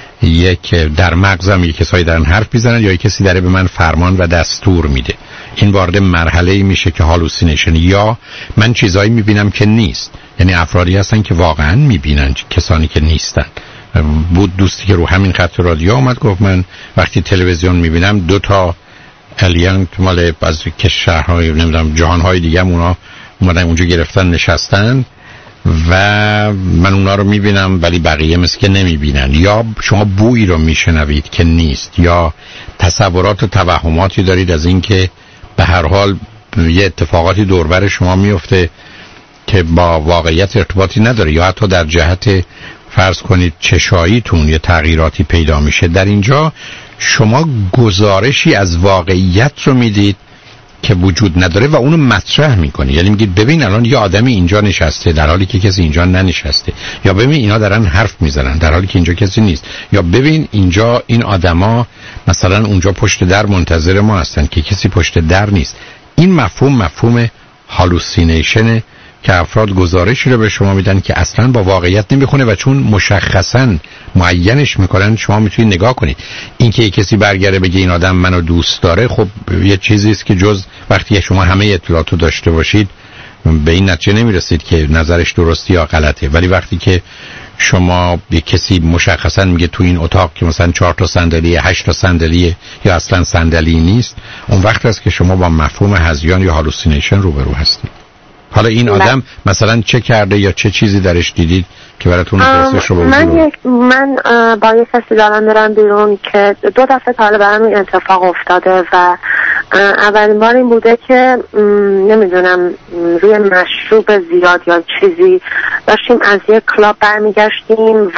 S4: یک در مغزم یک کسایی دارن حرف میزنن یا یک کسی داره به من فرمان و دستور میده، این وارد مرحله‌ای میشه که هالوسینیشن. یا من چیزایی میبینم که نیست، یعنی افرادی هستن که واقعا میبینن کسانی که نیستن. بود دوستی که رو همین خط رادیو اومد گفت من وقتی تلویزیون میبینم دو تا الین مال از کشورهای نمیدونم جهانهای دیگه هم اونا اومدن اونجا گرفتن نشستن و من اونا رو میبینم ولی بقیه مثل که نمیبینن. یا شما بویی رو میشنوید که نیست، یا تصورات و توهماتی دارید از این که به هر حال یه اتفاقاتی دوربر شما میفته که با واقعیت ارتباطی نداره، یا حتی در جهت فرض کنید چشاییتون یه تغییراتی پیدا میشه. در اینجا شما گزارشی از واقعیت رو میدید که وجود نداره و اونو مطرح میکنی. یعنی میگید ببین الان یه آدمی اینجا نشسته در حالی که کسی اینجا ننشسته، یا ببین اینا دارن حرف میزنن در حالی که اینجا کسی نیست، یا ببین اینجا این آدما مثلا اونجا پشت در منتظر ما هستن که کسی پشت در نیست. این مفهوم مفهوم هالوسینیشنه که افراد گزارشی رو به شما میدن که اصلا با واقعیت نمیخونه و چون مشخصاً معینش میکنن شما میتونید نگاه کنید. این که کسی برگره بگه این آدم منو دوست داره، خب یه چیزی است که جز وقتی شما همه اطلاعاتو داشته باشید به این نتیجه نمیرسید که نظرش درستی یا غلطه. ولی وقتی که شما یه کسی مشخصاً میگه تو این اتاق که مثلا چهار تا صندلی، هشت تا صندلی یا اصلا صندلی نیست، اون وقت است که شما با مفهوم هذیان یا هالوسینیشن روبرو هستید. حالا این آدم مثلا چه کرده یا چه چیزی درش دیدید که براتون درستش رو
S27: من یک من با یک کسی دارم میرم بیرون که دو دفعه تا حالا برام این اتفاق افتاده و اولین بار این بوده که نمیدونم روی مشروب زیاد یا چیزی داشتیم از یک کلاب برمیگشتیم و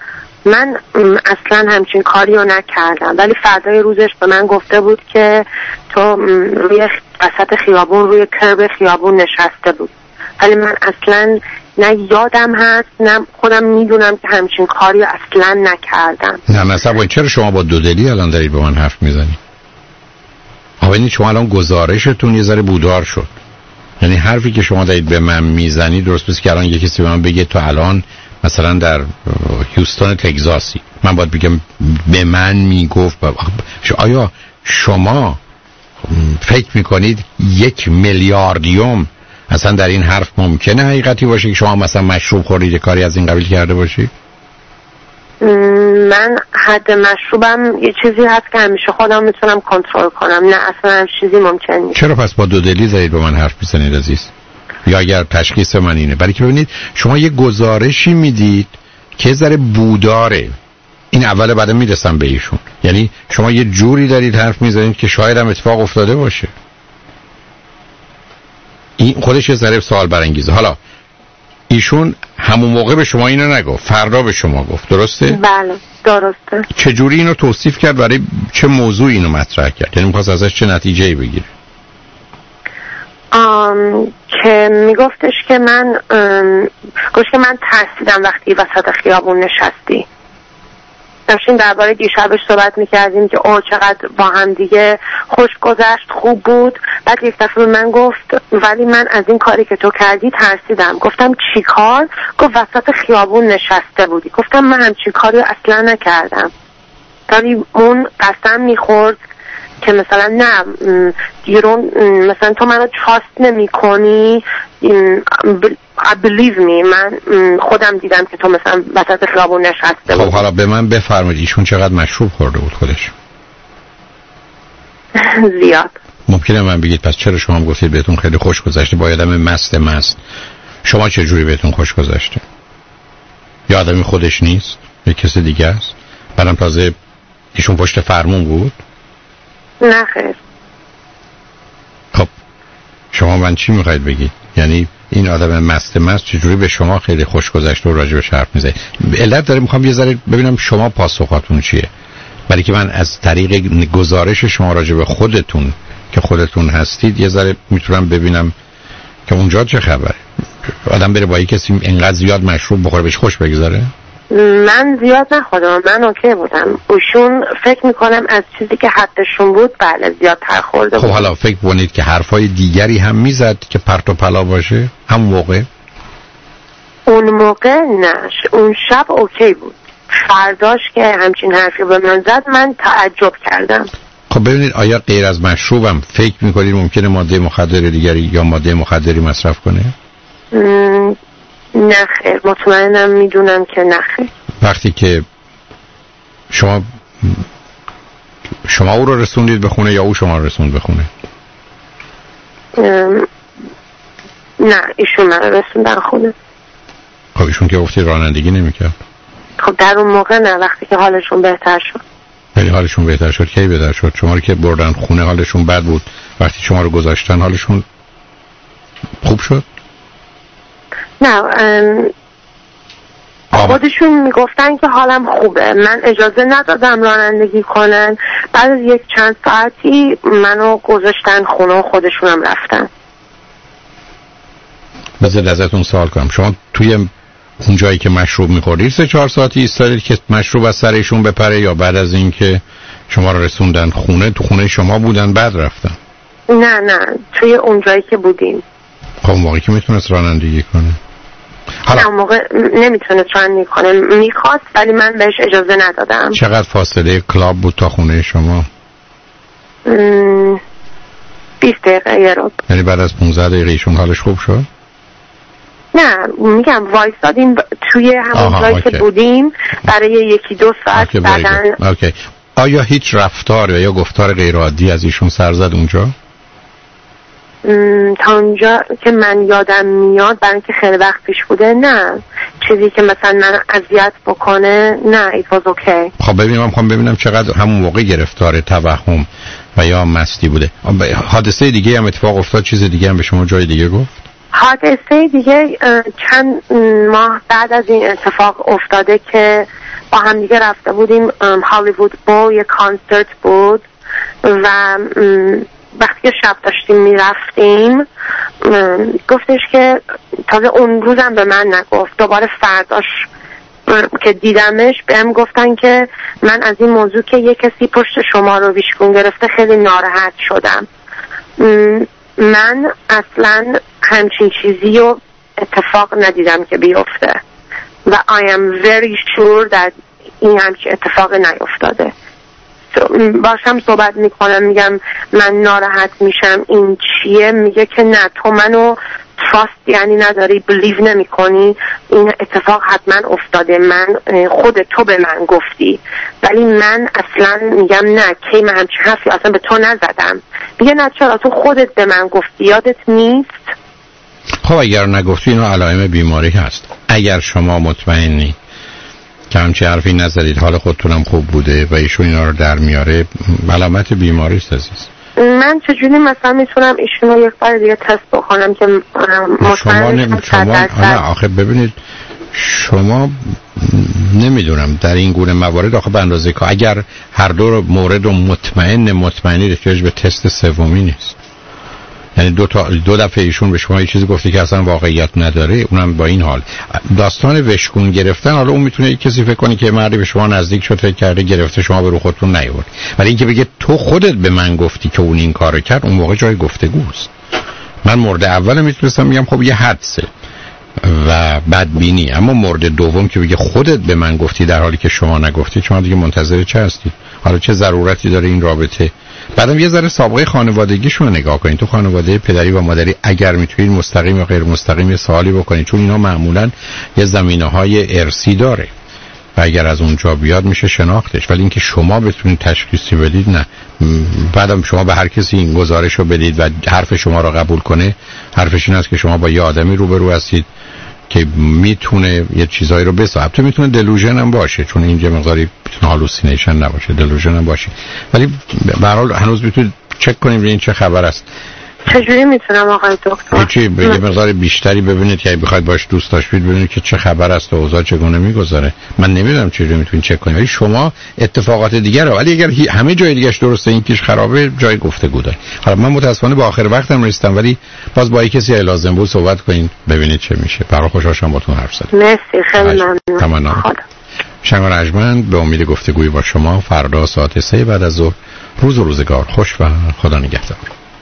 S27: من اصلا همچین کاری رو نکردم، ولی فردای روزش به من گفته بود که تو روی وسط خیابون روی کرب خیابون نشسته بود، ولی من اصلا نه یادم هست نه خودم میدونم که همچین کاری اصلا نکردم.
S4: نه مثلا چرا شما با دودلی الان دارید به من حرف میزنید؟ آقا شما الان گزارشتون یه ذره بودار شد. یعنی حرفی که شما دارید به من میزنید درست بس که الان یه کسی به من بگه تو الان مثلا در هیوستون تگزاسی، من باید بگم به من میگفت آیا شما فکر میکنید یک میلیاردیوم اصلا در این حرف ممکنه حقیقتی باشه که شما مثلا مشروب خورید کاری از این قبیل کرده باشی؟
S27: من حد مشروبم یه چیزی هست که همیشه خودم میتونم کنترل کنم، نه اصلا چیزی ممکن نیست.
S4: چرا پس با دو دلی زدید با من حرف میزنید عزیز؟ یا اگر تشخیص من اینه، برای که ببینید شما یه گزارشی میدید که ذره بوداره، این اوله بعد میرسم به ایشون، یعنی شما یه جوری دارید حرف میزنید که شاید هم اتفاق افتاده باشه. این خودش یه ذره سوال برانگیزه. حالا ایشون همون موقع به شما اینو نگفت، فردا به شما گفت، درسته؟
S27: بله درسته.
S4: چه جوری اینو توصیف کرد، برای چه موضوعی اینو مطرح کرد، یعنی می‌خواست ازش چه نتیجه‌ای بگیره؟
S27: آم، که میگفتش که من گوش که من ترسیدم وقتی وسط خیابون نشستی. داشتیم درباره دیشبش صحبت میکردیم که اوه چقدر با هم دیگه خوش گذشت، خوب بود. بعد یک دفعه من گفت ولی من از این کاری که تو کردی ترسیدم. گفتم چی کار؟ گفت وسط خیابون نشسته بودی. گفتم من همچین کاری اصلا نکردم. ولی اون قسم میخورد که مثلا نه دیرون مثلا تو منو تراست نمی کنی، I believe me، من خودم دیدم که تو مثلا وسط خیابون نشسته بود.
S4: خب حالا به من بفرمایید ایشون چقدر مشروب خورده بود خودش؟
S27: زیاد.
S4: ممکنه من بگید پس چرا شما گفتید بهتون خیلی خوش گذشته با آدم مست مست، شما چه جوری بهتون خوش گذشته؟ یا آدمی خودش نیست، یک کسی دیگه است؟ بعدم تازه ایشون پشت فرمون بود؟
S27: نه خیر.
S4: خب شما من چی میخواید بگید؟ یعنی این آدم مست مست چجوری به شما خیلی خوش گذشته و راجبش حرف میزنید؟ علت داره میخوام یه ذره ببینم شما پاسخاتون چیه، برای که من از طریق گزارش شما راجب خودتون که خودتون هستید یه ذره میتونم ببینم که اونجا چه خبره. آدم بره با یک کسی اینقدر زیاد مشروب بخوره بهش خوش بگذاره؟
S27: من زیاد نخوردم، من اوکی بودم. اوشون فکر میکنم از چیزی که حدشون بود بله زیادتر خورده بود.
S4: خب حالا فکر کنید که حرفای دیگری هم میزد که پرت و پلا باشه هم موقع؟
S27: اون موقع نه، اون شب اوکی بود. فرداش که همچین حرفی به من زد من تعجب کردم.
S4: خب ببینید آیا غیر از مشروبم فکر میکنید ممکنه ماده مخدر دیگری یا ماده مخدری مصرف کنه؟
S27: م... نه خیر، مطمئنم میدونم که نه خیر.
S4: وقتی که شما شما او رو رسوندید به خونه یا او شما رو رسوند به خونه؟
S27: ام... نه ایشون من رو رسوندن خونه.
S4: خب ایشون که گفتی رانندگی نمیکرد؟
S27: خب در اون موقع نه، وقتی که حالشون بهتر شد.
S4: ولی حالشون بهتر شد کی بهتر شد؟ شما رو که بردن خونه حالشون بد بود، وقتی شما رو گذاشتن حالشون خوب شد؟
S27: نه خودشون میگفتن که حالم خوبه، من اجازه ندادم رانندگی کنن. بعد از یک چند ساعتی منو گذاشتن خونه و خودشونم رفتن.
S4: بذار ازتون سوال کنم، شما توی اون جایی که مشروب میخوردید سه چهار ساعتی ایستادید که مشروب از سرشون بپره یا بعد از این که شما رو رسوندن خونه تو خونه شما بودن بعد رفتن؟
S27: نه نه توی اون جایی که بودیم.
S4: خب اون موقعی که میتونست رانندگی کنه؟
S27: حالا اون موقع نمیتونست رانندگی کنه، میخواست ولی من بهش اجازه ندادم.
S4: چقدر فاصله کلاب بود تا خونه شما؟
S27: بیست دقیقه یه رو.
S4: یعنی بعد از پونزده دقیقه ایشون حالش خوب شد؟
S27: نه میگم وایستادیم توی همون جایی که بودیم برای یکی دو ساعت بعدن.
S4: اوکی. آیا هیچ رفتار یا گفتار غیر عادی از ایشون سر زد اونجا؟
S27: تا اونجا که من یادم میاد، برای اینکه خیلی وقت پیش بوده، نه چیزی که مثلا من اذیت بکنه نه. it was okay.
S4: خب ببینم میخوام ببینم چقدر همون موقع گرفتار توهم و یا مستی بوده. حادثه دیگه هم اتفاق افتاد؟ چیز دیگه هم به شما جای دیگه گفت؟
S27: حادثه دیگه چند ماه بعد از این اتفاق افتاده که با هم دیگه رفته بودیم هالیوود بول، یه کانسرت بود و وقتی که شب داشتیم میرفتیم گفتش که تازه اون روزم به من نگفت، دوباره فرداش که دیدمش بهم گفتن که من از این موضوع که یه کسی پشت شما رو ویشگون گرفته خیلی ناراحت شدم. من اصلا همچین چیزی رو اتفاق ندیدم که بیفته و I am very sure that این همچین اتفاق نیفتاده. باشم صحبت میکنم، میگم من ناراحت میشم این چیه، میگه که نه تو منو تراست یعنی نداری، بلیو نمی کنی، این اتفاق حتما افتاده، من خود تو به من گفتی. ولی من اصلا میگم نه، کی من همچین حرفی اصلا به تو نزدم. میگه نه چرا تو خودت به من گفتی، یادت نیست؟
S4: خب اگر نگفتی اینو علائم بیماری هست. اگر شما مطمئنی که همچین حرفی نزدید، حال خودتونم خوب بوده و ایشون اینا رو در میاره، علامت بیماری است عزیز.
S27: من چجوری مثلا میتونم ایشون رو یک بار دیگه تست بکنم که مطمئن
S4: شما نه آخه ببینید شما نمیدونم در این گونه موارد آخه به اندازه که اگر هر دو مورد رو مطمئن مطمئنی احتیاج به تست سومی نیست. یعنی دو تا دو دفعه ایشون به شما یه چیزی گفته که اصلا واقعیت نداره، اونم با این حال. داستان وشگون گرفتن، حالا اون میتونه کسی فکر کنه که مردی به شما نزدیک شد فکر کرده گرفته، شما به رو خودتون نیورد. ولی اینکه بگه تو خودت به من گفتی که اون این کارو کرد، اون واقعا جای گفتگوست. من مورد اول میتونستم میگم خب یه حدسه و بدبینی، اما مورد دوم که بگه خودت به من گفتی در حالی که شما نگفتی، شما دیگه منتظر چه هستید؟ حالا چه ضرورتی داره این رابطه؟ بعدم یه ذره سابقه خانوادگیشون رو نگاه کنید. تو خانواده پدری و مادری اگر میتونید مستقیم یا غیر مستقیم سوالی بکنید، چون اینا معمولا یه زمینه‌های ارثی داره و اگر از اونجا بیاد میشه شناختش. ولی اینکه شما بتونید تشخیصی بدید نه. بعدم شما به هر کسی این گزارش رو بدید و حرف شما رو قبول کنه، حرفش این است که شما با یه آدمی روبرو هستید که میتونه یه چیزایی رو بسازه. تو میتونه دلوژن هم باشه، چون اینجا مقداری میتونه هالوسینیشن نباشه، دلوژن هم باشه. ولی به هر حال هنوز میتونید چک کنیم ببینید چه خبر است.
S27: چجوری میتونم آقای دکتر؟
S4: چی یه مقدار بیشتری ببینید که بخواید باش دوست داشتید ببینید که چه خبر است و اوضاع چگونه میگذره. من نمیدونم چجوری میتونید چک کنید، ولی شما اتفاقات دیگه رو، ولی اگر همه جای دیگهش درسته این کیش خرابه، جای گفتگو داره. حالا من متاسفانه با آخر وقتم رسیدم، ولی باز با کسی لازم بود صحبت کنین ببینید چه میشه. برای خوشحال شدم باهاتون حرف زدم.
S27: مرسی، خیلی ممنون.
S4: شنگ رجمند به امید گفتگوی با شما فردا ساعت سه بعد از ظهر. روز و روزگار خوش و خدا نگهدار.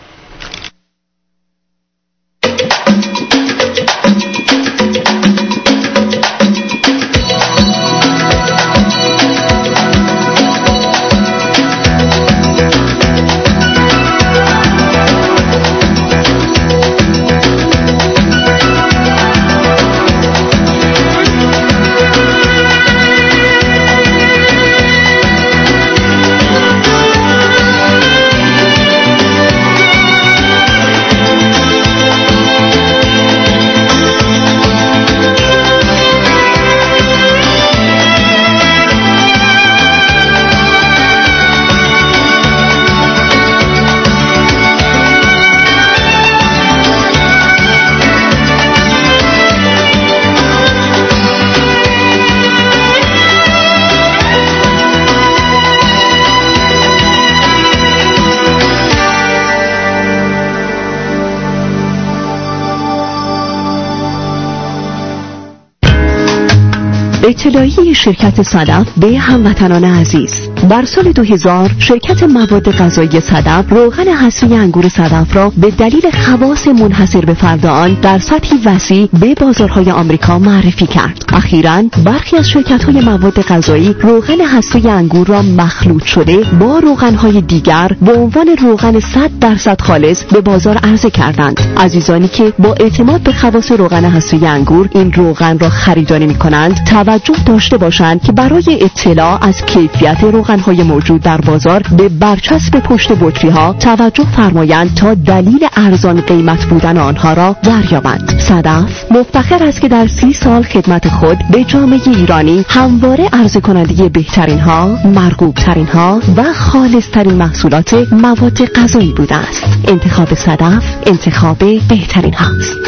S13: اطلاعیه شرکت صدف به هموطنان عزیز: در سال دو هزار شرکت مواد غذایی صدف روغن حصری انگور صدف را به دلیل خواص منحصر به فرد آن در سطحی وسیع به بازارهای آمریکا معرفی کرد. اخیراً برخی از شرکت‌های مواد غذایی روغن حصری انگور را مخلوط شده با روغن‌های دیگر به عنوان روغن صد درصد خالص به بازار عرضه کردند. عزیزانی که با اعتماد به خواص روغن حصری انگور این روغن را خریداری می‌کنند، توجه داشته باشند که برای اطلاع از کیفیت روغن‌های موجود در بازار به برچسب پشت بطری‌ها توجه فرمایند تا دلیل ارزان قیمت بودن آنها را دریابند. صدف مفتخر است که در سی سال خدمت خود به جامعه ایرانی همواره عرضه کننده بهترین ها، مرغوب ترین ها و خالص ترین محصولات مواد غذایی بوده است. انتخاب صدف انتخاب بهترین هاست.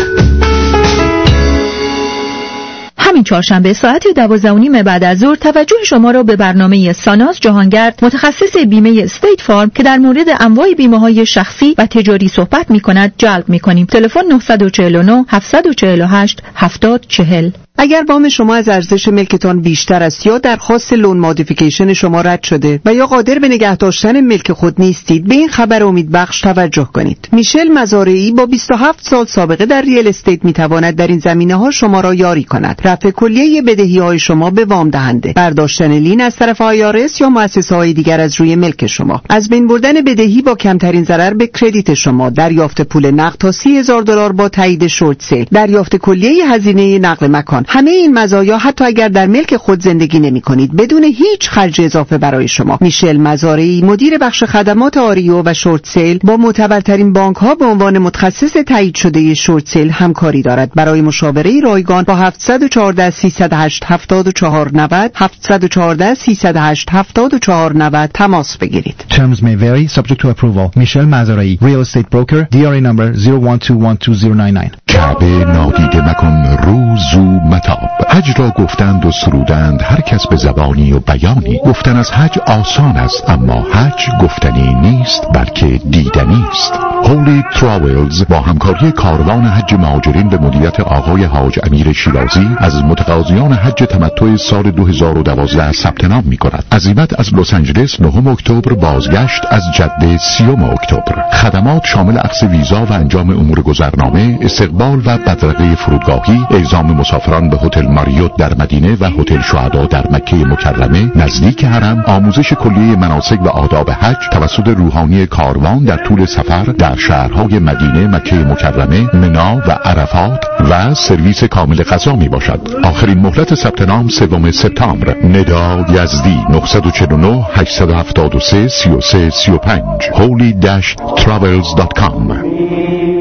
S12: همین چهارشنبه ساعت دوازده و نیم بعد از ظهر توجه شما را به برنامه ساناز جهانگرد متخصص بیمه استیت فارم که در مورد انواع بیمه‌های شخصی و تجاری صحبت می‌کند جلب می‌کنیم. تلفن نه چهار نه هفت چهار هشت هفتاد چهل.
S14: اگر وام شما از ارزش ملکتان بیشتر است یا درخواست لون مودیفیکیشن شما رد شده و یا قادر به نگه داشتن ملک خود نیستید، به این خبر امیدبخش توجه کنید. میشل مزارعی با بیست و هفت سال سابقه در ریل استیت میتواند در این زمینه‌ها شما را یاری کند. رفع کلیه بدهی‌های شما به وام دهنده، برداشتن لین از طرف آی آر اس یا مؤسسه‌های دیگر از روی ملک شما، از بین بردن بدهی با کمترین ضرر به کردیت شما، دریافت پول نقد تا سی هزار دلار با تایید شورت سیل، دریافت کلیه هزینه نقل مکان. همه این مزایا حتی اگر در ملک خود زندگی نمی کنید بدون هیچ خرج اضافه برای شما. میشل مزارعی، مدیر بخش خدمات آریو و شورت سیل، با معتبرترین بانک ها به عنوان متخصص تایید شده شورت سیل همکاری دارد. برای مشاوره رایگان با هفت یک چهار سه صفر هشت هفت چهار نه صفر هفت یک چهار سه صفر هشت هفت چهار نه صفر تماس بگیرید.
S6: Terms may vary, subject to approval. میشل مزارعی، Real Estate Broker, دی آر ای number zero one two one two zero nine nine.
S20: کعبه نادیده مکن، روز و متاب. حج را گفتند و سرودند هر کس به زبانی و بیانی. گفتن از حج آسان است، اما حج گفتنی نیست بلکه دیدنی است. هولی تراولز با همکاری کاروان حج مهاجرین به مدیریت آقای حاج امیر شیرازی از متقاضیان حج تمتع سال دو هزار و دوازده ثبت نام می‌کند. عزیمت از لس آنجلس نهم اکتبر، بازگشت از جده سیوم اکتبر. خدمات شامل اخذ ویزا و انجام امور گذرنامه، استقبال و بدرقه فرودگاهی، اعزام مسافران به هتل ماریوت در مدینه و هتل شهدا در مکه مکرمه نزدیک حرم، آموزش کلیه مناسک و آداب حج توسط روحانی کاروان در طول سفر در شهرهای مدینه، مکه مکرمه، منا و عرفات و سرویس کامل غذا می باشد. آخرین مهلت ثبت نام سوم سپتامبر. ندا یزدی نه چهار نه هشت هفت سه سه سه سه پنج holy dash travels dot com.